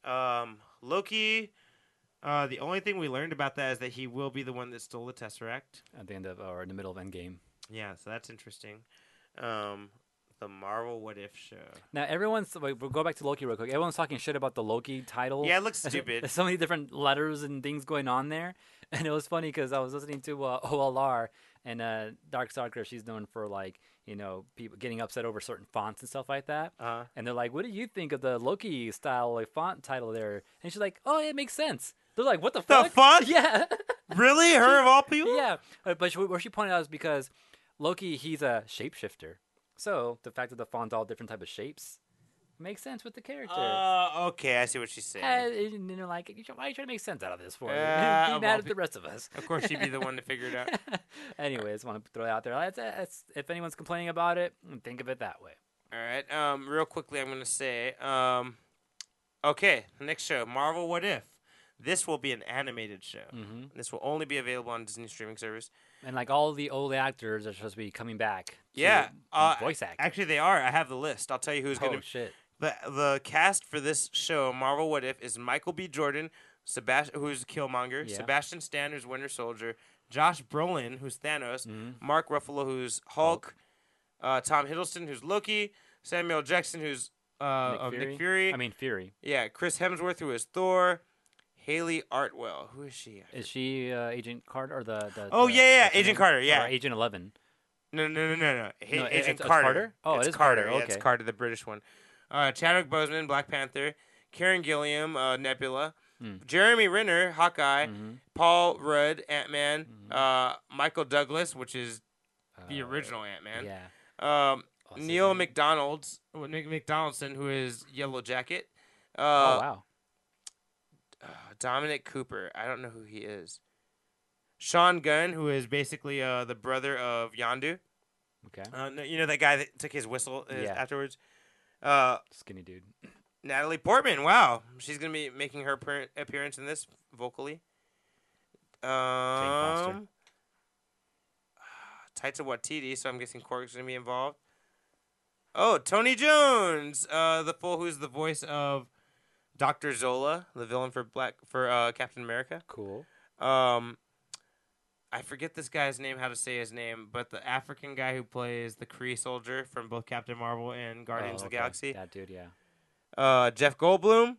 Speaker 2: Loki. The only thing we learned about that is that he will be the one that stole the Tesseract.
Speaker 1: At the end of, or in the middle of Endgame.
Speaker 2: Yeah, so that's interesting. The Marvel What If show.
Speaker 1: Now, we'll go back to Loki real quick. Everyone's talking shit about the Loki title.
Speaker 2: Yeah, it looks stupid.
Speaker 1: There's so many different letters and things going on there. And it was funny because I was listening to OLR, and Darkstalker, she's known for, like, you know, people getting upset over certain fonts and stuff like that. And they're like, what do you think of the Loki style like font title there? And she's like, oh, it makes sense. They're like, what the fuck?
Speaker 2: The fuck?
Speaker 1: Yeah.
Speaker 2: Really? Her of all people?
Speaker 1: Yeah. But what she pointed out is because Loki, he's a shapeshifter. So the fact that the font's all different type of shapes makes sense with the character.
Speaker 2: Okay, I see what she's saying.
Speaker 1: And they're like, why are you trying to make sense out of this for? Be
Speaker 2: of
Speaker 1: mad
Speaker 2: all
Speaker 1: at the rest of us.
Speaker 2: Of course, she'd be the one to figure it out.
Speaker 1: Anyways, want to throw it out there. If anyone's complaining about it, think of it that way.
Speaker 2: All right. Real quickly, I'm gonna say. Okay, next show, Marvel What If. This will be an animated show. This will only be available on Disney streaming service.
Speaker 1: And like all the old actors are supposed to be coming back.
Speaker 2: Yeah,
Speaker 1: voice acting.
Speaker 2: Actually, they are. I have the list. I'll tell you who's
Speaker 1: Oh
Speaker 2: gonna.
Speaker 1: shit.
Speaker 2: The cast for this show, Marvel What If, is Michael B. Jordan, who's Killmonger,
Speaker 1: Yeah.
Speaker 2: Sebastian Stan, who's Winter Soldier, Josh Brolin, who's Thanos, Mark Ruffalo, who's Hulk, Tom Hiddleston, who's Loki, Samuel Jackson, who's Nick Fury.
Speaker 1: I mean Fury.
Speaker 2: Yeah, Chris Hemsworth, who is Thor, Haley Artwell, who is she?
Speaker 1: Is she Agent Carter or the?
Speaker 2: Oh, yeah,
Speaker 1: what's her
Speaker 2: Agent
Speaker 1: name?
Speaker 2: Carter, yeah.
Speaker 1: Or Agent 11.
Speaker 2: No.
Speaker 1: No,
Speaker 2: Agent
Speaker 1: it's
Speaker 2: Carter.
Speaker 1: Carter? Oh,
Speaker 2: it's
Speaker 1: it is Carter,
Speaker 2: Yeah, it's
Speaker 1: okay.
Speaker 2: Carter, the British one. Chadwick Boseman, Black Panther. Karen Gilliam, Nebula. Jeremy Renner, Hawkeye. Paul Rudd, Ant-Man. Michael Douglas, which is the original Ant-Man.
Speaker 1: Yeah.
Speaker 2: Neil McDonaldson, who is Yellow Jacket.
Speaker 1: Oh wow.
Speaker 2: Dominic Cooper. I don't know who he is. Sean Gunn, who is basically the brother of Yondu.
Speaker 1: Okay.
Speaker 2: You know that guy that took his whistle afterwards?
Speaker 1: Skinny dude.
Speaker 2: Natalie Portman. Wow. She's going to be making her appearance in this vocally.
Speaker 1: Foster.
Speaker 2: Taika Waititi, so I'm guessing Korg's going to be involved. Oh, Tony Jones, who's the voice of Dr. Zola, the villain for Captain America.
Speaker 1: Cool.
Speaker 2: I forget this guy's name, how to say his name, but the African guy who plays the Kree soldier from both Captain Marvel and Guardians of the Galaxy.
Speaker 1: That dude,
Speaker 2: yeah. Jeff Goldblum.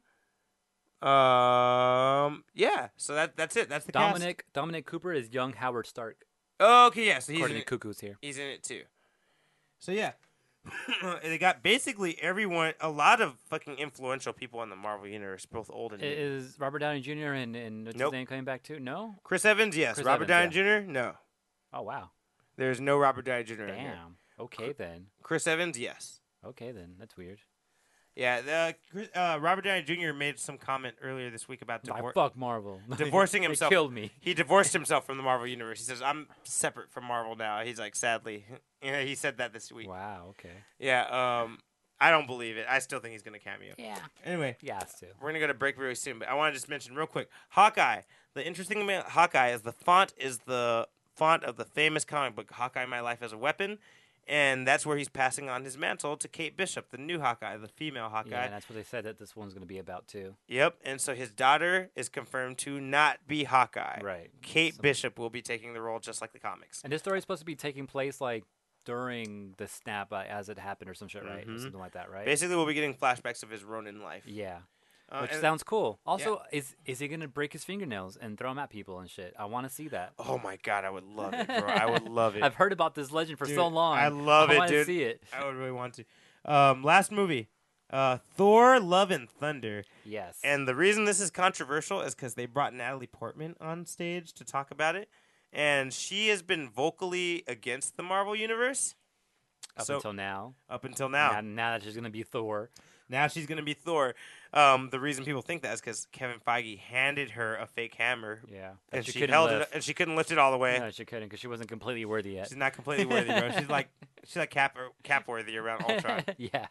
Speaker 2: Yeah. So that's it. That's the cast.
Speaker 1: Dominic Cooper is young Howard Stark.
Speaker 2: Oh, okay, yeah. So he's
Speaker 1: According
Speaker 2: in
Speaker 1: to
Speaker 2: it.
Speaker 1: Cuckoo's here.
Speaker 2: He's in it too. So yeah. They got basically everyone, a lot of fucking influential people in the Marvel universe, both old and new.
Speaker 1: Is Robert Downey Jr. and what's
Speaker 2: Nope.
Speaker 1: his name coming back too? No.
Speaker 2: Chris Evans, yes.
Speaker 1: Chris
Speaker 2: Robert
Speaker 1: Evans,
Speaker 2: Downey Jr., no.
Speaker 1: Oh wow.
Speaker 2: There's no Robert Downey Jr. in here.
Speaker 1: Damn. Okay then.
Speaker 2: Chris Evans, yes.
Speaker 1: Okay then. That's weird.
Speaker 2: Yeah, Robert Downey Jr. made some comment earlier this week about
Speaker 1: Fuck Marvel.
Speaker 2: divorcing
Speaker 1: They
Speaker 2: himself.
Speaker 1: killed me.
Speaker 2: He divorced himself from the Marvel universe. He says, "I'm separate from Marvel now." He's like, sadly, yeah, he said that this week.
Speaker 1: Wow. Okay.
Speaker 2: Yeah, I don't believe it. I still think he's gonna cameo.
Speaker 1: Yeah.
Speaker 2: Anyway,
Speaker 1: He has to.
Speaker 2: we're gonna go to break really soon, but I want to just mention real quick, Hawkeye. The interesting thing about Hawkeye is the font of the famous comic book Hawkeye: My Life as a Weapon. And that's where he's passing on his mantle to Kate Bishop, the new Hawkeye, the female Hawkeye.
Speaker 1: Yeah, and that's what they said that this one's going to be about too.
Speaker 2: Yep, and so his daughter is confirmed to not be Hawkeye.
Speaker 1: Right.
Speaker 2: Kate Bishop will be taking the role just like the comics.
Speaker 1: And this story is supposed to be taking place like during the snap as it happened or some shit, right? Or something like that, right?
Speaker 2: Basically, we'll be getting flashbacks of his Ronin life.
Speaker 1: Yeah. Which
Speaker 2: and-
Speaker 1: sounds cool. Also, is he gonna break his fingernails and throw them at people and shit? I want to see that.
Speaker 2: Oh my god, I would love it, bro. I would love it.
Speaker 1: I've heard about this legend for
Speaker 2: Dude,
Speaker 1: so long.
Speaker 2: I love it,
Speaker 1: wanna
Speaker 2: dude.
Speaker 1: See it.
Speaker 2: I would really want to. Last movie, Thor: Love and Thunder.
Speaker 1: Yes.
Speaker 2: And the reason this is controversial is because they brought Natalie Portman on stage to talk about it, and she has been vocally against the Marvel universe
Speaker 1: up until now.
Speaker 2: Up until now.
Speaker 1: Now that she's gonna be Thor.
Speaker 2: Now she's going to be Thor. The reason people think that is because Kevin Feige handed her a fake hammer.
Speaker 1: Yeah.
Speaker 2: And she held it, and she couldn't lift it all the way.
Speaker 1: No, she couldn't because she wasn't completely worthy yet.
Speaker 2: She's not completely worthy, bro. She's like cap worthy around Ultron.
Speaker 1: Yeah.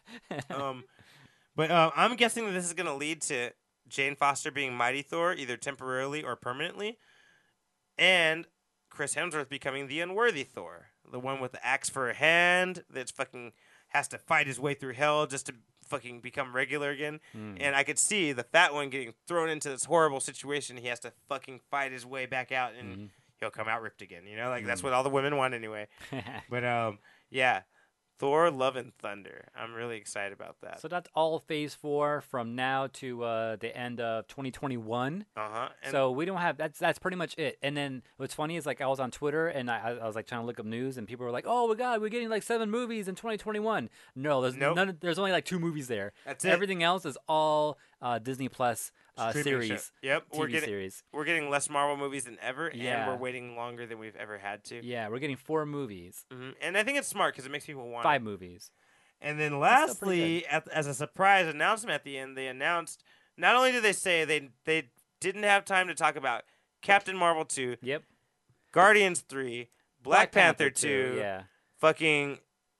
Speaker 2: But I'm guessing that this is going to lead to Jane Foster being Mighty Thor, either temporarily or permanently, and Chris Hemsworth becoming the unworthy Thor, the one with the axe for a hand that's fucking has to fight his way through hell just to fucking become regular again. And I could see the fat one getting thrown into this horrible situation. He has to fucking fight his way back out, and he'll come out ripped again. You know, like that's what all the women want anyway. But yeah, Thor: Love and Thunder. I'm really excited about that.
Speaker 1: So that's all Phase 4 from now to the end of 2021. So we don't have that's pretty much it. And then what's funny is like I was on Twitter and I was like trying to look up news and people were like, "Oh my god, we're getting like 7 movies in 2021." No, there's none. There's only like 2 movies there.
Speaker 2: That's it.
Speaker 1: Everything else is all Disney Plus series.
Speaker 2: Show. Yep,
Speaker 1: TV series.
Speaker 2: We're getting less Marvel movies than ever,
Speaker 1: Yeah.
Speaker 2: and we're waiting longer than we've ever had to.
Speaker 1: Yeah, we're getting 4 movies.
Speaker 2: And I think it's smart because it makes people want
Speaker 1: 5 movies.
Speaker 2: And then lastly, as a surprise announcement at the end, they announced not only did they say they didn't have time to talk about Captain Marvel 2,
Speaker 1: Yep.
Speaker 2: Guardians 3, Black Panther 2,
Speaker 1: yeah.
Speaker 2: fucking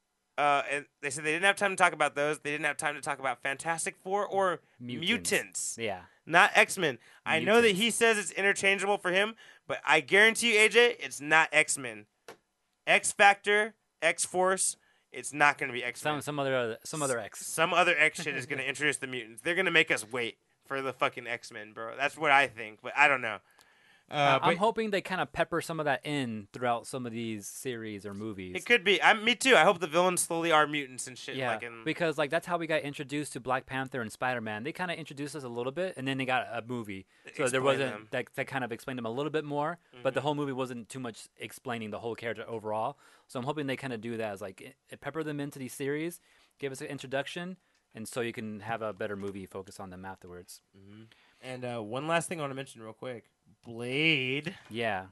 Speaker 2: and they said they didn't have time to talk about those. They didn't have time to talk about Fantastic Four or Mutants.
Speaker 1: Yeah.
Speaker 2: Not X-Men. I know that he says it's interchangeable for him, but I guarantee you, AJ, it's not X-Men. X-Factor, X-Force, it's not going to be X-Men.
Speaker 1: Some other X.
Speaker 2: Some other X shit is going to introduce the mutants. They're going to make us wait for the fucking X-Men, bro. That's what I think, but I don't know.
Speaker 1: I'm hoping they kind of pepper some of that in throughout some of these series or movies.
Speaker 2: It could be. Me too. I hope the villains slowly are mutants and shit.
Speaker 1: Yeah, because like that's how we got introduced to Black Panther and Spider-Man. They kind of introduced us a little bit, and then they got a movie. So there wasn't that kind of explained them a little bit more, but the whole movie wasn't too much explaining the whole character overall. So I'm hoping they kind of do that as like pepper them into these series, give us an introduction, and so you can have a better movie focus on them afterwards.
Speaker 2: And one last thing I want to mention real quick. Blade.
Speaker 1: Yeah.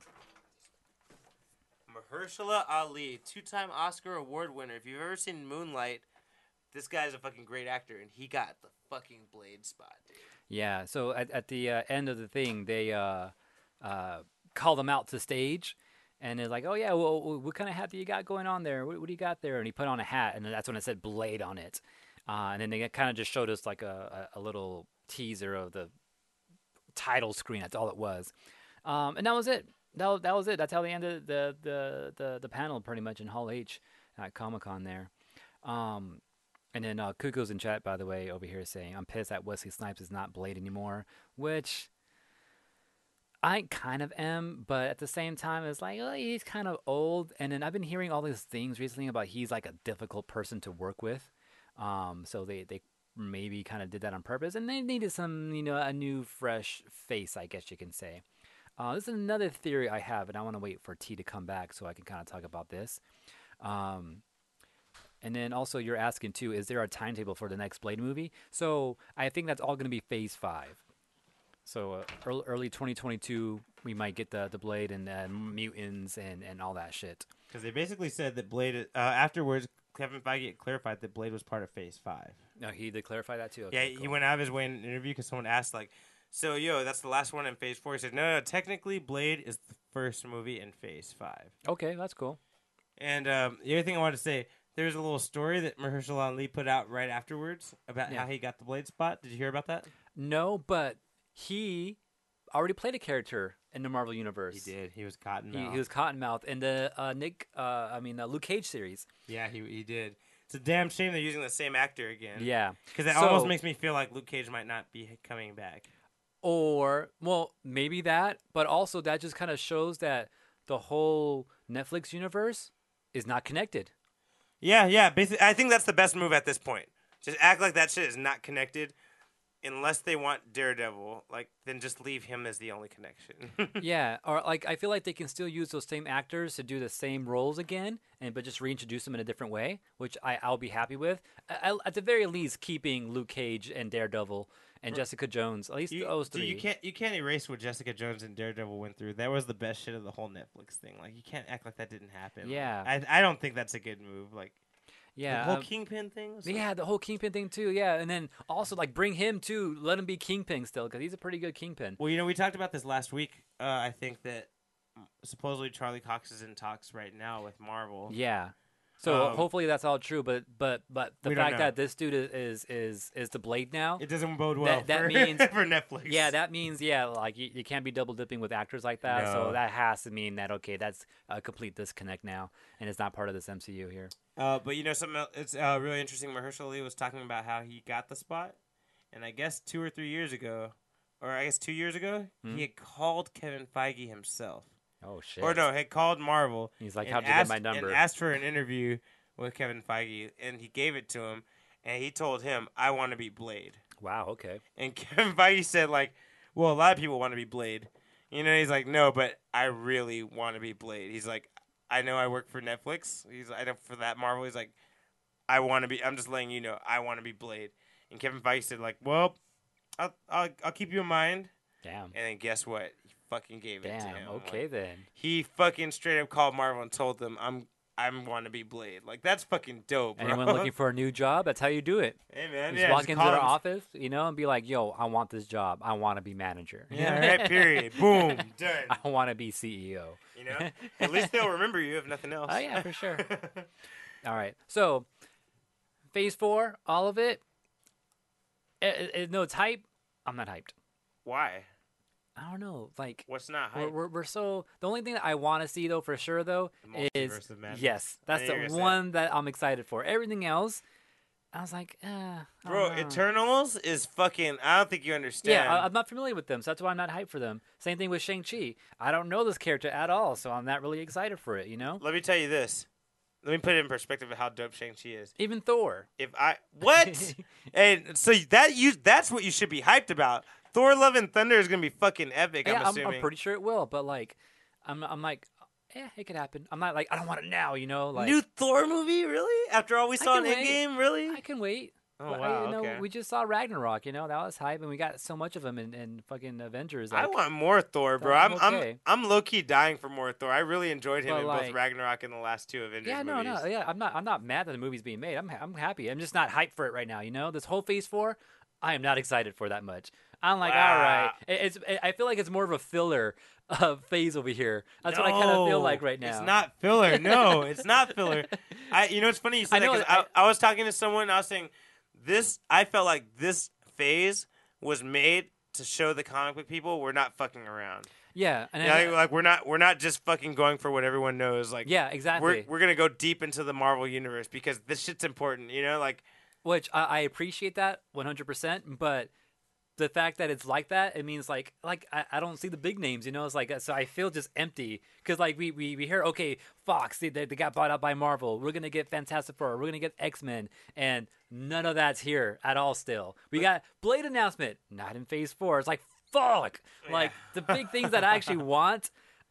Speaker 2: Mahershala Ali, 2-time Oscar Award winner. If you've ever seen Moonlight, this guy's a fucking great actor, and he got the fucking Blade spot, dude.
Speaker 1: Yeah, so at the end of the thing, they called him out to stage, and they're like, "Oh yeah, well, what kind of hat do you got going on there? What do you got there?" And he put on a hat, and that's when it said Blade on it. And then they kind of just showed us like a little teaser of the title screen. That's all it was, and that was it. That was it. That's how they ended the panel pretty much in Hall H at Comic-Con there. And then Kuko's in chat, by the way, over here saying, "I'm pissed that Wesley Snipes is not Blade anymore," which I kind of am, but at the same time, it's like, oh, he's kind of old. And then I've been hearing all these things recently about he's like a difficult person to work with. So they maybe kind of did that on purpose, and they needed some, a new, fresh face, I guess you can say. This is another theory I have, and I want to wait for T to come back so I can kind of talk about this. And then also you're asking too, is there a timetable for the next Blade movie? So I think that's all going to be Phase 5. So early 2022, we might get the Blade and mutants and all that shit.
Speaker 2: Because they basically said that Blade. Afterwards, Kevin Feige clarified that Blade was part of Phase 5.
Speaker 1: No, he did clarify that too.
Speaker 2: Yeah,
Speaker 1: Okay,
Speaker 2: he
Speaker 1: cool.
Speaker 2: went out of his way in an interview because someone asked, like, so, that's the last one in Phase 4. He said, no, technically, Blade is the first movie in Phase 5.
Speaker 1: Okay, that's cool.
Speaker 2: And the other thing I wanted to say, there's a little story that Mahershala Ali put out right afterwards about how he got the Blade spot. Did you hear about that?
Speaker 1: No, but he already played a character in the Marvel Universe.
Speaker 2: He did. He was Cottonmouth.
Speaker 1: He was Cottonmouth in the Luke Cage series.
Speaker 2: Yeah, he did. It's a damn shame they're using the same actor again.
Speaker 1: Yeah.
Speaker 2: Because it almost makes me feel like Luke Cage might not be coming back.
Speaker 1: Or, well, maybe that, but also that just kind of shows that the whole Netflix universe is not connected.
Speaker 2: Yeah. Basically, I think that's the best move at this point. Just act like that shit is not connected. Unless they want Daredevil, then just leave him as the only connection.
Speaker 1: Yeah, or I feel like they can still use those same actors to do the same roles again, but just reintroduce them in a different way, which I'll be happy with. At the very least, keeping Luke Cage and Daredevil and Jessica Jones, at least those three.
Speaker 2: You can't erase what Jessica Jones and Daredevil went through. That was the best shit of the whole Netflix thing. You can't act like that didn't happen.
Speaker 1: Yeah,
Speaker 2: I don't think that's a good move.
Speaker 1: Yeah,
Speaker 2: the whole Kingpin thing.
Speaker 1: Yeah, the whole Kingpin thing too. Yeah, and then also bring him too. Let him be Kingpin still because he's a pretty good Kingpin.
Speaker 2: Well, we talked about this last week. I think that supposedly Charlie Cox is in talks right now with Marvel.
Speaker 1: Yeah, so hopefully that's all true. But the fact that this dude is the Blade now,
Speaker 2: it doesn't bode well.
Speaker 1: That
Speaker 2: for,
Speaker 1: means
Speaker 2: for Netflix.
Speaker 1: Yeah, that means you can't be double dipping with actors like that.
Speaker 2: No.
Speaker 1: So that has to mean that that's a complete disconnect now, and it's not part of this MCU here.
Speaker 2: But something else, it's really interesting. Mahershala Ali was talking about how he got the spot, and I guess 2 or 3 years ago, or I guess 2 years ago, he had called Kevin Feige himself.
Speaker 1: Oh shit!
Speaker 2: Or no, had called Marvel.
Speaker 1: He's like, "How'd you get my number?"
Speaker 2: And asked for an interview with Kevin Feige, and he gave it to him, and he told him, "I want to be Blade."
Speaker 1: Wow. Okay.
Speaker 2: And Kevin Feige said, well, a lot of people want to be Blade. He's like, no, but I really want to be Blade. He's like, I know I work for Netflix. I know for that Marvel. He's like, I want to be. I'm just letting you know, I want to be Blade. And Kevin Feige said, well, I'll keep you in mind.
Speaker 1: Damn.
Speaker 2: And then guess what? He fucking gave it to him.
Speaker 1: Okay then.
Speaker 2: He fucking straight up called Marvel and told them, I want to be Blade. That's fucking dope, bro.
Speaker 1: Anyone looking for a new job? That's how you do it.
Speaker 2: Hey man,
Speaker 1: just walk into their office, and be like, "Yo, I want this job. I want to be manager."
Speaker 2: Yeah, right. Period. Boom. Done.
Speaker 1: I want to be CEO.
Speaker 2: At least they'll remember you if nothing else.
Speaker 1: Oh yeah, for sure. All right, so Phase 4, all of it. No, it's hype. I'm not hyped.
Speaker 2: Why?
Speaker 1: I don't know.
Speaker 2: What's not hype?
Speaker 1: We're so. The only thing that I want to see though, for sure though, is yes, that's the one that I'm excited for. Everything else, I was like,
Speaker 2: bro, Eternals is fucking. I don't think you understand.
Speaker 1: Yeah, I'm not familiar with them, so that's why I'm not hyped for them. Same thing with Shang-Chi. I don't know this character at all, so I'm not really excited for it.
Speaker 2: Let me tell you this. Let me put it in perspective of how dope Shang-Chi is.
Speaker 1: Even Thor.
Speaker 2: What? And so that's what you should be hyped about. Thor: Love and Thunder is gonna be fucking epic.
Speaker 1: Yeah,
Speaker 2: I'm assuming.
Speaker 1: I'm pretty sure it will, but I'm like, it could happen. I'm not I don't want it now.
Speaker 2: New Thor movie, really? After all we saw in Endgame, really?
Speaker 1: I can wait.
Speaker 2: Oh wow! Okay.
Speaker 1: We just saw Ragnarok. That was hype, and we got so much of them in fucking Avengers.
Speaker 2: I want more Thor, bro. I'm low key dying for more Thor. I really enjoyed him in both Ragnarok and the last 2 Avengers movies.
Speaker 1: Yeah. I'm not mad that the movie's being made. I'm happy. I'm just not hyped for it right now. This whole Phase 4, I am not excited for that much. I'm like, all right. I feel like it's more of a filler phase over here. That's what I kind of feel like right now.
Speaker 2: It's not filler. No, it's not filler. It's funny you said that because I was talking to someone and I was saying I felt like this phase was made to show the comic book people we're not fucking around.
Speaker 1: Yeah,
Speaker 2: and we're not just fucking going for what everyone knows.
Speaker 1: Yeah, exactly.
Speaker 2: We're gonna go deep into the Marvel universe because this shit's important.
Speaker 1: Which I appreciate that 100%, but the fact that it's like that, it means I don't see the big names, it's so I feel just empty because we hear, okay, Fox, they got bought out by Marvel, we're gonna get Fantastic Four, we're gonna get X-Men, and none of that's here at all. Still, we got Blade announcement, not in Phase 4. It's fuck, the big things that I actually want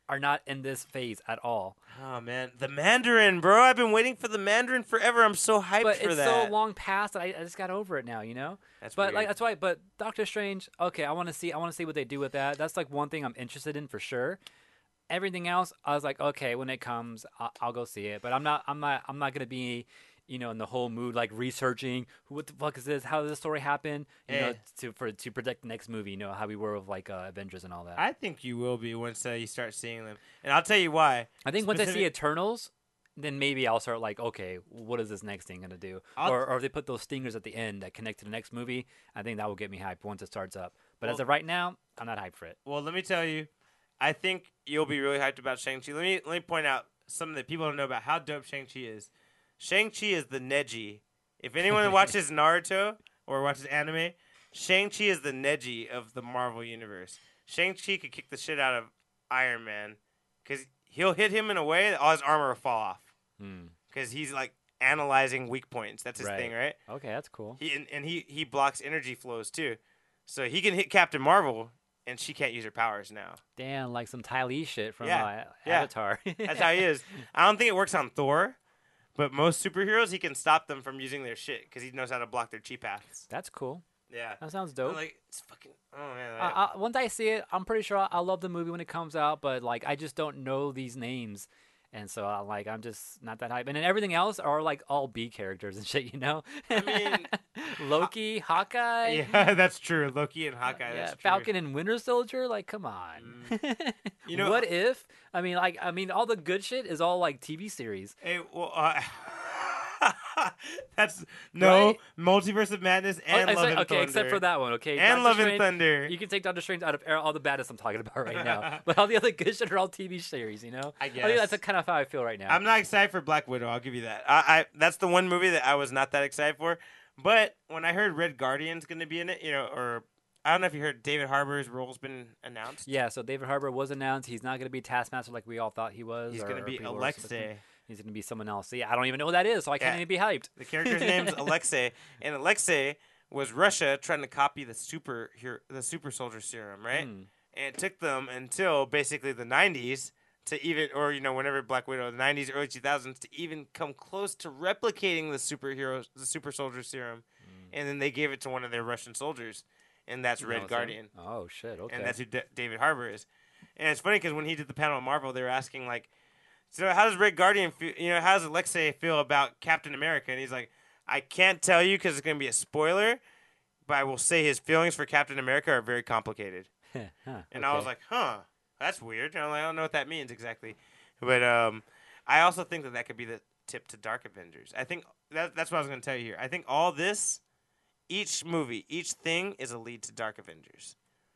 Speaker 1: are not in this phase at all.
Speaker 2: Oh man, the Mandarin, bro! I've been waiting for the Mandarin forever. I'm so hyped
Speaker 1: But
Speaker 2: for
Speaker 1: it's
Speaker 2: that.
Speaker 1: so long past that I just got over it now, you know.
Speaker 2: That's
Speaker 1: But
Speaker 2: weird.
Speaker 1: like that's why. But Doctor Strange, okay, I want to see what they do with that. That's like one thing I'm interested in for sure. Everything else, I was like, okay, when it comes, I'll go see it. But I'm not gonna be, you know, in the whole mood like researching what the fuck is this, how does this story happen, you know, to predict the next movie, you know, how we were with like Avengers and all that.
Speaker 2: I think you will be once you start seeing them, and I'll tell you why.
Speaker 1: I think once I see Eternals, then maybe I'll start like, okay, what is this next thing gonna do? Or if they put those stingers at the end that connect to the next movie, I think that will get me hyped once it starts up. But as of right now, I'm not hyped for it.
Speaker 2: Well, let me tell you, I think you'll be really hyped about Shang-Chi. Let me point out something that people don't know about how dope Shang-Chi is. Shang-Chi is the Neji. If anyone watches Naruto or watches anime, Shang-Chi is the Neji of the Marvel Universe. Shang-Chi could kick the shit out of Iron Man because he'll hit him in a way that all his armor will fall off. Because he's like analyzing weak points. That's his thing, right?
Speaker 1: Okay, that's cool.
Speaker 2: He blocks energy flows too. So he can hit Captain Marvel, and she can't use her powers now.
Speaker 1: Damn, like some Ty Lee shit from
Speaker 2: Yeah.
Speaker 1: Avatar.
Speaker 2: That's how he is. I don't think it works on Thor, but most superheroes, he can stop them from using their shit because he knows how to block their chi paths.
Speaker 1: That's cool.
Speaker 2: Yeah.
Speaker 1: That sounds dope.
Speaker 2: Like, it's fucking, oh man.
Speaker 1: Once I see it, I'm pretty sure I'll love the movie when it comes out, but like I just don't know these names. And so I'm just not that hype. And then everything else are like all B characters and shit, you know?
Speaker 2: I mean,
Speaker 1: Loki, Hawkeye.
Speaker 2: Yeah, that's true. Loki and Hawkeye. That's true.
Speaker 1: Falcon and Winter Soldier. Like, come on.
Speaker 2: You know,
Speaker 1: what if? I mean, all the good shit is all like TV series.
Speaker 2: Hey, well, that's no
Speaker 1: Right?
Speaker 2: Multiverse of Madness and Love and Thunder.
Speaker 1: Okay, except for that one. Okay,
Speaker 2: And
Speaker 1: Doctor
Speaker 2: Love and
Speaker 1: Strange,
Speaker 2: Thunder.
Speaker 1: You can take Doctor Strange out of all the baddest I'm talking about right now, but all the other good shit are all TV series. You know,
Speaker 2: I guess.
Speaker 1: think that's kind of how I feel right now.
Speaker 2: I'm not excited for Black Widow. I'll give you that. I that's the one movie that I was not that excited for. But when I heard Red Guardian's going to be in it, you know, or I don't know if you heard David Harbour's role's been announced.
Speaker 1: Yeah, so David Harbour was announced. He's not going to be Taskmaster like we all thought he was.
Speaker 2: He's going to be
Speaker 1: people were
Speaker 2: Alexei.
Speaker 1: suspecting. He's going to be someone else. See, I don't even know who that is, so I can't even be hyped.
Speaker 2: The character's name's Alexei, and Alexei was Russia trying to copy the super soldier serum, right? And it took them until basically the 90s to even, or you know, whenever Black Widow, the 90s, early 2000s, to even come close to replicating the super soldier serum, and then they gave it to one of their Russian soldiers, and that's Red Guardian.
Speaker 1: Oh shit! Okay.
Speaker 2: And that's who David Harbour is. And it's funny because when he did the panel at Marvel, they were asking like, so how does Red Guardian feel? You know, how does Alexei feel about Captain America? And he's like, I can't tell you because it's going to be a spoiler, but I will say his feelings for Captain America are very complicated. And I was like, huh, that's weird. And I'm like, I don't know what that means exactly. But I also think that could be the tip to Dark Avengers. I think that's what I was going to tell you here. I think all this, each movie, each thing is a lead to Dark Avengers.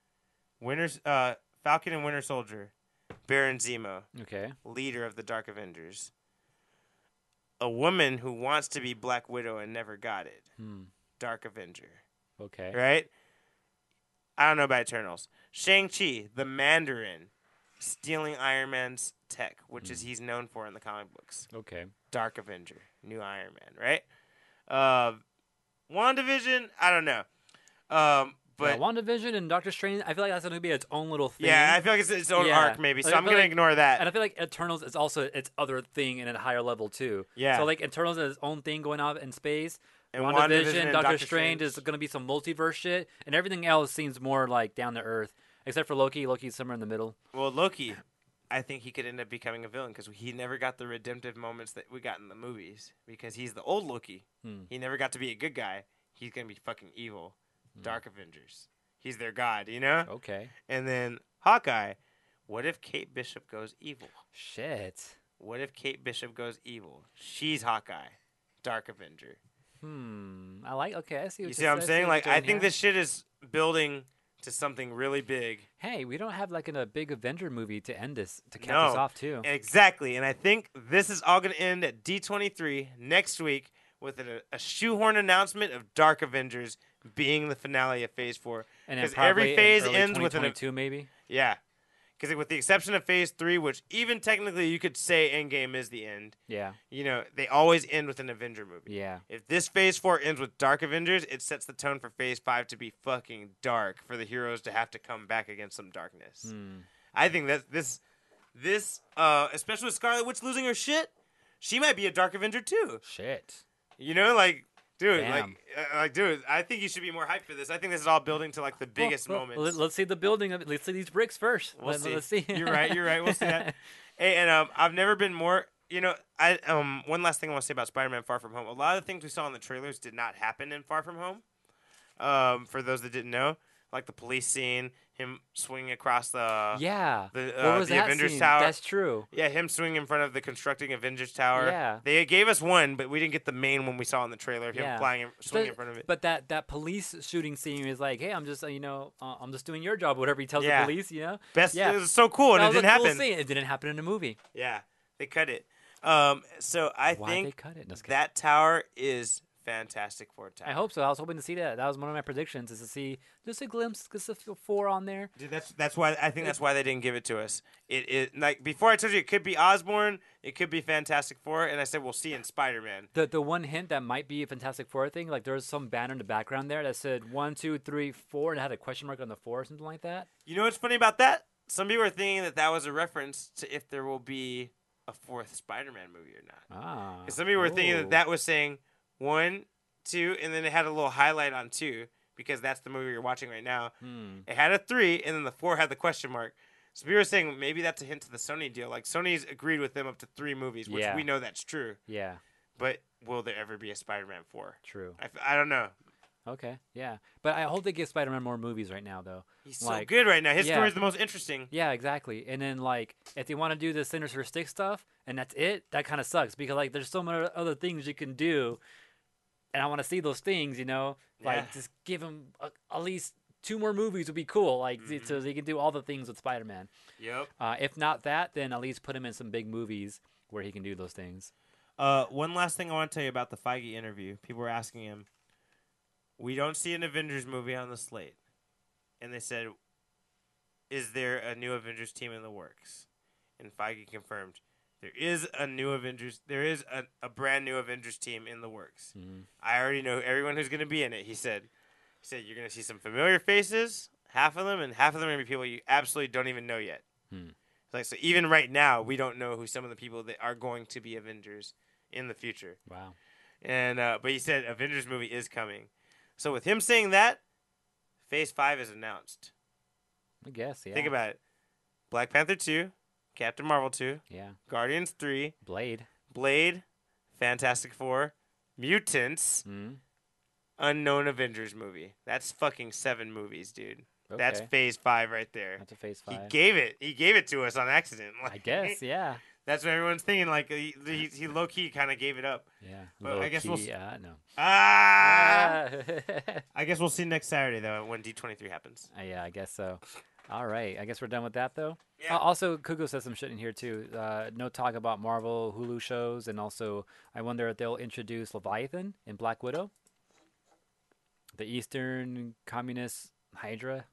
Speaker 2: Falcon and Winter Soldier. Baron Zemo, leader of the Dark Avengers. A woman who wants to be Black Widow and never got it. Dark Avenger.
Speaker 1: Okay.
Speaker 2: Right? I don't know about Eternals. Shang-Chi, the Mandarin, stealing Iron Man's tech, which is he's known for in the comic books.
Speaker 1: Okay.
Speaker 2: Dark Avenger, new Iron Man, right? WandaVision, I don't know. But
Speaker 1: WandaVision and Doctor Strange, I feel like that's going to be its own little thing.
Speaker 2: Yeah, I feel like it's its own arc maybe, so I'm going to ignore that.
Speaker 1: And I feel like Eternals is also its other thing in a higher level too.
Speaker 2: Yeah.
Speaker 1: So like Eternals is its own thing going on in space.
Speaker 2: And
Speaker 1: WandaVision,
Speaker 2: and
Speaker 1: Doctor Strange is going to be some multiverse shit, and everything else seems more like down to earth, except for Loki. Loki's somewhere in the middle.
Speaker 2: Well, Loki, I think he could end up becoming a villain because he never got the redemptive moments that we got in the movies because he's the old Loki. He never got to be a good guy. He's going to be fucking evil. Dark Avengers. He's their god, you know?
Speaker 1: Okay.
Speaker 2: And then Hawkeye. What if Kate Bishop goes evil?
Speaker 1: Shit.
Speaker 2: What if Kate Bishop goes evil? She's Hawkeye. Dark Avenger.
Speaker 1: I like. Okay, I see.
Speaker 2: You see what I'm saying? Like, I think this shit is building to something really big.
Speaker 1: Hey, we don't have like a big Avenger movie to end this to cap us off too.
Speaker 2: Exactly, and I think this is all going to end at D23 next week with a shoehorn announcement of Dark Avengers being the finale of Phase 4. Because every phase ends with
Speaker 1: maybe.
Speaker 2: Yeah. Because with the exception of Phase 3, which even technically you could say Endgame is the end.
Speaker 1: Yeah.
Speaker 2: You know, they always end with an Avenger movie.
Speaker 1: Yeah.
Speaker 2: If this Phase 4 ends with Dark Avengers, it sets the tone for Phase 5 to be fucking dark, for the heroes to have to come back against some darkness. I think that this this, especially with Scarlet Witch losing her shit, she might be a Dark Avenger too.
Speaker 1: Shit.
Speaker 2: You know, like, dude,
Speaker 1: Damn.
Speaker 2: dude, I think you should be more hyped for this. I think this is all building to like the biggest moments.
Speaker 1: Let's see the building of it. Let's see these bricks first.
Speaker 2: We'll see.
Speaker 1: Let's see.
Speaker 2: You're right. We'll see that. Hey, and I've never been more. You know, one last thing I want to say about Spider-Man: Far From Home. A lot of the things we saw in the trailers did not happen in Far From Home. For those that didn't know, like the police scene, him swinging across the
Speaker 1: Yeah.
Speaker 2: what
Speaker 1: was
Speaker 2: the
Speaker 1: that
Speaker 2: Avengers
Speaker 1: scene?
Speaker 2: Tower.
Speaker 1: That's true.
Speaker 2: Yeah, him swinging in front of the constructing Avengers Tower.
Speaker 1: Yeah.
Speaker 2: They gave us one, but we didn't get the main one we saw in the trailer of him
Speaker 1: Yeah.
Speaker 2: swinging in front of it.
Speaker 1: But that police shooting scene is like, hey, I'm just I'm just doing your job. Whatever he tells
Speaker 2: Yeah.
Speaker 1: the police, you know.
Speaker 2: Best.
Speaker 1: Yeah.
Speaker 2: It was so cool, and
Speaker 1: That
Speaker 2: it
Speaker 1: was a
Speaker 2: didn't
Speaker 1: cool
Speaker 2: happen.
Speaker 1: scene. It didn't happen in the movie.
Speaker 2: Yeah, they cut it. So I
Speaker 1: Why
Speaker 2: think
Speaker 1: they cut it? No, just kidding.
Speaker 2: that tower is Fantastic Four tower.
Speaker 1: I hope so. I was hoping to see that. That was one of my predictions, is to see just a glimpse, just a 4 on there.
Speaker 2: Dude, that's why I think that's why they didn't give it to us. It like before I told you it could be Osborn, it could be Fantastic Four, and I said we'll see in Spider-Man.
Speaker 1: The one hint that might be a Fantastic Four thing, like there was some banner in the background there that said 1, 2, 3, 4, and it had a question mark on the 4 or something like that.
Speaker 2: You know what's funny about that? Some people are thinking that was a reference to if there will be a 4th Spider-Man movie or not.
Speaker 1: Ah.
Speaker 2: 'Cause some people were thinking
Speaker 1: Ooh.
Speaker 2: that was saying 1, 2, and then it had a little highlight on 2 because that's the movie you're watching right now. It had a 3, and then the 4 had the question mark. So people were saying maybe that's a hint to the Sony deal. Like Sony's agreed with them up to 3 movies, which
Speaker 1: Yeah.
Speaker 2: we know that's true.
Speaker 1: Yeah,
Speaker 2: But will there ever be a Spider-Man 4?
Speaker 1: true.
Speaker 2: I don't know.
Speaker 1: Okay, yeah. But I hope they give Spider-Man more movies right now, though.
Speaker 2: He's so
Speaker 1: Like,
Speaker 2: good right now. His
Speaker 1: yeah.
Speaker 2: story's the most interesting.
Speaker 1: Yeah, exactly. And then, like, if they want to do the Sinister Six stuff and that's it, that kind of sucks because, like, there's so many other things you can do, and I want to see those things, you know? Like,
Speaker 2: Yeah.
Speaker 1: just give him at least 2 more movies would be cool, like, so they can do all the things with Spider-Man.
Speaker 2: Yep.
Speaker 1: If not that, then at least put him in some big movies where he can do those things.
Speaker 2: One last thing I want to tell you about the Feige interview. People were asking him, we don't see an Avengers movie on the slate. And they said, is there a new Avengers team in the works? And Feige confirmed, there is a new Avengers, there is a brand new Avengers team in the works. I already know everyone who's going to be in it, he said. He said, you're going to see some familiar faces, half of them, and half of them are going to be people you absolutely don't even know yet. Like, so even right now, we don't know who some of the people that are going to be Avengers in the future.
Speaker 1: Wow.
Speaker 2: And but he said Avengers movie is coming. So with him saying that, Phase 5 is announced.
Speaker 1: I guess, yeah.
Speaker 2: Think about it. Black Panther 2, Captain Marvel 2,
Speaker 1: Yeah.
Speaker 2: Guardians 3,
Speaker 1: Blade.
Speaker 2: Blade, Fantastic Four, Mutants,
Speaker 1: Mm.
Speaker 2: Unknown Avengers movie. That's fucking 7 movies, dude.
Speaker 1: Okay.
Speaker 2: That's Phase 5 right there.
Speaker 1: That's a Phase
Speaker 2: He
Speaker 1: 5.
Speaker 2: gave it to us on accident.
Speaker 1: I guess, yeah.
Speaker 2: That's what everyone's thinking. Like he low key kind of gave it up.
Speaker 1: Yeah.
Speaker 2: But I guess we'll
Speaker 1: Low-key, no.
Speaker 2: Ah! I guess we'll see next Saturday though when D23 happens.
Speaker 1: Yeah, I guess so. All right. I guess we're done with that, though.
Speaker 2: Yeah.
Speaker 1: Also, Kugo says some shit in here, too. No talk about Marvel Hulu shows. And also, I wonder if they'll introduce Leviathan in Black Widow. The Eastern Communist Hydra.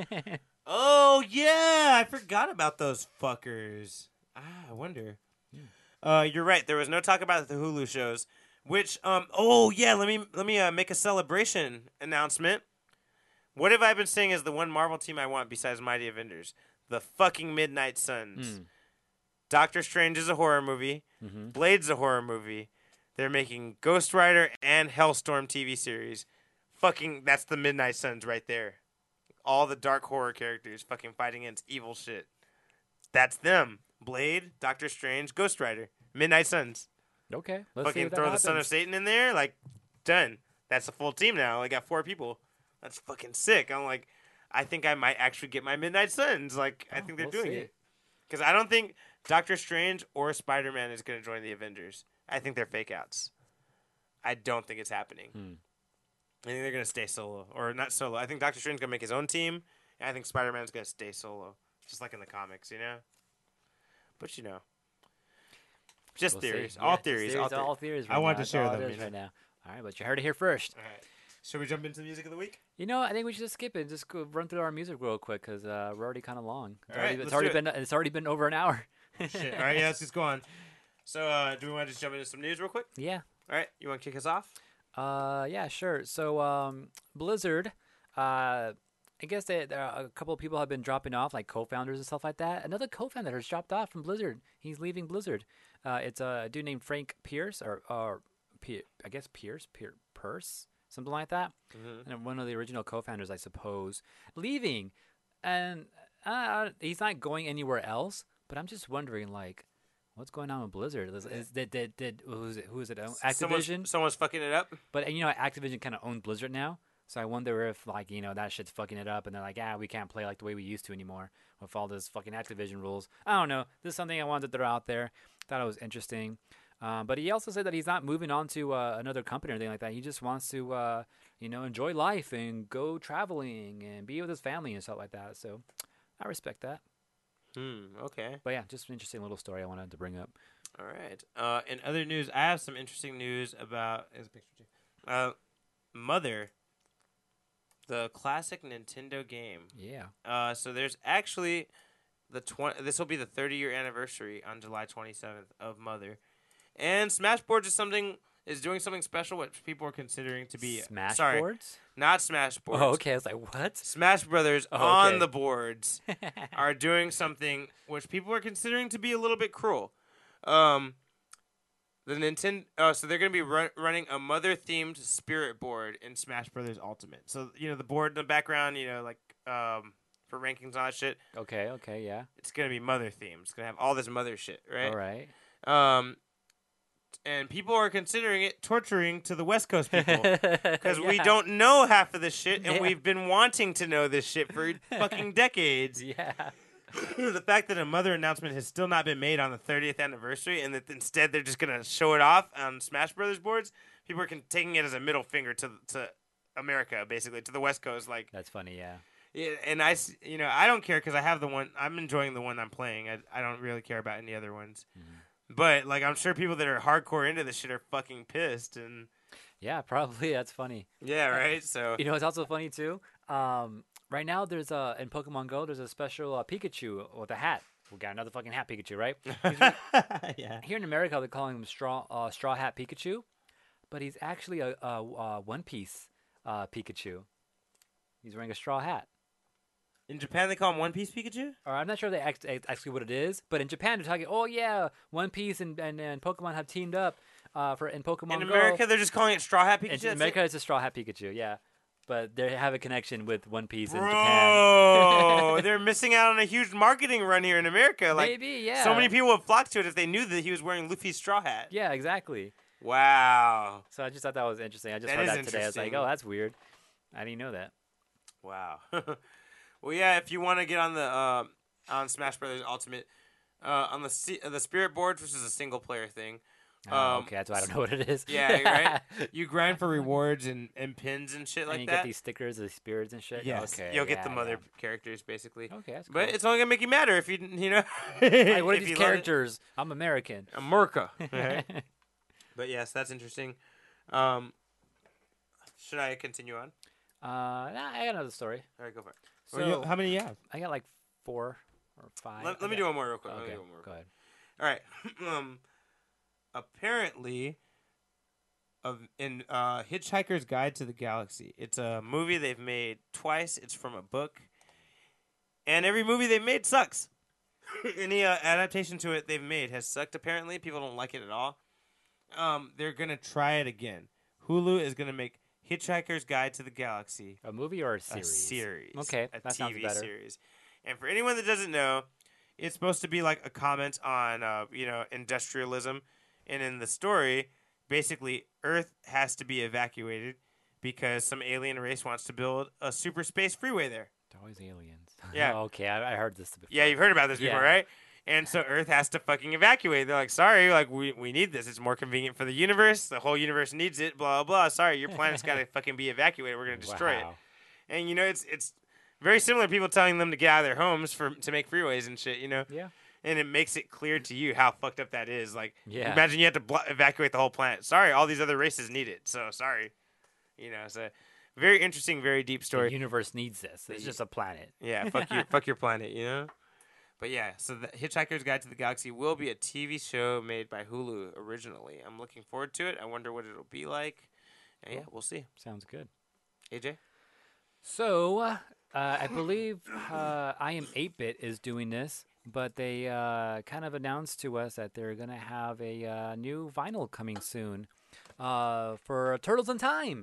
Speaker 2: Oh yeah, I forgot about those fuckers. I wonder. You're right. There was no talk about the Hulu shows. Which oh yeah, let me make a celebration announcement. What have I been saying is the one Marvel team I want besides Mighty Avengers? The fucking Midnight Suns. Doctor Strange is a horror movie. Blade's a horror movie. They're making Ghost Rider and Hellstorm TV series. Fucking, that's the Midnight Suns right there. All the dark horror characters fucking fighting against evil shit. That's them. Blade, Doctor Strange, Ghost Rider, Midnight Suns.
Speaker 1: Okay. Let's see
Speaker 2: Fucking
Speaker 1: if that
Speaker 2: throw
Speaker 1: happens.
Speaker 2: the Son of Satan in there, like, done. That's a full team now. I got 4 people. That's fucking sick. I'm like, I think I might actually get my Midnight Suns. Like, I think they're
Speaker 1: we'll
Speaker 2: doing
Speaker 1: see.
Speaker 2: it. Because I don't think Doctor Strange or Spider-Man is going to join the Avengers. I think they're fake outs. I don't think it's happening. I think they're going to stay solo. Or not solo. I think Doctor Strange is going to make his own team. And I think Spider-Man's going to stay solo. Just like in the comics, you know? But, you know. Just
Speaker 1: We'll see.
Speaker 2: theories.
Speaker 1: Yeah,
Speaker 2: All
Speaker 1: just
Speaker 2: theories.
Speaker 1: All theories.
Speaker 2: I
Speaker 1: right
Speaker 2: wanted
Speaker 1: now.
Speaker 2: to
Speaker 1: That's
Speaker 2: share
Speaker 1: all
Speaker 2: them,
Speaker 1: it
Speaker 2: you
Speaker 1: is
Speaker 2: know?
Speaker 1: right now. All right, but you heard it here first.
Speaker 2: All right. Should we jump into the music of the week?
Speaker 1: You know, I think we should just skip it. Just go run through our music real quick because we're already kind of long.
Speaker 2: All right,
Speaker 1: It's
Speaker 2: let's
Speaker 1: already
Speaker 2: do it.
Speaker 1: been it's already been over an hour.
Speaker 2: Shit. All right, yeah, let's just go on. So, do we want to just jump into some news real quick?
Speaker 1: Yeah.
Speaker 2: All right, you want to kick us off?
Speaker 1: Yeah, sure. So, Blizzard I guess there are a couple of people have been dropping off, like co-founders and stuff like that. Another co-founder has dropped off from Blizzard. He's leaving Blizzard. It's a dude named Frank Pierce, or I guess Pierce, something like that.
Speaker 2: Mm-hmm.
Speaker 1: And one of the original co-founders, I suppose, leaving, and he's not going anywhere else. But I'm just wondering, like, what's going on with Blizzard? Who is it? Activision.
Speaker 2: Someone's fucking it up.
Speaker 1: But Activision kind of owns Blizzard now. So I wonder if, like, that shit's fucking it up, and they're like, we can't play like the way we used to anymore with all this fucking Activision rules. I don't know. This is something I wanted to throw out there. Thought it was interesting. But he also said that he's not moving on to another company or anything like that. He just wants to, enjoy life and go traveling and be with his family and stuff like that. So I respect that.
Speaker 2: Okay.
Speaker 1: But yeah, just an interesting little story I wanted to bring up.
Speaker 2: All right. In other news, I have some interesting news about. There's a picture too. Mother. The classic Nintendo game.
Speaker 1: Yeah.
Speaker 2: So there's actually this will be the 30-year anniversary on July 27th of Mother, and Smashboards is doing something special, which people are considering to be
Speaker 1: Smashboards.
Speaker 2: Not Smashboards.
Speaker 1: Oh, okay. I was like, what?
Speaker 2: Smash Brothers on the boards are doing something which people are considering to be a little bit cruel. The Nintendo, so they're going to be running a Mother-themed spirit board in Smash Brothers Ultimate. So the board in the background, for rankings and all that shit.
Speaker 1: Okay, yeah.
Speaker 2: It's going to be Mother-themed. It's going to have all this Mother shit, right?
Speaker 1: All right.
Speaker 2: And people are considering it torturing to the West Coast people because we don't know half of this shit, and we've been wanting to know this shit for fucking decades.
Speaker 1: Yeah.
Speaker 2: The fact that a Mother announcement has still not been made on the 30th anniversary, and that instead they're just gonna show it off on Smash Brothers boards, people are taking it as a middle finger to America, basically to the West Coast. Like,
Speaker 1: that's funny, yeah.
Speaker 2: Yeah, and I don't care because I have the one. I'm enjoying the one I'm playing. I don't really care about any other ones. Mm-hmm. But like, I'm sure people that are hardcore into this shit are fucking pissed. And
Speaker 1: yeah, probably that's funny.
Speaker 2: Yeah, right. So
Speaker 1: it's also funny too. Right now, there's in Pokemon Go, there's a special Pikachu with a hat. We got another fucking hat Pikachu, right?
Speaker 2: Yeah.
Speaker 1: Here in America, they're calling him Straw Hat Pikachu, but he's actually a One Piece Pikachu. He's wearing a straw hat.
Speaker 2: In Japan, they call him One Piece Pikachu?
Speaker 1: Or I'm not sure they actually what it is, but in Japan, they're talking, oh yeah, One Piece and Pokemon have teamed up in Pokemon Go.
Speaker 2: In America, they're just calling it Straw Hat Pikachu?
Speaker 1: In America, it's a Straw Hat Pikachu, yeah. But they have a connection with One Piece in Japan.
Speaker 2: Oh, they're missing out on a huge marketing run here in America. Like,
Speaker 1: maybe, yeah.
Speaker 2: So many people would flock to it if they knew that he was wearing Luffy's straw hat.
Speaker 1: Yeah, exactly.
Speaker 2: Wow.
Speaker 1: So I just thought that was interesting. I just heard that today. I was like, oh, that's weird. I didn't know that.
Speaker 2: Wow. Well, yeah, if you want to get on the on Smash Brothers Ultimate, on the Spirit Board, which is a single player thing.
Speaker 1: Okay, that's why I don't know what it is.
Speaker 2: Yeah, right. You grind for rewards and pins and shit like
Speaker 1: and you
Speaker 2: that.
Speaker 1: get these stickers of the spirits and shit.
Speaker 2: Yes.
Speaker 1: Okay,
Speaker 2: You'll get the mother characters basically.
Speaker 1: Okay, that's cool.
Speaker 2: But it's only gonna make you madder if you know.
Speaker 1: Like, what are these characters? I'm American.
Speaker 2: America. Right? But yes, that's interesting. Should I continue on?
Speaker 1: Nah, I got another story.
Speaker 2: All right, go for it.
Speaker 1: So
Speaker 2: how many you have?
Speaker 1: I got like 4 or 5.
Speaker 2: Let me do one more real quick.
Speaker 1: Okay, go ahead.
Speaker 2: All right. Apparently, in Hitchhiker's Guide to the Galaxy, it's a movie they've made twice. It's from a book, and every movie they've made sucks. Any adaptation to it they've made has sucked. Apparently, people don't like it at all. They're gonna try it again. Hulu is gonna make Hitchhiker's Guide to the Galaxy
Speaker 1: a movie or a series?
Speaker 2: A series.
Speaker 1: Okay,
Speaker 2: a
Speaker 1: that sounds
Speaker 2: TV
Speaker 1: better.
Speaker 2: series. And for anyone that doesn't know, it's supposed to be like a comment on industrialism. And in the story, basically, Earth has to be evacuated because some alien race wants to build a super space freeway there.
Speaker 1: They're always aliens.
Speaker 2: Yeah.
Speaker 1: Okay, I heard this before.
Speaker 2: Yeah, you've heard about this before, right? And so Earth has to fucking evacuate. They're like, sorry, like we need this. It's more convenient for the universe. The whole universe needs it. Blah blah blah. Sorry, your planet's got to fucking be evacuated. We're gonna destroy it. And it's very similar to people telling them to get out of their homes to make freeways and shit.
Speaker 1: Yeah.
Speaker 2: And it makes it clear to you how fucked up that is. Like,
Speaker 1: imagine
Speaker 2: you have to evacuate the whole planet. Sorry, all these other races need it. So sorry. It's a very interesting, very deep story.
Speaker 1: The universe needs this. It's just a planet.
Speaker 2: Yeah, fuck your planet. But yeah, so the Hitchhiker's Guide to the Galaxy will be a TV show made by Hulu originally. I'm looking forward to it. I wonder what it'll be like. And yeah, we'll see.
Speaker 1: Sounds good.
Speaker 2: AJ?
Speaker 1: So, I believe I am 8-Bit is doing this, but they kind of announced to us that they're gonna have a new vinyl coming soon for Turtles in Time.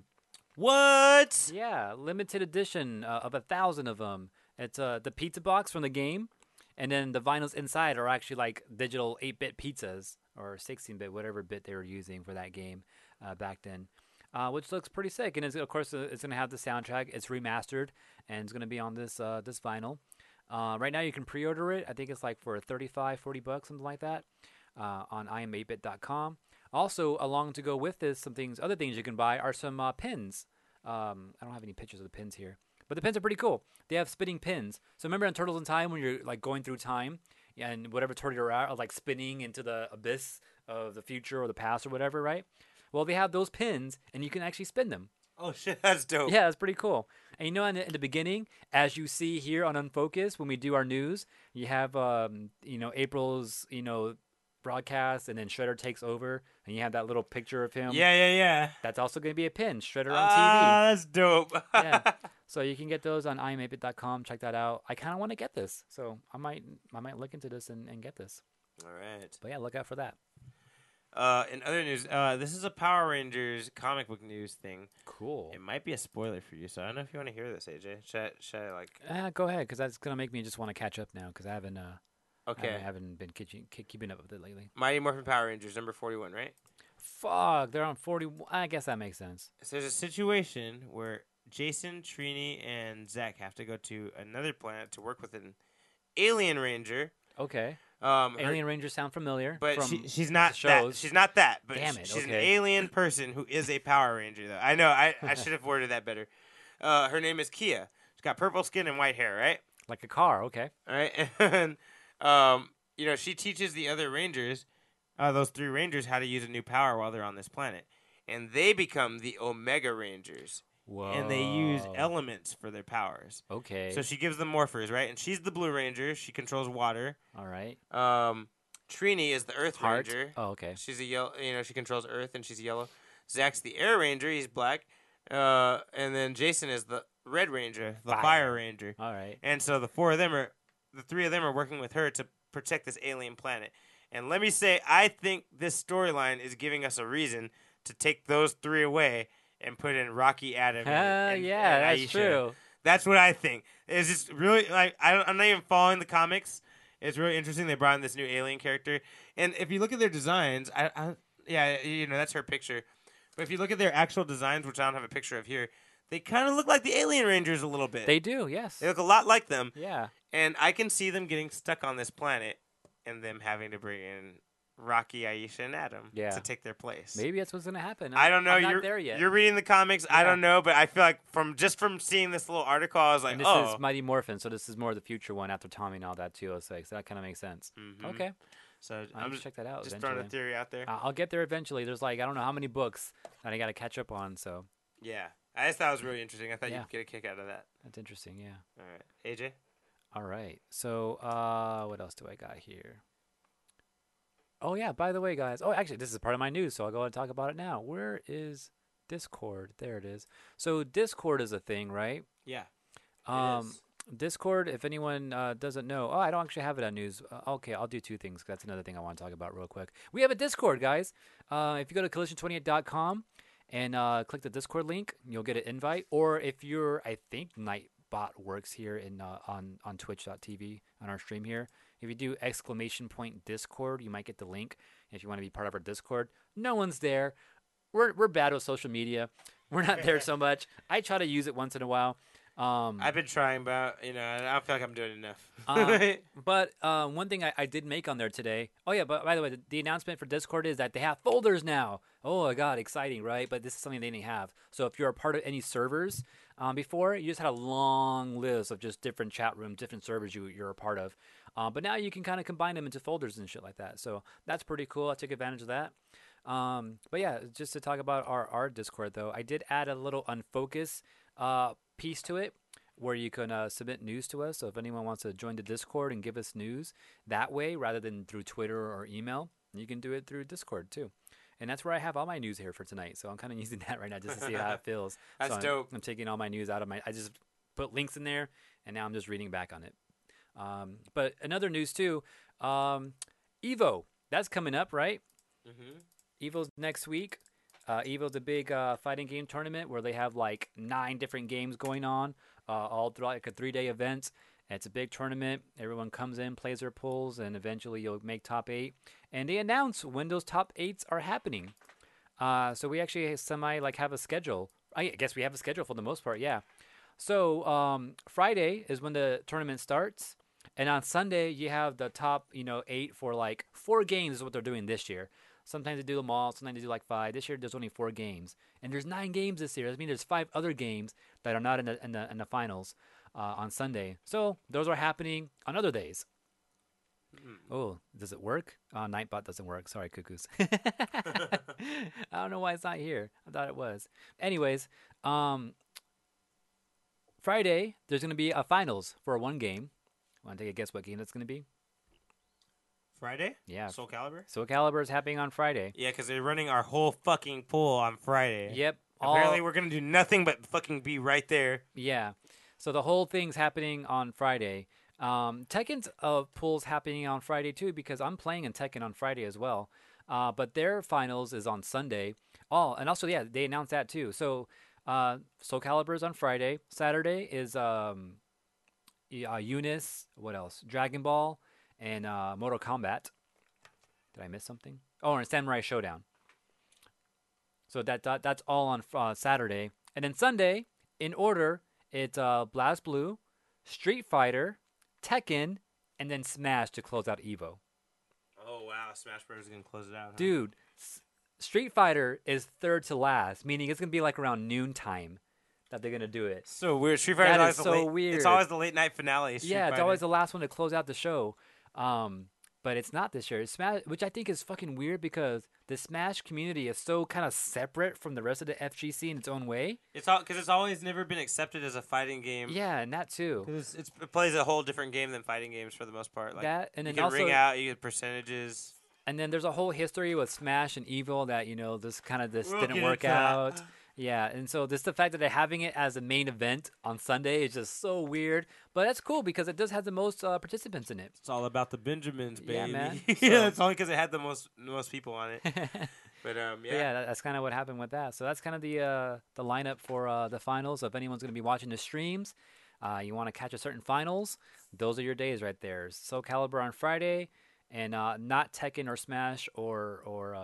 Speaker 2: What?
Speaker 1: Yeah, limited edition of 1,000 of them. It's the pizza box from the game, and then the vinyls inside are actually like digital 8-bit pizzas or 16-bit, whatever bit they were using for that game back then, which looks pretty sick. And it's, of course, it's going to have the soundtrack. It's remastered, and it's going to be on this vinyl. Right now, you can pre-order it. I think it's like for 35, 40 bucks, something like that, on iam8bit.com. Also, along to go with this, other things you can buy are some pins. I don't have any pictures of the pins here, but the pins are pretty cool. They have spinning pins. So remember in Turtles in Time when you're like going through time, and whatever turtle you're at, are like spinning into the abyss of the future or the past or whatever, right? Well, they have those pins, and you can actually spin them.
Speaker 2: Oh shit, that's dope.
Speaker 1: Yeah, that's pretty cool. And in the beginning, as you see here on Unfocus, when we do our news, you have April's broadcast, and then Shredder takes over, and you have that little picture of him.
Speaker 2: Yeah.
Speaker 1: That's also going to be a pin, Shredder on TV.
Speaker 2: Ah, that's dope.
Speaker 1: Yeah. So you can get those on iam8bit.com. Check that out. I kind of want to get this, so I might look into this and get this.
Speaker 2: All right.
Speaker 1: But yeah, look out for that.
Speaker 2: In other news, this is a Power Rangers comic book news thing.
Speaker 1: Cool.
Speaker 2: It might be a spoiler for you, so I don't know if you want to hear this, AJ. Should I like?
Speaker 1: Go ahead, because that's gonna make me just want to catch up now, because I haven't.
Speaker 2: Okay.
Speaker 1: I haven't been keeping up with it lately.
Speaker 2: Mighty Morphin Power Rangers number 41, right?
Speaker 1: Fuck, they're on 40. I guess that makes sense.
Speaker 2: So there's a situation where Jason, Trini, and Zach have to go to another planet to work with an alien ranger.
Speaker 1: Okay.
Speaker 2: Her-
Speaker 1: Alien Rangers sound familiar,
Speaker 2: but
Speaker 1: from
Speaker 2: she's not
Speaker 1: the
Speaker 2: that.
Speaker 1: shows.
Speaker 2: She's not that. But
Speaker 1: Damn it,
Speaker 2: she's an
Speaker 1: okay.
Speaker 2: alien person who is a Power Ranger, though. I know. I should have worded that better. Her name is Kia. She's got purple skin and white hair, right?
Speaker 1: Like a car. Okay.
Speaker 2: All right. And she teaches the other Rangers, those 3 Rangers, how to use a new power while they're on this planet, and they become the Omega Rangers.
Speaker 1: Whoa.
Speaker 2: And they use elements for their powers.
Speaker 1: Okay.
Speaker 2: So she gives them morphers, right? And she's the Blue Ranger. She controls water.
Speaker 1: All right.
Speaker 2: Trini is the Earth
Speaker 1: Heart.
Speaker 2: Ranger.
Speaker 1: Oh, okay.
Speaker 2: She's a yellow. She controls Earth, and she's yellow. Zach's the Air Ranger. He's black. And then Jason is the Red Ranger, the Fire Ranger.
Speaker 1: All right.
Speaker 2: And so the 3 of them are working with her to protect this alien planet. And let me say, I think this storyline is giving us a reason to take those 3 away and put in Rocky, Adam, and
Speaker 1: that's
Speaker 2: Aisha.
Speaker 1: true.
Speaker 2: That's what I think. It's just really like I'm not even following the comics. It's really interesting they brought in this new alien character, and if you look at their designs, that's her picture. But if you look at their actual designs, which I don't have a picture of here, they kind of look like the Alien Rangers a little bit.
Speaker 1: They do. Yes.
Speaker 2: They look a lot like them.
Speaker 1: Yeah.
Speaker 2: And I can see them getting stuck on this planet, and them having to bring in Rocky, Aisha, and Adam to take their place.
Speaker 1: Maybe that's what's gonna happen.
Speaker 2: I don't know.
Speaker 1: I'm
Speaker 2: You're
Speaker 1: not there yet.
Speaker 2: You're reading the comics.
Speaker 1: Yeah.
Speaker 2: I don't know, but I feel like from seeing this little article, I was like,
Speaker 1: And this is Mighty Morphin, so this is more the future one after Tommy and all that too. So that kind of makes sense.
Speaker 2: Mm-hmm.
Speaker 1: Okay.
Speaker 2: So
Speaker 1: I'm just check that out.
Speaker 2: Just
Speaker 1: eventually.
Speaker 2: throwing a theory out there.
Speaker 1: I'll get there eventually. There's like I don't know how many books that I got to catch up on. So
Speaker 2: Yeah, I just thought it was really interesting. I thought
Speaker 1: Yeah.
Speaker 2: you'd get a kick out of that.
Speaker 1: that's interesting. Yeah.
Speaker 2: All right, AJ.
Speaker 1: All right. So what else do I got here? Oh yeah. By the way, guys. Oh, actually, this is part of my news, so I'll go and talk about it now. Where is Discord? There it is. So Discord is a thing, right?
Speaker 2: Yeah.
Speaker 1: Discord, if anyone doesn't know, I don't actually have it on news. Okay, I'll do 2 things. That's another thing I want to talk about real quick. We have a Discord, guys. If you go to collision28.com and click the Discord link, you'll get an invite. Or if you're, I think Nightbot works here on twitch.tv on our stream here. If you do !Discord, you might get the link if you want to be part of our Discord. No one's there. We're bad with social media. We're not there so much. I try to use it once in a while.
Speaker 2: I've been trying, but I don't feel like I'm doing enough.
Speaker 1: But one thing I did make on there today. Oh yeah, but by the way, the announcement for Discord is that they have folders now. Oh my god, exciting, right? But this is something they didn't have. So if you're a part of any servers before, you just had a long list of just different chat rooms, different servers you're a part of. But now you can kind of combine them into folders and shit like that. So that's pretty cool. I took advantage of that. But yeah, just to talk about our Discord though, I did add a little Unfocus piece to it where you can submit news to us. So if anyone wants to join the Discord and give us news that way rather than through Twitter or email, you can do it through Discord too. And that's where I have all my news here for tonight. So I'm kind of using that right now just to see how it feels.
Speaker 2: That's
Speaker 1: so
Speaker 2: dope.
Speaker 1: I'm taking all my news out of I just put links in there, and now I'm just reading back on it. But another news too, Evo, that's coming up, right? Evo's next week. Evo's a big fighting game tournament where they have like 9 different games going on, all throughout like a 3-day event. And it's a big tournament. Everyone comes in, plays their pools, and eventually you'll make top 8. And they announce when those top 8s are happening. So we actually have a schedule. I guess we have a schedule for the most part, yeah. So Friday is when the tournament starts. And on Sunday, you have the top 8 for like 4 games is what they're doing this year. Sometimes they do them all. Sometimes they do like 5. This year, there's only 4 games, and there's 9 games this year. I mean, there's 5 other games that are not in the finals on Sunday. So those are happening on other days. Oh, does it work? Nightbot doesn't work. Sorry, cuckoos. I don't know why it's not here. I thought it was. Anyways, Friday there's gonna be a finals for 1 game. Want to take a guess what game that's gonna be?
Speaker 2: Friday?
Speaker 1: Yeah.
Speaker 2: Soul Calibur?
Speaker 1: Soul Calibur is happening on Friday.
Speaker 2: Yeah, because they're running our whole fucking pool on Friday.
Speaker 1: Yep.
Speaker 2: Apparently, we're going to do nothing but fucking be right there.
Speaker 1: Yeah. So the whole thing's happening on Friday. Tekken's pool's happening on Friday too because I'm playing in Tekken on Friday as well. But their finals is on Sunday. Oh, and also, yeah, they announced that too. So Soul Calibur's on Friday. Saturday is Eunice. What else? Dragon Ball. And Mortal Kombat. Did I miss something? Oh, and Samurai Showdown. So that's all on Saturday. And then Sunday, in order, it's Blast Blue, Street Fighter, Tekken, and then Smash to close out Evo.
Speaker 2: Oh, wow. Smash Bros. Is going to close it out, huh?
Speaker 1: Dude, Street Fighter is third to last, meaning it's going to be like around noontime that they're going to do it.
Speaker 2: So weird. Street Fighter
Speaker 1: That is so weird.
Speaker 2: It's always the late night finale.
Speaker 1: Yeah, it's always the last one to close out the show. But it's not this year. It's Smash, which I think is fucking weird because the Smash community is so kind of separate from the rest of the FGC in its own way.
Speaker 2: It's all because it's always never been accepted as a fighting game.
Speaker 1: Yeah, and that too.
Speaker 2: It plays a whole different game than fighting games for the most part. Like
Speaker 1: that, and then
Speaker 2: you can
Speaker 1: also
Speaker 2: ring out, you get percentages.
Speaker 1: And then there's a whole history with Smash and Evil that this
Speaker 2: We'll
Speaker 1: didn't
Speaker 2: get
Speaker 1: work
Speaker 2: into that.
Speaker 1: out. Yeah, and so the fact that they're having it as a main event on Sunday is just so weird. But that's cool because it does have the most participants in it.
Speaker 2: It's all about the Benjamins, baby.
Speaker 1: Yeah, man.
Speaker 2: Yeah, it's only because it had the most people on it. But
Speaker 1: that's kind of what happened with that. So that's kind of the lineup for the finals. So if anyone's going to be watching the streams, you want to catch a certain finals, those are your days right there. Soul Calibur on Friday, and not Tekken or Smash or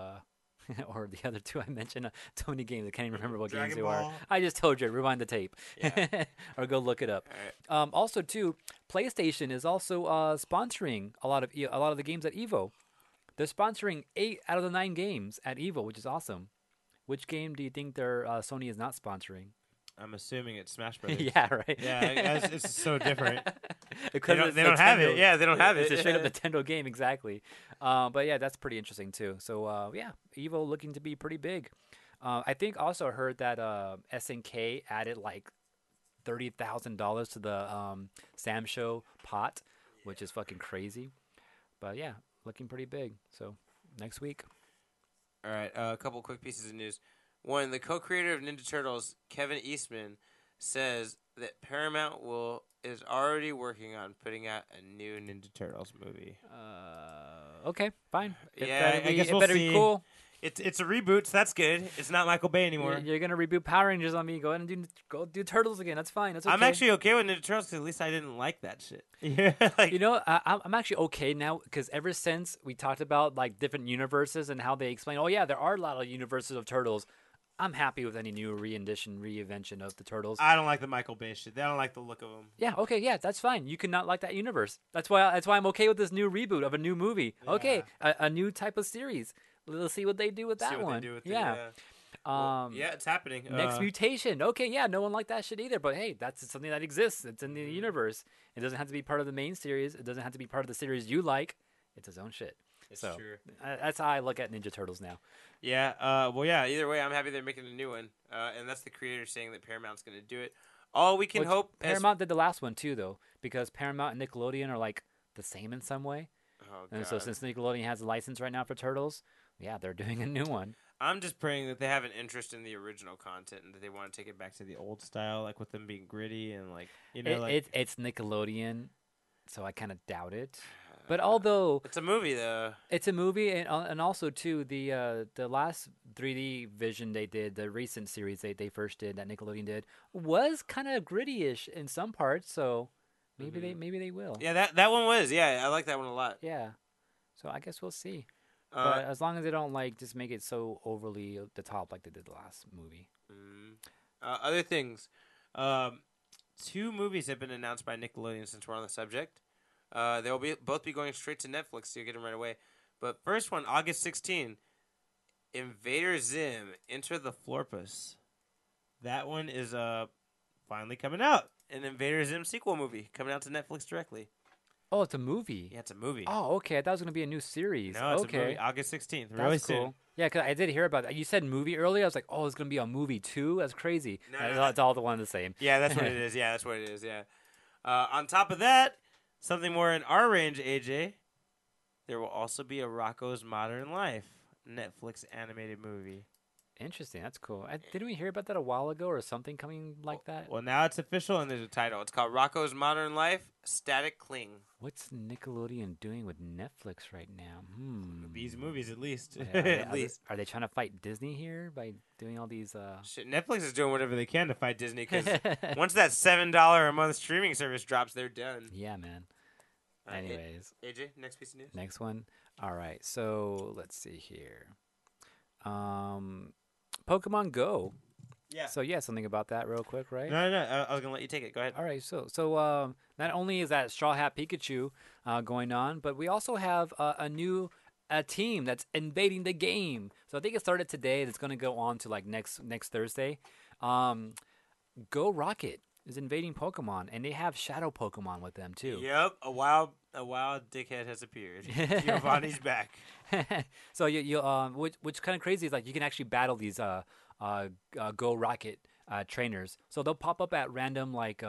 Speaker 1: or the other 2 I mentioned, Tony games. I can't even remember what
Speaker 2: Dragon
Speaker 1: games they
Speaker 2: Ball.
Speaker 1: are. I just told you, rewind the tape.
Speaker 2: Yeah.
Speaker 1: Or go look it up.
Speaker 2: All right.
Speaker 1: Also, too, PlayStation is also sponsoring a lot of the games at EVO. They're sponsoring 8 out of the 9 games at EVO, which is awesome. Which game do you think Sony is not sponsoring?
Speaker 2: I'm assuming it's Smash Bros.
Speaker 1: Yeah, right.
Speaker 2: Yeah, it's so different.
Speaker 1: Because
Speaker 2: They don't have it. Yeah, they don't have it.
Speaker 1: It's a straight up Nintendo game, exactly. But yeah, that's pretty interesting too. So yeah, Evo looking to be pretty big. I think also heard that SNK added like $30,000 to the Sam Show pot, which is fucking crazy. But yeah, looking pretty big. So next week.
Speaker 2: All right, a couple quick pieces of news. One, the co-creator of Ninja Turtles, Kevin Eastman, says that Paramount is already working on putting out a new Ninja Turtles movie.
Speaker 1: Okay, fine. It
Speaker 2: I guess we'll
Speaker 1: better
Speaker 2: see.
Speaker 1: be cool.
Speaker 2: It's a reboot, so that's good. It's not Michael Bay anymore.
Speaker 1: You're gonna reboot Power Rangers on me. Go ahead and do Turtles again. That's fine. That's okay.
Speaker 2: I'm actually okay with Ninja Turtles because at least I didn't like that shit. Yeah, like,
Speaker 1: I'm actually okay now because ever since we talked about like different universes and how they explain, oh yeah, there are a lot of universes of Turtles. I'm happy with any new reinvention of the Turtles.
Speaker 2: I don't like the Michael Bay shit. I don't like the look of them.
Speaker 1: Yeah, okay, yeah, that's fine. You cannot like that universe. That's why I'm okay with this new reboot of a new movie.
Speaker 2: Yeah.
Speaker 1: Okay, a new type of series. Let's see what they do with that one. Yeah.
Speaker 2: It's happening.
Speaker 1: Next mutation. Okay, yeah, no one liked that shit either. But hey, that's something that exists. It's in the universe. It doesn't have to be part of the main series. It doesn't have to be part of the series you like. It's its own shit.
Speaker 2: It's
Speaker 1: so
Speaker 2: true.
Speaker 1: That's how I look at Ninja Turtles now.
Speaker 2: Yeah. Either way, I'm happy they're making a new one. And that's the creator saying that Paramount's going to do it. All we can hope.
Speaker 1: Paramount did the last one too, though, because Paramount and Nickelodeon are like the same in some way.
Speaker 2: Oh,
Speaker 1: and so since Nickelodeon has a license right now for Turtles, yeah, they're doing a new one.
Speaker 2: I'm just praying that they have an interest in the original content and that they want to take it back to the old style, like with them being gritty and like
Speaker 1: It's Nickelodeon, so I kind of doubt it. But although
Speaker 2: it's a movie though,
Speaker 1: it's a movie, and also too the last 3D Vision they did, the recent series they first did that Nickelodeon did was kind of gritty-ish in some parts. So maybe they will.
Speaker 2: yeah, that one was, yeah, I like that one a lot.
Speaker 1: Yeah. So I guess we'll see. But as long as they don't like just make it so overly the top like they did the last movie.
Speaker 2: Other things, 2 movies have been announced by Nickelodeon since we're on the subject. They'll both be going straight to Netflix, so you get them right away. But first one, August 16, Invader Zim: Enter the Florpus. That one is finally coming out. An Invader Zim sequel movie coming out to Netflix directly.
Speaker 1: Oh, it's a movie.
Speaker 2: Yeah, it's a movie.
Speaker 1: Oh, okay. I thought it was gonna be a new series.
Speaker 2: No, it's
Speaker 1: okay.
Speaker 2: a movie. August 16th.
Speaker 1: That's
Speaker 2: Really
Speaker 1: cool.
Speaker 2: soon.
Speaker 1: Yeah, because I did hear about that. You said movie earlier. I was like, oh, it's gonna be a movie too. That's crazy.
Speaker 2: No.
Speaker 1: It's all the one the same.
Speaker 2: Yeah, that's what it is. Yeah, that's what it is. Yeah. On top of that, something more in our range, AJ. There will also be a Rocko's Modern Life Netflix animated movie.
Speaker 1: Interesting. That's cool. Didn't we hear about that a while ago or something coming like that?
Speaker 2: Well, now it's official and there's a title. It's called Rocko's Modern Life Static Cling.
Speaker 1: What's Nickelodeon doing with Netflix right now?
Speaker 2: These movies, at least.
Speaker 1: Yeah,
Speaker 2: At least.
Speaker 1: Are they trying to fight Disney here by doing all these?
Speaker 2: Shit, Netflix is doing whatever they can to fight Disney because once that $7 a month streaming service drops, they're done.
Speaker 1: Yeah, man. Anyways,
Speaker 2: AJ, next piece of news.
Speaker 1: Next one. All right. So let's see here. Pokemon Go.
Speaker 2: Yeah.
Speaker 1: So yeah, something about that real quick, right?
Speaker 2: No. I was gonna let you take it. Go ahead.
Speaker 1: All right. So not only is that Straw Hat Pikachu going on, but we also have a new team that's invading the game. So I think it started today. It's going to go on to like next Thursday. Go Rocket is invading Pokemon, and they have Shadow Pokemon with them too.
Speaker 2: Yep. A wild dickhead has appeared. Giovanni's back.
Speaker 1: So which kind of crazy is like you can actually battle these Go Rocket trainers. So they'll pop up at random like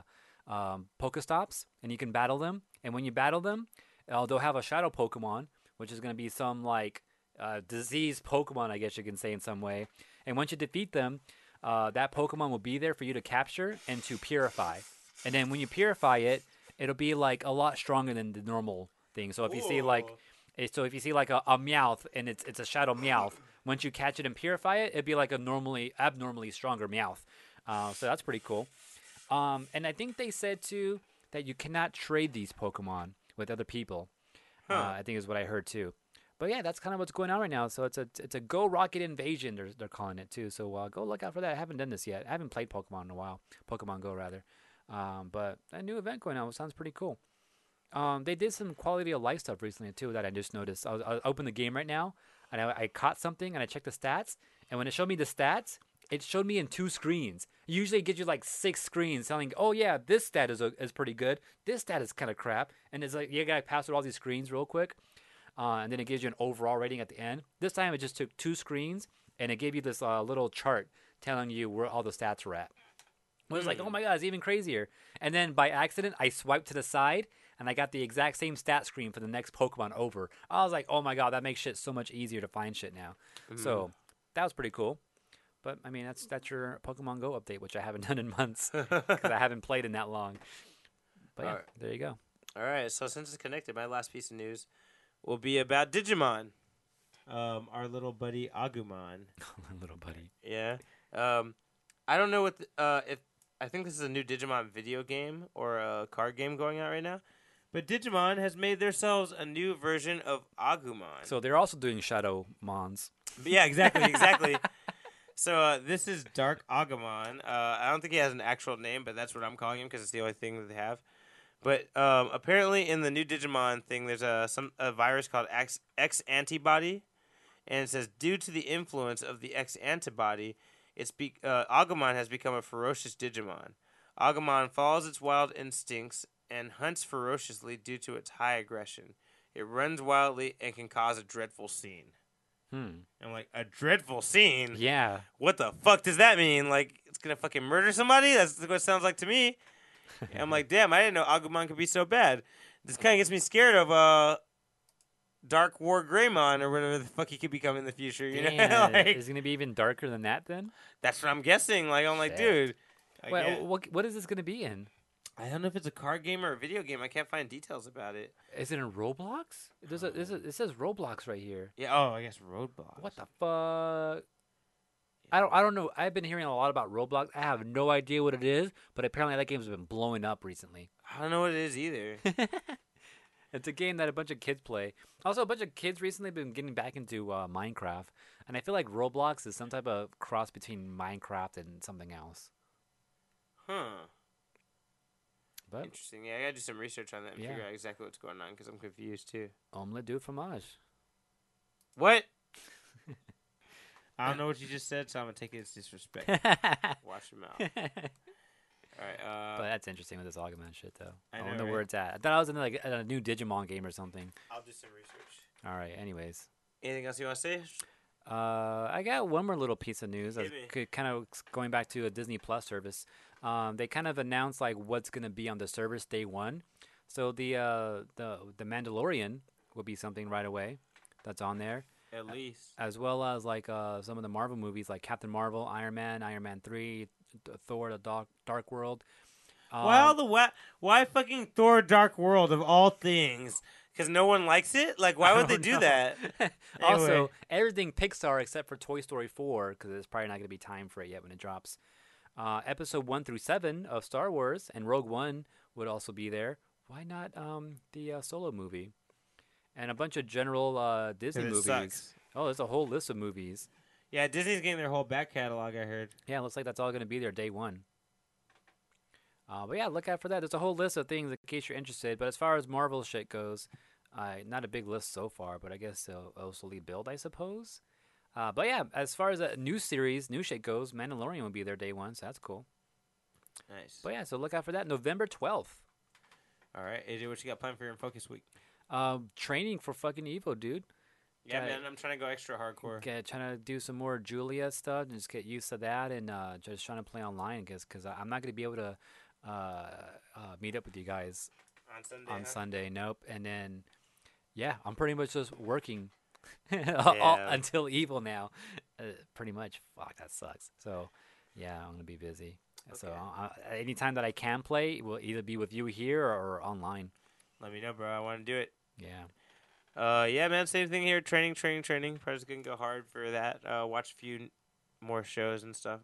Speaker 1: Pokestops, and you can battle them. And when you battle them, they'll have a Shadow Pokemon, which is going to be some like diseased Pokemon, I guess you can say in some way. And once you defeat them, that Pokemon will be there for you to capture and to purify. And then when you purify it, it'll be like a lot stronger than the normal thing. So if you see like a Meowth and it's a Shadow Meowth, once you catch it and purify it, it'd be like a abnormally stronger Meowth. So that's pretty cool. And I think they said too that you cannot trade these Pokemon with other people. I think is what I heard too. But yeah, that's kind of what's going on right now. So it's a Go Rocket invasion. They're calling it too. So go look out for that. I haven't done this yet. I haven't played Pokemon in a while. Pokemon Go rather. But a new event going on sounds pretty cool. They did some quality of life stuff recently too that I just noticed. I opened the game right now and I caught something and I checked the stats. And when it showed me the stats, it showed me in 2 screens. Usually it gives you like 6 screens telling, oh yeah, this stat is pretty good. This stat is kind of crap. And it's like, you got to pass through all these screens real quick. And then it gives you an overall rating at the end. This time it just took 2 screens and it gave you this little chart telling you where all the stats were at. I was like, oh my God, it's even crazier. And then by accident, I swiped to the side and I got the exact same stat screen for the next Pokemon over. I was like, oh my God, that makes shit so much easier to find shit now. So that was pretty cool. But I mean, that's your Pokemon Go update, which I haven't done in months because I haven't played in that long. But yeah, there you go.
Speaker 2: All right, so since it's connected, my last piece of news will be about Digimon. Our little buddy Agumon.
Speaker 1: My little buddy.
Speaker 2: Yeah. I don't know what if I think this is a new Digimon video game or a card game going out right now. But Digimon has made themselves a new version of Agumon.
Speaker 1: So they're also doing Shadow Mons.
Speaker 2: Yeah, exactly. So this is Dark Agumon. I don't think he has an actual name, but that's what I'm calling him because it's the only thing that they have. But apparently in the new Digimon thing, there's a virus called X antibody, and it says due to the influence of the X antibody, Agumon has become a ferocious Digimon. Agumon follows its wild instincts and hunts ferociously due to its high aggression. It runs wildly and can cause a dreadful scene. I'm like, a dreadful scene?
Speaker 1: Yeah.
Speaker 2: What the fuck does that mean? Like, it's gonna fucking murder somebody? That's what it sounds like to me. I'm like, damn, I didn't know Agumon could be so bad. This kind of gets me scared of Dark War Greymon or whatever the fuck he could become in the future. You know,
Speaker 1: Damn,
Speaker 2: like,
Speaker 1: is it gonna be even darker than that then?
Speaker 2: that's what I'm guessing. Like, I'm like,
Speaker 1: Shit.
Speaker 2: dude.
Speaker 1: Well, what is this gonna be in?
Speaker 2: I don't know if it's a card game or a video game. I can't find details about it.
Speaker 1: Is it in Roblox? It says Roblox right here.
Speaker 2: Yeah. Oh, I guess Roadblock.
Speaker 1: What the fuck? I don't know. I've been hearing a lot about Roblox. I have no idea what it is, but apparently that game's been blowing up recently.
Speaker 2: I don't know what it is either.
Speaker 1: It's a game that a bunch of kids play. Also, a bunch of kids recently been getting back into Minecraft, and I feel like Roblox is some type of cross between Minecraft and something else.
Speaker 2: Huh.
Speaker 1: But
Speaker 2: Interesting. Yeah, I gotta do some research on that and
Speaker 1: Yeah.
Speaker 2: figure out exactly what's going on because I'm confused too.
Speaker 1: omelette du fromage.
Speaker 2: What? I don't know what you just said, so I'm gonna take it as disrespect. Watch your mouth. All right.
Speaker 1: But that's interesting with this Augment shit, though.
Speaker 2: I
Speaker 1: I
Speaker 2: know,
Speaker 1: wonder
Speaker 2: right?
Speaker 1: where it's at. I thought I was in like a new Digimon game or something.
Speaker 2: I'll do some research.
Speaker 1: All right. Anyways,
Speaker 2: Anything else you want to say?
Speaker 1: I got one more little piece of news. I was
Speaker 2: Hit me.
Speaker 1: kind of going back to a Disney Plus service. They kind of announced like what's gonna be on the service day one. So the Mandalorian will be something right away that's on there,
Speaker 2: At least.
Speaker 1: as well as like some of the Marvel movies like Captain Marvel, Iron Man 3, Thor: The Dark World.
Speaker 2: Why fucking Thor: Dark World of all things? Because no one likes it. Like, why would they do that?
Speaker 1: Also,
Speaker 2: Anyway.
Speaker 1: everything Pixar except for Toy Story 4, because it's probably not going to be time for it yet when it drops. Episode 1 through 7 of Star Wars and Rogue One would also be there. Why not the Solo movie? And a bunch of general Disney
Speaker 2: It
Speaker 1: movies.
Speaker 2: sucks.
Speaker 1: Oh, there's a whole list of movies.
Speaker 2: Yeah, Disney's getting their whole back catalog. I heard.
Speaker 1: Yeah, it looks like that's all going to be there day one. But yeah, look out for that. There's a whole list of things in case you're interested. But as far as Marvel shit goes, not a big list so far, but I guess they'll slowly build, I suppose. But yeah, as far as a new series, new shit goes, Mandalorian will be there day one, so that's cool.
Speaker 2: Nice.
Speaker 1: But yeah, so look out for that. November 12th.
Speaker 2: All right, AJ, what you got planned for your Focus Week?
Speaker 1: Training for fucking Evo, dude.
Speaker 2: Yeah,
Speaker 1: Got it.
Speaker 2: man, I'm trying to go extra hardcore.
Speaker 1: Trying to do some more Julia stuff and just get used to that, and just trying to play online because I'm not going to be able to meet up with you guys
Speaker 2: On Sunday.
Speaker 1: on
Speaker 2: huh?
Speaker 1: Sunday. Nope. And then, yeah, I'm pretty much just working
Speaker 2: Yeah.
Speaker 1: until Evo now. Pretty much. Fuck, that sucks. So, yeah, I'm going to be busy. So,
Speaker 2: Okay.
Speaker 1: anytime that I can play will either be with you here or online.
Speaker 2: Let me know, bro. I want to do it.
Speaker 1: Yeah.
Speaker 2: Yeah, man. Same thing here. Training. Probably gonna go hard for that. Watch a few more shows and stuff.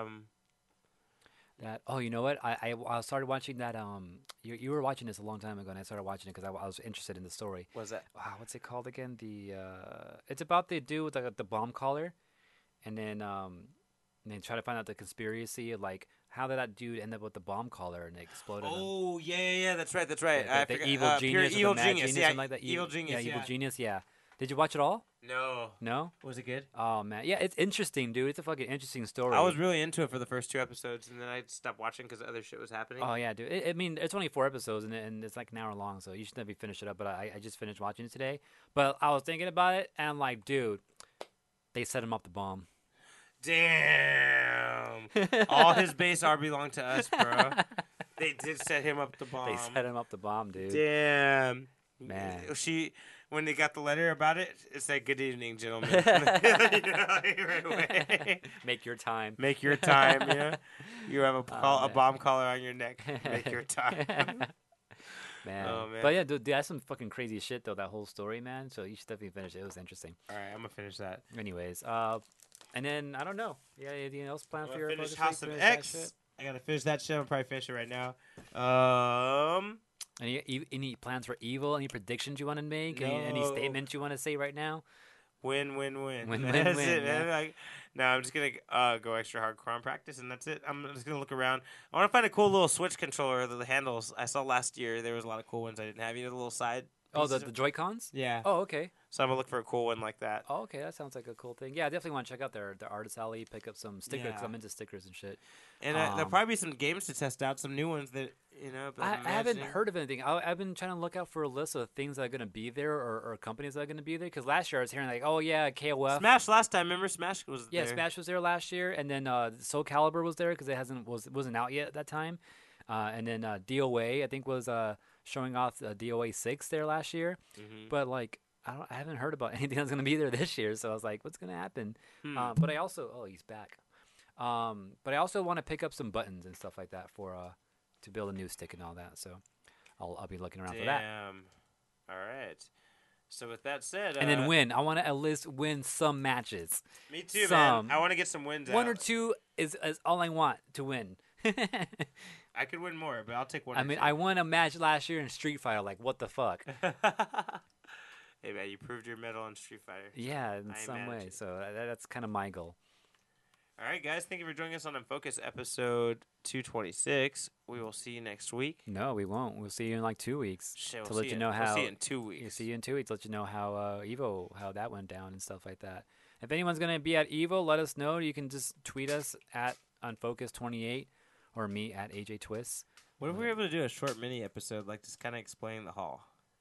Speaker 1: That you know what I started watching that you were watching this a long time ago and I started watching it because I was interested in the story.
Speaker 2: What's that?
Speaker 1: Wow, what's it called again? It's about the dude with the bomb collar, and then try to find out the conspiracy of like how did that dude end up with the bomb collar and it exploded him.
Speaker 2: Oh, yeah. That's right.
Speaker 1: The
Speaker 2: forgot.
Speaker 1: evil
Speaker 2: Pure
Speaker 1: genius, or
Speaker 2: evil
Speaker 1: the mad
Speaker 2: genius.
Speaker 1: genius,
Speaker 2: Yeah,
Speaker 1: something like that.
Speaker 2: evil genius.
Speaker 1: Yeah, evil genius. Yeah. Did you watch it all?
Speaker 2: No.
Speaker 1: No.
Speaker 2: Was it good?
Speaker 1: Oh man, yeah, it's interesting, dude. It's a fucking interesting story.
Speaker 2: I was really into it for the first 2 episodes, and then I stopped watching because other shit was happening.
Speaker 1: Oh yeah, dude. I mean, it's only 4 episodes and it's like an hour long, so you should maybe finish it up. But I just finished watching it today. But I was thinking about it, and I'm like, dude, they set him up the bomb.
Speaker 2: Damn. All his base R belonged to us, bro. They did set him up the bomb.
Speaker 1: They set him up the bomb, dude.
Speaker 2: Damn.
Speaker 1: Man.
Speaker 2: When they got the letter about it, it said, "Good evening, gentlemen." Right away.
Speaker 1: Make your time.
Speaker 2: Make your time, yeah. You have a
Speaker 1: man.
Speaker 2: bomb collar on your neck. Make your time.
Speaker 1: Man.
Speaker 2: Oh, man.
Speaker 1: But yeah, dude, that's some fucking crazy shit though. That whole story, man. So you should definitely finish it. It was interesting.
Speaker 2: All right, I'm gonna finish that.
Speaker 1: Anyways, and then I don't know. Yeah, anything else planned for
Speaker 2: I'm
Speaker 1: your
Speaker 2: gonna finish
Speaker 1: focus
Speaker 2: House of
Speaker 1: week? Finish that
Speaker 2: X.
Speaker 1: shit?
Speaker 2: I gotta finish that shit. I'm probably finish it right now.
Speaker 1: Any plans for Evil? Any predictions you want to make? Any
Speaker 2: No.
Speaker 1: statements you want to say right now?
Speaker 2: Win.
Speaker 1: Win,
Speaker 2: That's
Speaker 1: win,
Speaker 2: it, man.
Speaker 1: yeah.
Speaker 2: Like, no, I'm just gonna go extra hardcore on practice, and that's it. I'm just gonna look around. I want to find a cool little Switch controller. The handles I saw last year, there was a lot of cool ones I didn't have. You know, the little side.
Speaker 1: Oh, the
Speaker 2: pieces?
Speaker 1: Joy-Cons?
Speaker 2: Yeah.
Speaker 1: Oh, okay.
Speaker 2: So I'm gonna look for a cool one like that.
Speaker 1: Oh, okay. That sounds like a cool thing. Yeah, I definitely want to check out their Artist Alley, pick up some stickers. 'Cause
Speaker 2: Yeah.
Speaker 1: I'm into stickers and shit.
Speaker 2: And there'll probably be some games to test out, some new ones that But
Speaker 1: I
Speaker 2: I'm
Speaker 1: haven't
Speaker 2: imagining-
Speaker 1: heard of anything. I've been trying to look out for a list of things that are going to be there or companies that are going to be there. Because last year I was hearing like, oh yeah, KOF.
Speaker 2: Smash last time. Remember Smash was
Speaker 1: Yeah,
Speaker 2: there.
Speaker 1: Smash was there last year, and then Soul Calibur was there because it wasn't out yet at that time. And then DOA I think was showing off DOA 6 there last year.
Speaker 2: Mhm.
Speaker 1: But like I haven't heard about anything that's gonna be there this year. So I was like, what's gonna happen? But I also, oh, he's back. But I also want to pick up some buttons and stuff like that for to build a new stick and all that. So I'll be looking around for that.
Speaker 2: All right. So with that said,
Speaker 1: And then win. I want to at least win some matches.
Speaker 2: Me too,
Speaker 1: Some.
Speaker 2: man. I want to get some wins.
Speaker 1: One
Speaker 2: out.
Speaker 1: or two is all I want to win.
Speaker 2: I could win more, but I'll take one.
Speaker 1: I mean, I won a match last year in Street Fighter. Like, what the fuck?
Speaker 2: Hey, man, you proved your medal in Street Fighter.
Speaker 1: Yeah, in some way. So that's kind of my goal.
Speaker 2: All right, guys. Thank you for joining us on Unfocused episode 226. We will see you next week.
Speaker 1: No, we won't. We'll see you in like 2 weeks.
Speaker 2: Shit,
Speaker 1: to let you know how.
Speaker 2: We'll see you in 2 weeks.
Speaker 1: We'll see you in 2 weeks. Let you know how Evo, how that went down and stuff like that. If anyone's gonna be at Evo, let us know. You can just tweet us at Unfocused28 or me at AJ Twists.
Speaker 2: What if we were able to do a short mini episode, like just kind of explain the hall?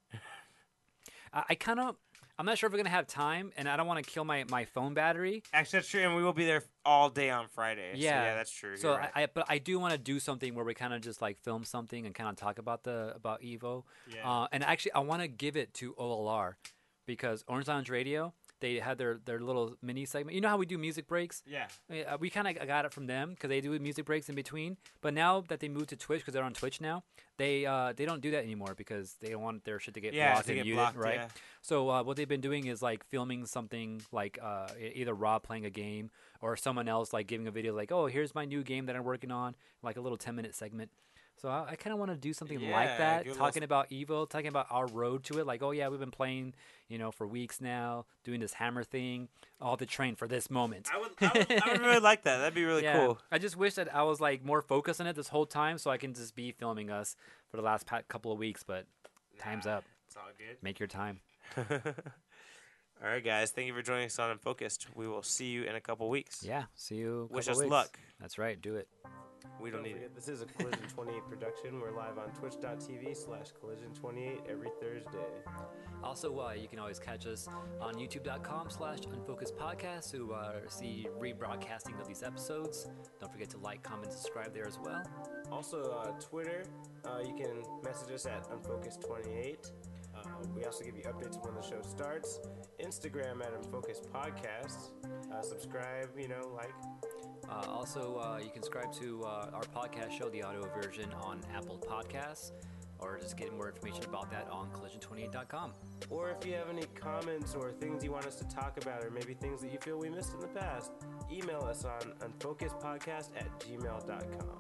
Speaker 1: I'm not sure if we're gonna have time, and I don't want to kill my phone battery.
Speaker 2: Actually, that's true, and we will be there all day on Friday.
Speaker 1: Yeah,
Speaker 2: so, yeah, that's true.
Speaker 1: So
Speaker 2: You're right.
Speaker 1: but I do want to do something where we kind of just like film something and kind of talk about Evo.
Speaker 2: Yeah.
Speaker 1: And actually, I want to give it to OLR because Orange Lounge Radio, they had their little mini segment. You know how we do music breaks?
Speaker 2: Yeah.
Speaker 1: We kind of got it from them because they do music breaks in between. But now that they moved to Twitch, because they're on Twitch now, they don't do that anymore because they don't want their shit to get blocked and muted, right?
Speaker 2: Yeah.
Speaker 1: So what they've been doing is like filming something like either Rob playing a game or someone else like giving a video like, oh, here's my new game that I'm working on, like a little 10-minute segment. So I kind of want to do something like that, talking about Evo, talking about our road to it. Like, oh, yeah, we've been playing, for weeks now, doing this hammer thing, all to train for this moment.
Speaker 2: I would really like that. That'd be really cool.
Speaker 1: I just wish that I was, like, more focused on it this whole time so I can just be filming us for the last couple of weeks, but time's up.
Speaker 2: It's all good.
Speaker 1: Make your time.
Speaker 2: All right, guys. Thank you for joining us on Unfocused. We will see you in a couple weeks.
Speaker 1: Yeah, see you.
Speaker 2: Wish us
Speaker 1: weeks.
Speaker 2: luck.
Speaker 1: That's right. Do it.
Speaker 2: We don't need it.
Speaker 3: This is a Collision 28 production. We're live on twitch.tv/collision28 every Thursday.
Speaker 1: Also, you can always catch us on youtube.com/unfocusedpodcast to see rebroadcasting of these episodes. Don't forget to like, comment, subscribe there as well.
Speaker 3: Also, Twitter, you can message us at unfocused28. We also give you updates when the show starts. Instagram at unfocusedpodcast. Subscribe, like.
Speaker 1: Also, you can subscribe to our podcast show, the audio version, on Apple Podcasts, or just get more information about that on collision28.com.
Speaker 3: Or if you have any comments or things you want us to talk about, or maybe things that you feel we missed in the past, email us on unfocusedpodcast@gmail.com.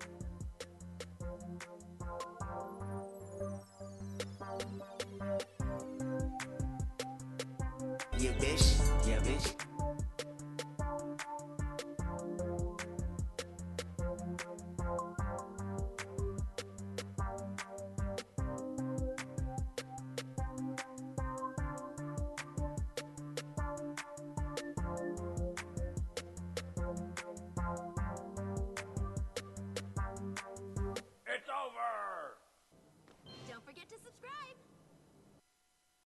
Speaker 4: Yeah, bitch. Yeah, bitch.
Speaker 2: It's over!
Speaker 5: Don't forget to subscribe.